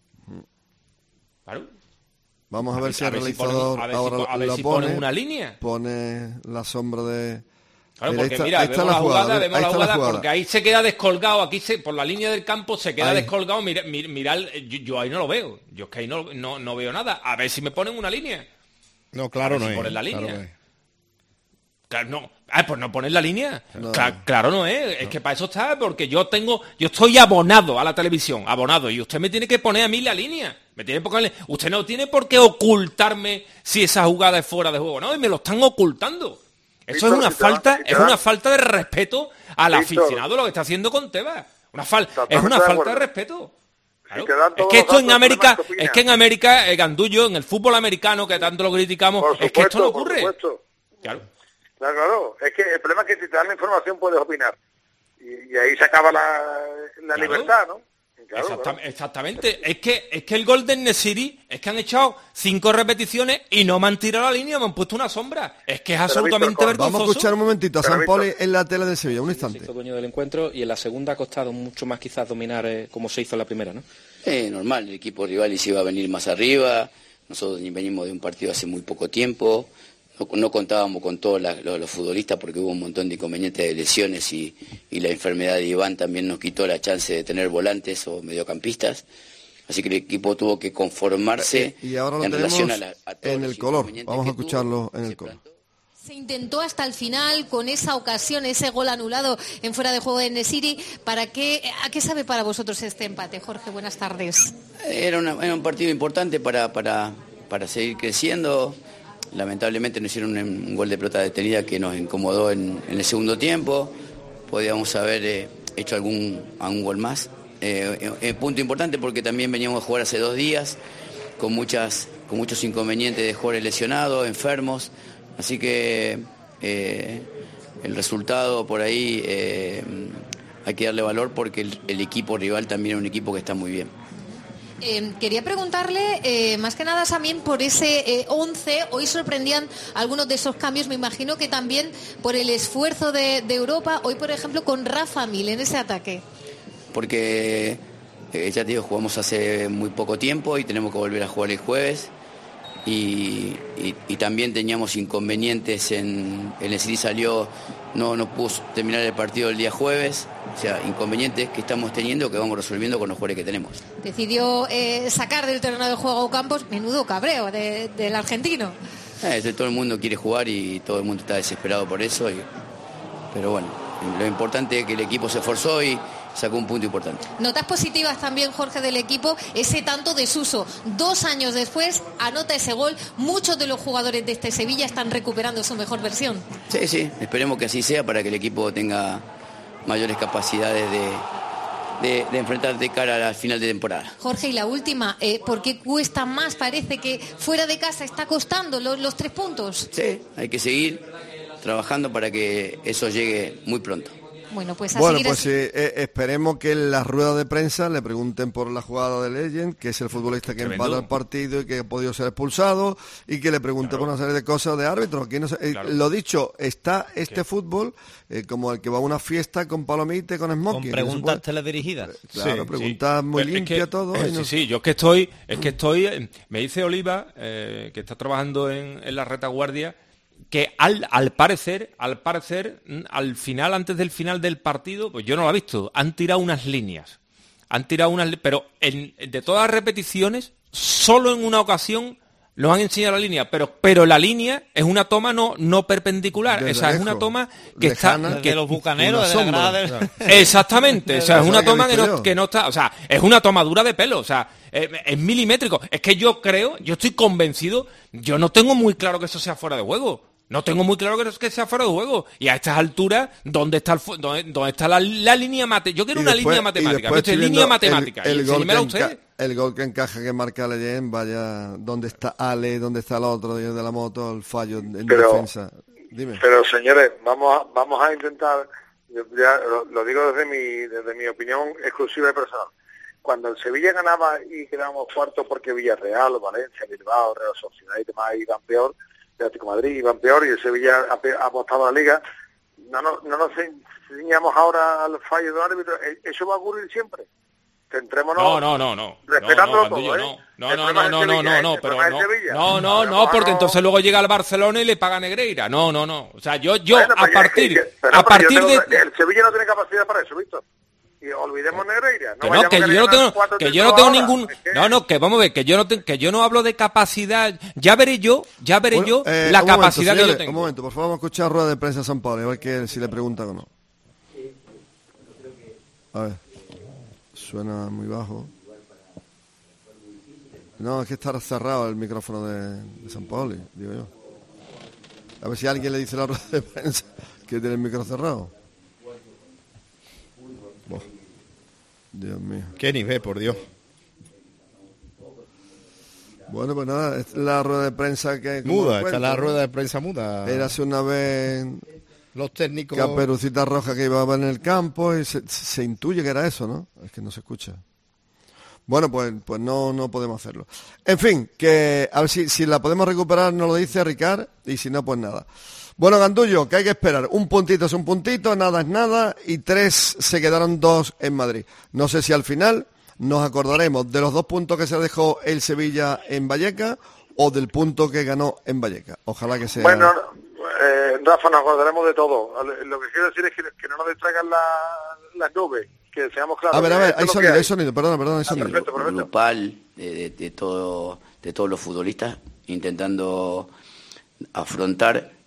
Claro.
Vamos a,
A
ver
ver-
si
a
el
ver si
realizador
ponen- a ver si
ahora
po- a ver
la
si
pone,
ponen una línea.
Pone la sombra de...
Claro,
Mira,
porque
ahí está-
mira,
ahí está
vemos la jugada,
mira,
vemos
ahí
la
está
jugada,
jugada.
porque ahí se queda descolgado, aquí se, por la línea del campo se queda
Ahí.
descolgado, mira, mira, mira el- yo, yo ahí no lo veo, yo es que ahí no, no, no veo nada, a ver si me ponen una línea.
No, claro
A ver
no
si
es.
ponen la
claro
línea.
no es.
Claro, no. Ah, pues no poner la línea.
No.
Cla- claro no es. Es que para eso está, porque yo tengo, yo estoy abonado a la televisión, abonado, y usted me tiene que poner a mí la línea. Me tiene que ponerle- usted no tiene por qué ocultarme si esa jugada es fuera de juego, no, y me lo están ocultando. Eso
Víctor,
es una
si te dan-
falta,
si te
es
dan-
una falta de respeto al
Víctor.
aficionado lo que está haciendo con Tebas. Una fal- es
Totalmente
una
de
falta
acuerdo.
de respeto. Claro.
te dan
Es
todos
que
los
esto en
datos,
América,
además, ¿qué opinas?
es que en América, eh, Gandullo, en el fútbol americano que tanto lo criticamos,
Por
es que
supuesto,
esto no
por
ocurre.
supuesto.
Claro.
Claro, claro. Es que el problema es que si te dan la información puedes opinar. Y, y ahí se acaba la, la
Claro.
libertad, ¿no? Claro,
Exactam-
claro.
Exactamente. Es que es que el gol de Nesiri es que han echado cinco repeticiones y no me han tirado la línea, me han puesto una sombra. Es que es absolutamente
Víctor,
vergonzoso.
Vamos a escuchar un momentito a
Pero,
San
Víctor.
Poli en la tele de Sevilla, un instante.
Fue dueño del encuentro y en la segunda ha costado mucho más quizás dominar eh, como se hizo en la primera, ¿no?
Eh, normal, el equipo rival se iba a venir más arriba, nosotros venimos de un partido hace muy poco tiempo, no, no contábamos con todos la- los, los futbolistas porque hubo un montón de inconvenientes de lesiones y, y la enfermedad de Iván también nos quitó la chance de tener volantes o mediocampistas, así que el equipo tuvo que conformarse
Y ahora lo
en
tenemos
relación a, la, a todos
en
los
el color.
inconvenientes
Vamos a
que tuvo.
escucharlo en el color.
Se intentó hasta el final con esa ocasión, ese gol anulado en fuera de juego de Nesiri. ¿Para qué, ¿A qué sabe para vosotros este empate? Jorge, buenas tardes.
Era, una, era un partido importante para, para, para seguir creciendo. Lamentablemente nos hicieron un, un gol de pelota detenida que nos incomodó en, en el segundo tiempo. Podíamos haber eh, hecho algún, algún gol más. Eh, eh, punto importante porque también veníamos a jugar hace dos días con, muchas, con muchos inconvenientes de jugadores lesionados, enfermos. Así que eh, el resultado por ahí eh, hay que darle valor porque el, el equipo rival también es un equipo que está muy bien.
Eh, quería preguntarle, eh, más que nada también por ese eh, once, hoy sorprendían algunos de esos cambios, me imagino que también por el esfuerzo de, de Europa, hoy por ejemplo con Rafa Mil en ese ataque.
Porque eh, ya te digo, jugamos hace muy poco tiempo y tenemos que volver a jugar el jueves. Y, y, y también teníamos inconvenientes en el Nesiri salió, no, no pudo terminar el partido el día jueves, o sea, inconvenientes que estamos teniendo que vamos resolviendo con los jugadores que tenemos.
Decidió eh, sacar del terreno de juego a Ocampos, menudo cabreo de, del argentino.
Eh, todo el mundo quiere jugar y todo el mundo está desesperado por eso, y, pero bueno, lo importante es que el equipo se esforzó y sacó un punto importante.
Notas positivas también, Jorge, del equipo, ese tanto de Suso. Dos años después anota ese gol. Muchos de los jugadores de este Sevilla están recuperando su mejor versión.
Sí, sí, esperemos que así sea para que el equipo tenga mayores capacidades de, de, de enfrentar de cara al final de temporada.
Jorge, y la última, eh, ¿por qué cuesta más? Parece que fuera de casa está costando los, los tres puntos.
Sí, hay que seguir trabajando para que eso llegue muy pronto.
Bueno, pues a
bueno,
seguir
pues
así.
eh, eh, esperemos que en la rueda de prensa le pregunten por la jugada de Legend, que es el futbolista que
Tremendo.
empata el partido y que ha podido ser expulsado, y que le pregunte
Claro.
por una serie de cosas de árbitros. Aquí no sé, eh,
Claro.
Lo dicho, está este
¿Qué?
fútbol eh, como el que va a una fiesta con palomite, con smoking.
Con
no se
preguntas
puede-
teledirigidas.
Claro,
Sí,
preguntas
sí.
muy
Pues es
limpias
que-
todo. y
Sí,
no-
sí, yo es que estoy, es que estoy, eh, me dice Oliva, eh, que está trabajando en, en la retaguardia, que al, al parecer, al parecer, mm, al final, antes del final del partido, pues yo no lo he visto, han tirado unas líneas, han tirado unas, li- pero en, de todas las repeticiones, solo en una ocasión nos han enseñado la línea, pero, pero la línea es una toma no, no perpendicular,
Desde
esa es
lejos,
una toma que
lejana,
está,
De
que
los bucaneros,
una
de la
sombra,
grada del-
claro.
Exactamente, o sea, es
Eso
una
es lo que
toma
he
que
visto
no,
yo.
que no está, o sea, es una tomadura de pelo, o sea, eh, es milimétrico. Es que yo creo, yo estoy convencido, yo no tengo muy claro que eso sea fuera de juego. No tengo muy claro que eso que sea fuera de juego. Y a estas alturas, ¿dónde está el fu- dónde, dónde está la, la línea matemática? Yo quiero
Y
una
después-
línea
y
matemática.
después
¿Viste?
estoy
Línea
viendo
matemática.
El,
Y
el, gol que
enséñemela
enca-
usted.
el gol que encaja que marca Leyen, vaya, ¿dónde está Ale? ¿Dónde está el otro de la moto? El fallo en
Pero-
defensa. Dime.
Pero señores, vamos a, vamos a intentar, yo ya lo, lo digo desde mi desde mi opinión exclusiva y personal. Cuando el Sevilla ganaba y quedábamos cuartos porque Villarreal, Valencia, Bilbao, Real Sociedad y demás iban peor, el Atlético de Madrid iban peor y el Sevilla ha, pe- ha apostado a la Liga, no, no, no nos ciñamos ahora al fallo de árbitro, e- eso va a ocurrir siempre. Centrémonos.
No, no, no, no.
Respetándolo
no, no,
todo,
Gandullo,
¿eh?
no.
El
No,
problema
no,
es
no, no,
Sevilla,
no,
¿eh?
no,
El
pero
problema es
no.
Sevilla.
No, no,
Pero
no,
vamos,
porque
no.
entonces luego llega al Barcelona y le paga Negreira. No, no, no. O sea, yo, yo
Bueno,
a
pues ya,
partir,
que- pero-
a
pero yo
partir
tengo
de.
que- el Sevilla no tiene capacidad para eso, Víctor. Y olvidemos Negreira.
Que no,
vayamos
que
a
yo no
ganar
tengo,
cuatro
que yo no
títulos
tengo
ahora.
ningún,
Es que-
no, no, que vamos a ver, que yo no, te- que yo no hablo de capacidad. Ya veré yo, ya veré
Bueno,
yo
eh,
la
un momento,
capacidad que
señores,
yo tengo.
Un momento, por favor, vamos a escuchar rueda de prensa de San Pablo, a ver que, si le preguntan o no. A ver, suena muy bajo. No, es que está cerrado el micrófono de, de San Paoli, digo yo. A ver si alguien le dice a la rueda de prensa que tiene el micro cerrado. Buah. Dios mío.
Qué nivel, por Dios.
Bueno, pues nada, es la rueda de prensa que... como
Muda,
cuento,
está la
¿no?
rueda de prensa muda.
Era hace una vez
Los técnicos...
Caperucita Roja que iba en el campo y se, se intuye que era eso, ¿no? Es que no se escucha. Bueno, pues, pues no, no podemos hacerlo. En fin, que a ver si, si la podemos recuperar, nos lo dice Ricard, y si no, pues nada. Bueno, Gandullo, que hay que esperar. Un puntito es un puntito, nada es nada, y tres se quedaron dos en Madrid. No sé si al final nos acordaremos de los dos puntos que se dejó el Sevilla en Vallecas o del punto que ganó en Vallecas. Ojalá que sea...
Bueno, eh, Rafa, nos acordaremos de todo. Lo que quiero decir es que, que no nos distraigan la, las nubes, que seamos claros.
A ver, a ver,
Esto
hay
es lo que
sonido,
hay.
hay sonido, perdona, perdona, hay sonido.
Perfecto, perfecto.
Grupal de, de, de todo, de todos los futbolistas intentando afrontar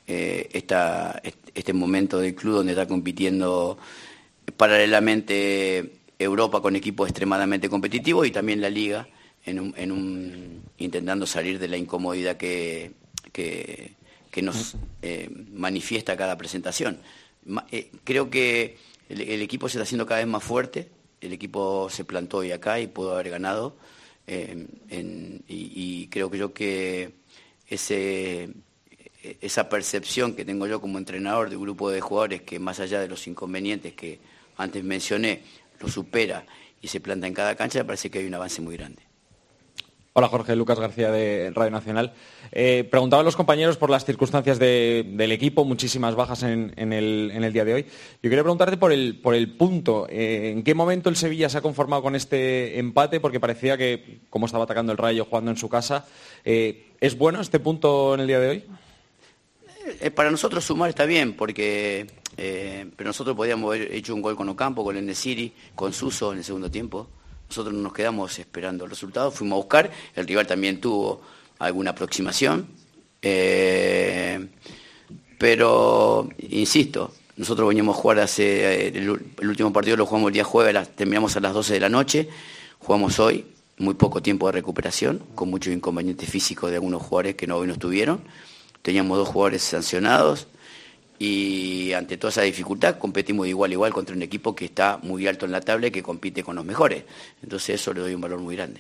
eh, esta, este momento del club donde está compitiendo paralelamente Europa con equipos extremadamente competitivos y también la Liga en un, en un, intentando salir de la incomodidad que, que, que nos eh, manifiesta cada presentación. Ma, eh, creo que el, el equipo se está haciendo cada vez más fuerte, el equipo se plantó hoy acá y pudo haber ganado, eh, en, y, y creo que yo que ese, esa percepción que tengo yo como entrenador de un grupo de jugadores que más allá de los inconvenientes que antes mencioné, lo supera y se planta en cada cancha, me parece que hay un avance muy grande.
Hola Jorge, Lucas García de Radio Nacional. Eh, preguntaba a los compañeros por las circunstancias de, del equipo, muchísimas bajas en, en, el, en el día de hoy. Yo quería preguntarte por el, por el punto. Eh, ¿En qué momento el Sevilla se ha conformado con este empate? Porque parecía que, como estaba atacando el Rayo jugando en su casa, eh, ¿es bueno este punto en el día de hoy?
Eh, para nosotros sumar está bien, porque eh, pero nosotros podíamos haber hecho un gol con Ocampo, con el Nesiri, con Suso en el segundo tiempo. Nosotros no nos quedamos esperando el resultado, fuimos a buscar, el rival también tuvo alguna aproximación, eh, pero insisto, nosotros veníamos a jugar hace, el, el último partido lo jugamos el día jueves, las, terminamos a las doce de la noche, jugamos hoy, muy poco tiempo de recuperación, con muchos inconvenientes físicos de algunos jugadores que no, hoy no estuvieron, teníamos dos jugadores sancionados, y ante toda esa dificultad competimos de igual a igual contra un equipo que está muy alto en la tabla y que compite con los mejores. Entonces eso le doy un valor muy grande.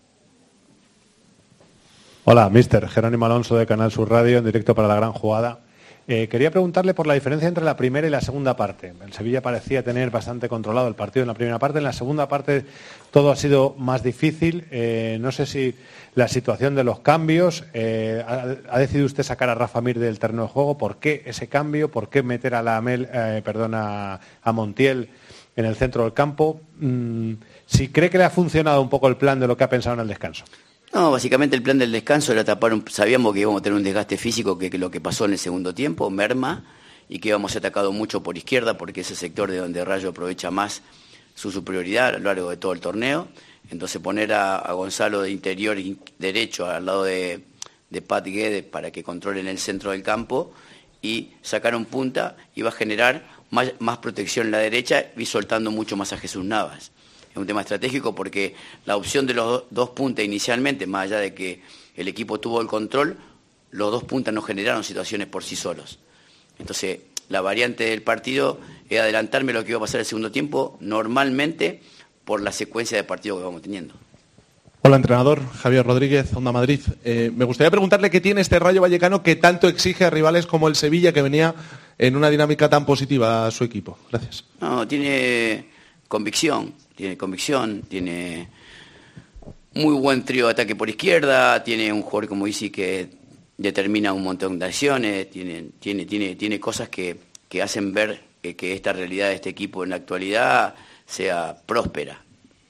Hola, mister Jerónimo Alonso de Canal Sur Radio, en directo para La Gran Jugada. Eh, quería preguntarle por la diferencia entre la primera y la segunda parte. El Sevilla parecía tener bastante controlado el partido en la primera parte. En la segunda parte todo ha sido más difícil. Eh, no sé si la situación de los cambios, eh, ha, ha decidido usted sacar a Rafa Mir del terreno de juego. ¿Por qué ese cambio? ¿Por qué meter a, la Mel, eh, perdón, a, a Montiel en el centro del campo? Mm, si cree que le ha funcionado un poco el plan de lo que ha pensado en el descanso.
No, básicamente el plan del descanso era tapar, un, sabíamos que íbamos a tener un desgaste físico, que, que lo que pasó en el segundo tiempo, merma, y que íbamos atacado mucho por izquierda, porque ese sector de donde Rayo aprovecha más su superioridad a lo largo de todo el torneo. Entonces poner a, a Gonzalo de interior derecho al lado de, de Pat Guedes para que controlen el centro del campo y sacar un punta iba a generar más, más protección en la derecha y soltando mucho más a Jesús Navas. Es un tema estratégico porque la opción de los dos puntas inicialmente, más allá de que el equipo tuvo el control, los dos puntas no generaron situaciones por sí solos. Entonces, la variante del partido es adelantarme lo que iba a pasar el segundo tiempo, normalmente por la secuencia de partidos que vamos teniendo.
Hola, entrenador. Javier Rodríguez, Onda Madrid. Eh, me gustaría preguntarle qué tiene este Rayo Vallecano que tanto exige a rivales como el Sevilla, que venía en una dinámica tan positiva a su equipo. Gracias.
No, tiene convicción. Tiene convicción, tiene muy buen trío de ataque por izquierda, tiene un jugador como Isi que determina un montón de acciones, tiene, tiene, tiene, tiene cosas que, que hacen ver que, que esta realidad de este equipo en la actualidad sea próspera.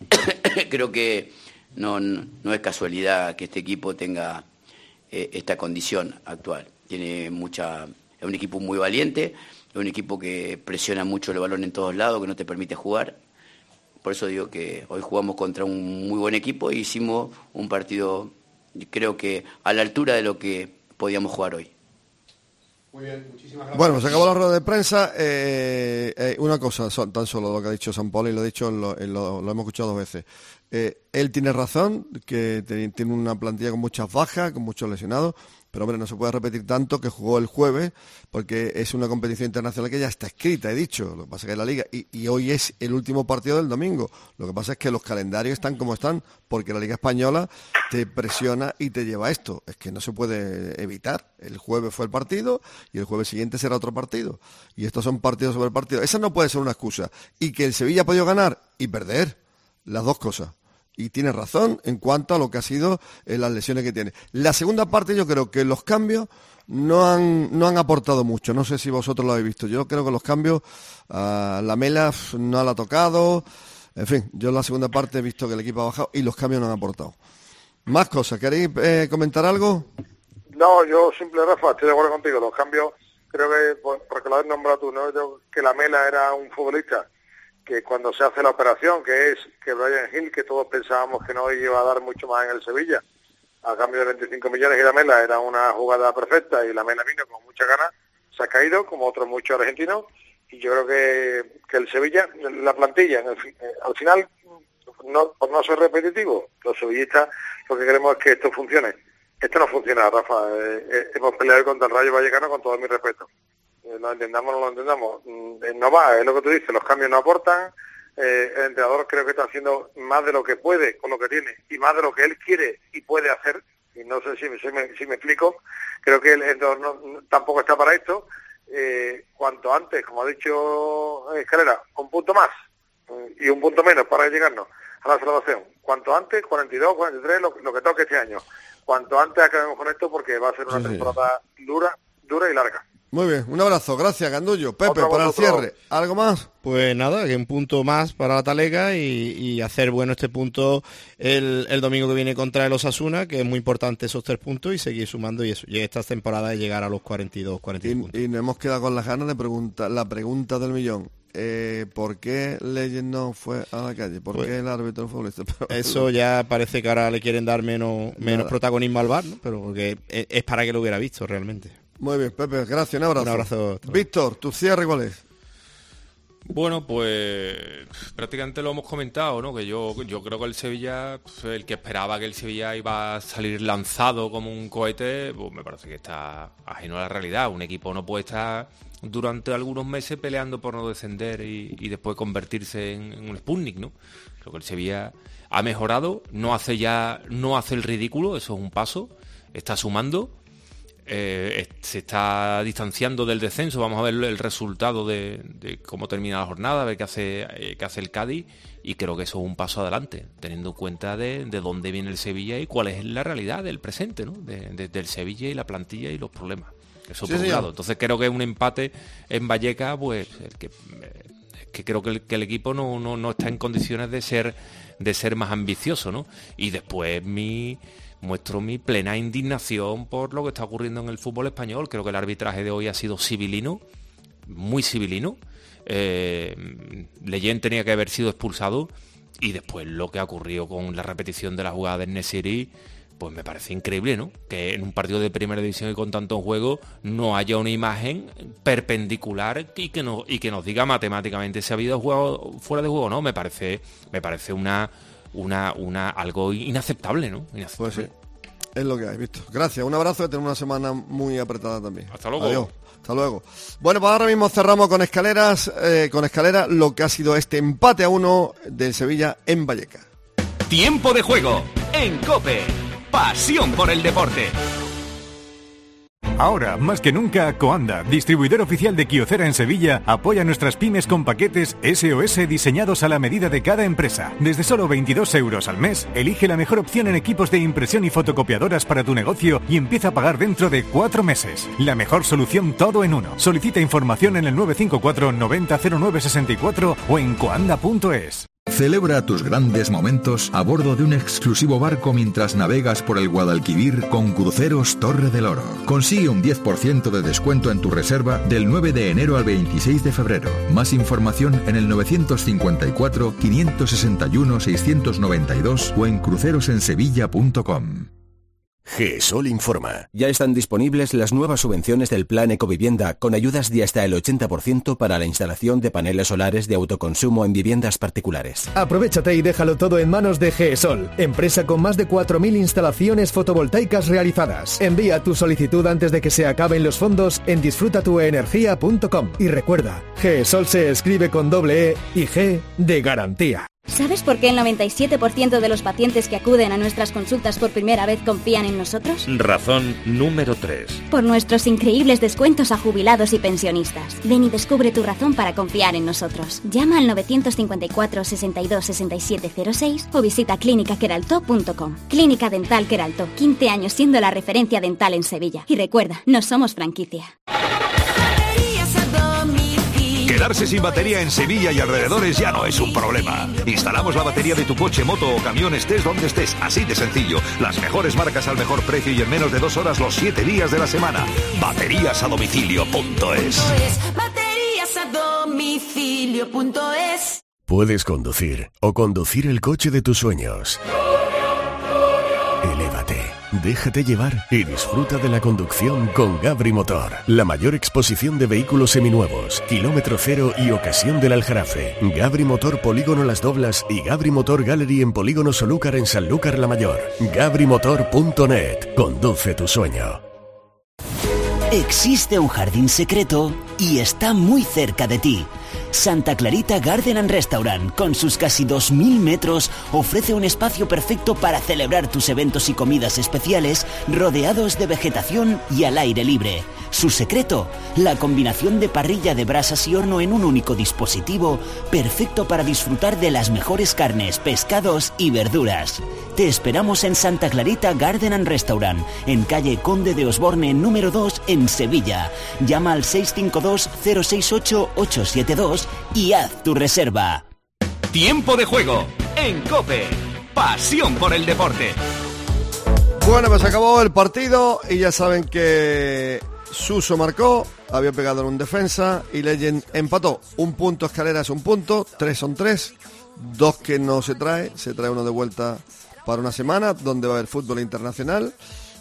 Creo que no, no, no es casualidad que este equipo tenga eh, esta condición actual. Tiene mucha, es un equipo muy valiente, es un equipo que presiona mucho el balón en todos lados, que no te permite jugar. Por eso digo que hoy jugamos contra un muy buen equipo y hicimos un partido, creo que a la altura de lo que podíamos jugar hoy.
Muy bien, muchísimas gracias. Bueno, se acabó la rueda de prensa. Eh, eh, una cosa, son, tan solo lo que ha dicho Sampaoli, lo he dicho, en lo, en lo, lo hemos escuchado dos veces. Eh, él tiene razón, que te, tiene una plantilla con muchas bajas, con muchos lesionados, pero hombre, no se puede repetir tanto que jugó el jueves, porque es una competición internacional que ya está escrita, he dicho, lo que pasa es que es la Liga, y, y hoy es el último partido del domingo. Lo que pasa es que los calendarios están como están, porque la Liga Española te presiona y te lleva a esto. Es que no se puede evitar. El jueves fue el partido y el jueves siguiente será otro partido. Y estos son partidos sobre partidos. Esa no puede ser una excusa. Y que el Sevilla ha podido ganar y perder, las dos cosas. Y tiene razón en cuanto a lo que ha sido eh, las lesiones que tiene. La segunda parte yo creo que los cambios no han no han aportado mucho. No sé si vosotros lo habéis visto. Yo creo que los cambios, uh, la Mela no la ha tocado. En fin, yo en la segunda parte he visto que el equipo ha bajado y los cambios no han aportado. Más cosas. ¿Queréis eh, comentar algo?
No, yo simple, Rafa, estoy de acuerdo contigo. Los cambios, creo que, porque lo has nombrado tú, ¿no? Yo, que la Mela era un futbolista que cuando se hace la operación, que es que Brian Hill, que todos pensábamos que no iba a dar mucho más en el Sevilla, a cambio de veinticinco millones y la Mela era una jugada perfecta y la Mela vino con muchas ganas, se ha caído como otros muchos argentinos y yo creo que, que el Sevilla, la plantilla, en el, eh, al final, no, por no ser repetitivo, los sevillistas lo que queremos es que esto funcione. Esto no funciona, Rafa, eh, eh, hemos peleado contra el Rayo Vallecano con todo mi respeto. Eh, lo entendamos o no lo entendamos, eh, no va, es lo que tú dices, los cambios no aportan, eh, el entrenador creo que está haciendo más de lo que puede con lo que tiene y más de lo que él quiere y puede hacer, y no sé si, si, me, si me explico, creo que el entrenador no, no, tampoco está para esto, eh, cuanto antes, como ha dicho Escalera, un punto más eh, y un punto menos para llegarnos a la salvación, cuanto antes, cuarenta y dos, cuarenta y tres, lo, lo que toque este año, cuanto antes acabemos con esto porque va a ser una sí, temporada sí. dura, dura y larga.
Muy bien, un abrazo, gracias Gandullo. Pepe, para el cierre, ¿algo más?
Pues nada, que un punto más para la Talega y, y hacer bueno este punto el, el domingo que viene contra el Osasuna, que es muy importante esos tres puntos y seguir sumando y eso, y esta temporada de llegar a los cuarenta y dos, cuarenta y tres puntos.
Y nos hemos quedado con las ganas de preguntar, la pregunta del millón. Eh, ¿Por qué Legend no fue a la calle? ¿Por pues, qué el árbitro fue listo?
Eso ya parece que ahora le quieren dar menos, menos protagonismo al V A R, ¿no? Pero porque es, es para que lo hubiera visto realmente.
Muy bien, Pepe, gracias, un abrazo.
Un abrazo.
Víctor, ¿tu cierre cuál es?
Bueno, pues prácticamente lo hemos comentado, ¿no? Que yo, yo creo que el Sevilla, el que esperaba que el Sevilla iba a salir lanzado como un cohete, pues me parece que está ajeno a la realidad. Un equipo no puede estar durante algunos meses peleando por no descender y, y después convertirse en, en un Sputnik, ¿no? Creo que el Sevilla ha mejorado, no hace ya, no hace el ridículo, eso es un paso, está sumando. Eh, se está distanciando del descenso. Vamos a ver el resultado de, de cómo termina la jornada, a ver qué hace, eh, qué hace el Cádiz, y creo que eso es un paso adelante, teniendo en cuenta de, de dónde viene el Sevilla y cuál es la realidad del presente, ¿no? De, de, del Sevilla y la plantilla y los problemas. Eso sí, por un lado. Entonces creo que es un empate en Vallecas, pues el que, eh, que creo que el, que el equipo no, no, no está en condiciones de ser, de ser más ambicioso, ¿no? Y después mi... muestro mi plena indignación por lo que está ocurriendo en el fútbol español. Creo que el arbitraje de hoy ha sido civilino, muy civilino. Eh, Leyen tenía que haber sido expulsado y después lo que ha ocurrido con la repetición de la jugada de Nesiri, pues me parece increíble, ¿no? Que en un partido de primera división y con tanto en juego no haya una imagen perpendicular y que, no, y que nos diga matemáticamente si ha habido jugado fuera de juego o no. Me parece, me parece una... Una, una algo inaceptable, ¿no? Inaceptable.
Pues sí, es lo que hay, visto. Gracias, un abrazo y tener una semana muy apretada también.
Hasta luego.
Adiós. Hasta luego. Bueno, pues ahora mismo cerramos con escaleras, eh, con escalera lo que ha sido este empate a uno del Sevilla en Vallecas.
Tiempo de juego en COPE. Pasión por el deporte.
Ahora, más que nunca, Coanda, distribuidor oficial de Kyocera en Sevilla, apoya a nuestras pymes con paquetes S O S diseñados a la medida de cada empresa. Desde solo veintidós euros al mes, elige la mejor opción en equipos de impresión y fotocopiadoras para tu negocio y empieza a pagar dentro de cuatro meses. La mejor solución todo en uno. Solicita información en el nueve cinco cuatro noventa cero nueve sesenta y cuatro o en coanda punto es.
Celebra tus grandes momentos a bordo de un exclusivo barco mientras navegas por el Guadalquivir con Cruceros Torre del Oro. Consigue un diez por ciento de descuento en tu reserva del nueve de enero al veintiséis de febrero. Más información en el novecientos cincuenta y cuatro, quinientos sesenta y uno, seiscientos noventa y dos o en crucerosensevilla punto com.
GESOL informa. Ya están disponibles las nuevas subvenciones del Plan Ecovivienda con ayudas de hasta el ochenta por ciento para la instalación de paneles solares de autoconsumo en viviendas particulares.
Aprovéchate y déjalo todo en manos de GESOL, empresa con más de cuatro mil instalaciones fotovoltaicas realizadas. Envía tu solicitud antes de que se acaben los fondos en disfruta tu energía punto com. Y recuerda, GESOL se escribe con doble E y G de garantía.
¿Sabes por qué el noventa y siete por ciento de los pacientes que acuden a nuestras consultas por primera vez confían en nosotros?
Razón número tres.
Por nuestros increíbles descuentos a jubilados y pensionistas. Ven y descubre tu razón para confiar en nosotros. Llama al novecientos cincuenta y cuatro, sesenta y dos, sesenta y siete cero seis o visita clínica queralto punto com. Clínica Dental Queralto, quince años siendo la referencia dental en Sevilla. Y recuerda, no somos franquicia.
Quedarse sin batería en Sevilla y alrededores ya no es un problema. Instalamos la batería de tu coche, moto o camión estés donde estés, así de sencillo. Las mejores marcas al mejor precio y en menos de dos horas los siete días de la semana. Baterías a domicilio punto es.
Baterías a domicilio punto es.
Puedes conducir o conducir el coche de tus sueños. Elévate.
Déjate llevar y disfruta de la conducción con Gabri Motor. La mayor exposición de vehículos seminuevos, kilómetro cero y ocasión del Aljarafe. Gabri Motor Polígono Las Doblas y Gabri Motor Gallery en Polígono Solúcar en Sanlúcar la Mayor. gabri motor punto net. Conduce tu sueño.
Existe un jardín secreto y está muy cerca de ti. Santa Clarita Garden and Restaurant, con sus casi dos mil metros, ofrece un espacio perfecto para celebrar tus eventos y comidas especiales, rodeados de vegetación y al aire libre. Su secreto, la combinación de parrilla de brasas y horno en un único dispositivo, perfecto para disfrutar de las mejores carnes, pescados y verduras. Te esperamos en Santa Clarita Garden and Restaurant, en calle Conde de Osborne número dos, en Sevilla. Llama al seis cinco dos, cero seis ocho, ocho siete dos y haz tu reserva.
Tiempo de juego en COPE. Pasión por el deporte.
Bueno, pues acabó el partido y ya saben que Suso marcó, había pegado en un defensa y Legend empató. Un punto Escalera es un punto, tres son tres, dos que no se trae, se trae uno de vuelta para una semana, donde va a haber fútbol internacional,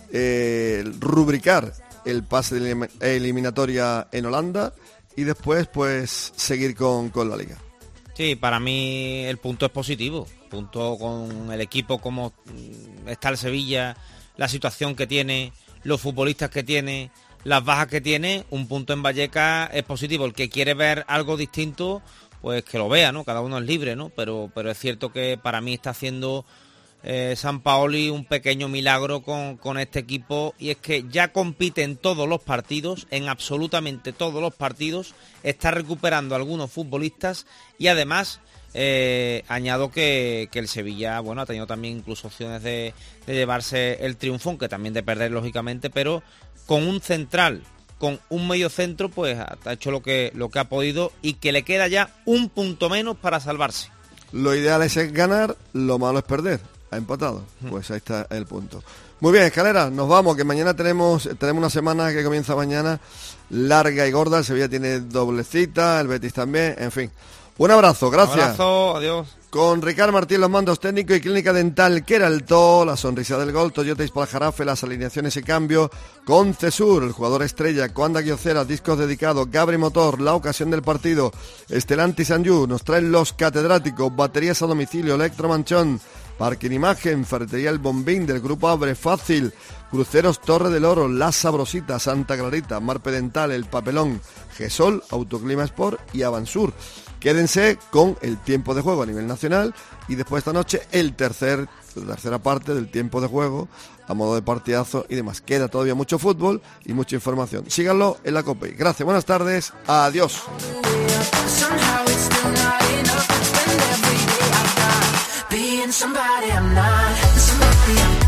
eh, rubricar el pase de eliminatoria en Holanda y después pues seguir con, con la liga.
Sí, para mí el punto es positivo, punto con el equipo como está el Sevilla, la situación que tiene, los futbolistas que tiene, las bajas que tiene, un punto en Vallecas es positivo. El que quiere ver algo distinto, pues que lo vea, ¿no? Cada uno es libre, ¿no? Pero, pero es cierto que para mí está haciendo eh, Sampaoli un pequeño milagro con, con este equipo, y es que ya compite en todos los partidos, en absolutamente todos los partidos, está recuperando a algunos futbolistas y además eh, añado que, que el Sevilla, bueno, ha tenido también incluso opciones de, de llevarse el triunfo, aunque también de perder lógicamente, pero con un central, con un medio centro, pues ha hecho lo que, lo que ha podido y que le queda ya un punto menos para salvarse.
Lo ideal es ganar, lo malo es perder. Ha empatado, pues ahí está el punto. Muy bien, Escalera, nos vamos, que mañana tenemos tenemos una semana que comienza mañana larga y gorda. El Sevilla tiene doble cita, el Betis también, en fin. Un abrazo, gracias.
Un abrazo, adiós.
Con Ricard Martín, los mandos técnicos y Clínica Dental Queraltó, la sonrisa del gol, Toyota Ispal-Jarafe, las alineaciones y cambio, con Cesur, el jugador estrella, Coanda Guiocera, discos dedicados, Gabri Motor, la ocasión del partido, Estelantis Sanju, nos traen los catedráticos, baterías a domicilio, Electromanchón, Parking Imagen, Ferretería El Bombín del Grupo Abre Fácil, Cruceros Torre del Oro, La Sabrosita, Santa Clarita, Marpe Dental, El Papelón, Gesol, Autoclima Sport y Avansur. Quédense con el tiempo de juego a nivel nacional y después esta noche el tercer, la tercera parte del tiempo de juego a modo de partidazo y demás. Queda todavía mucho fútbol y mucha información. Síganlo en la COPE. Gracias, buenas tardes, adiós.
Somebody I'm not, somebody I'm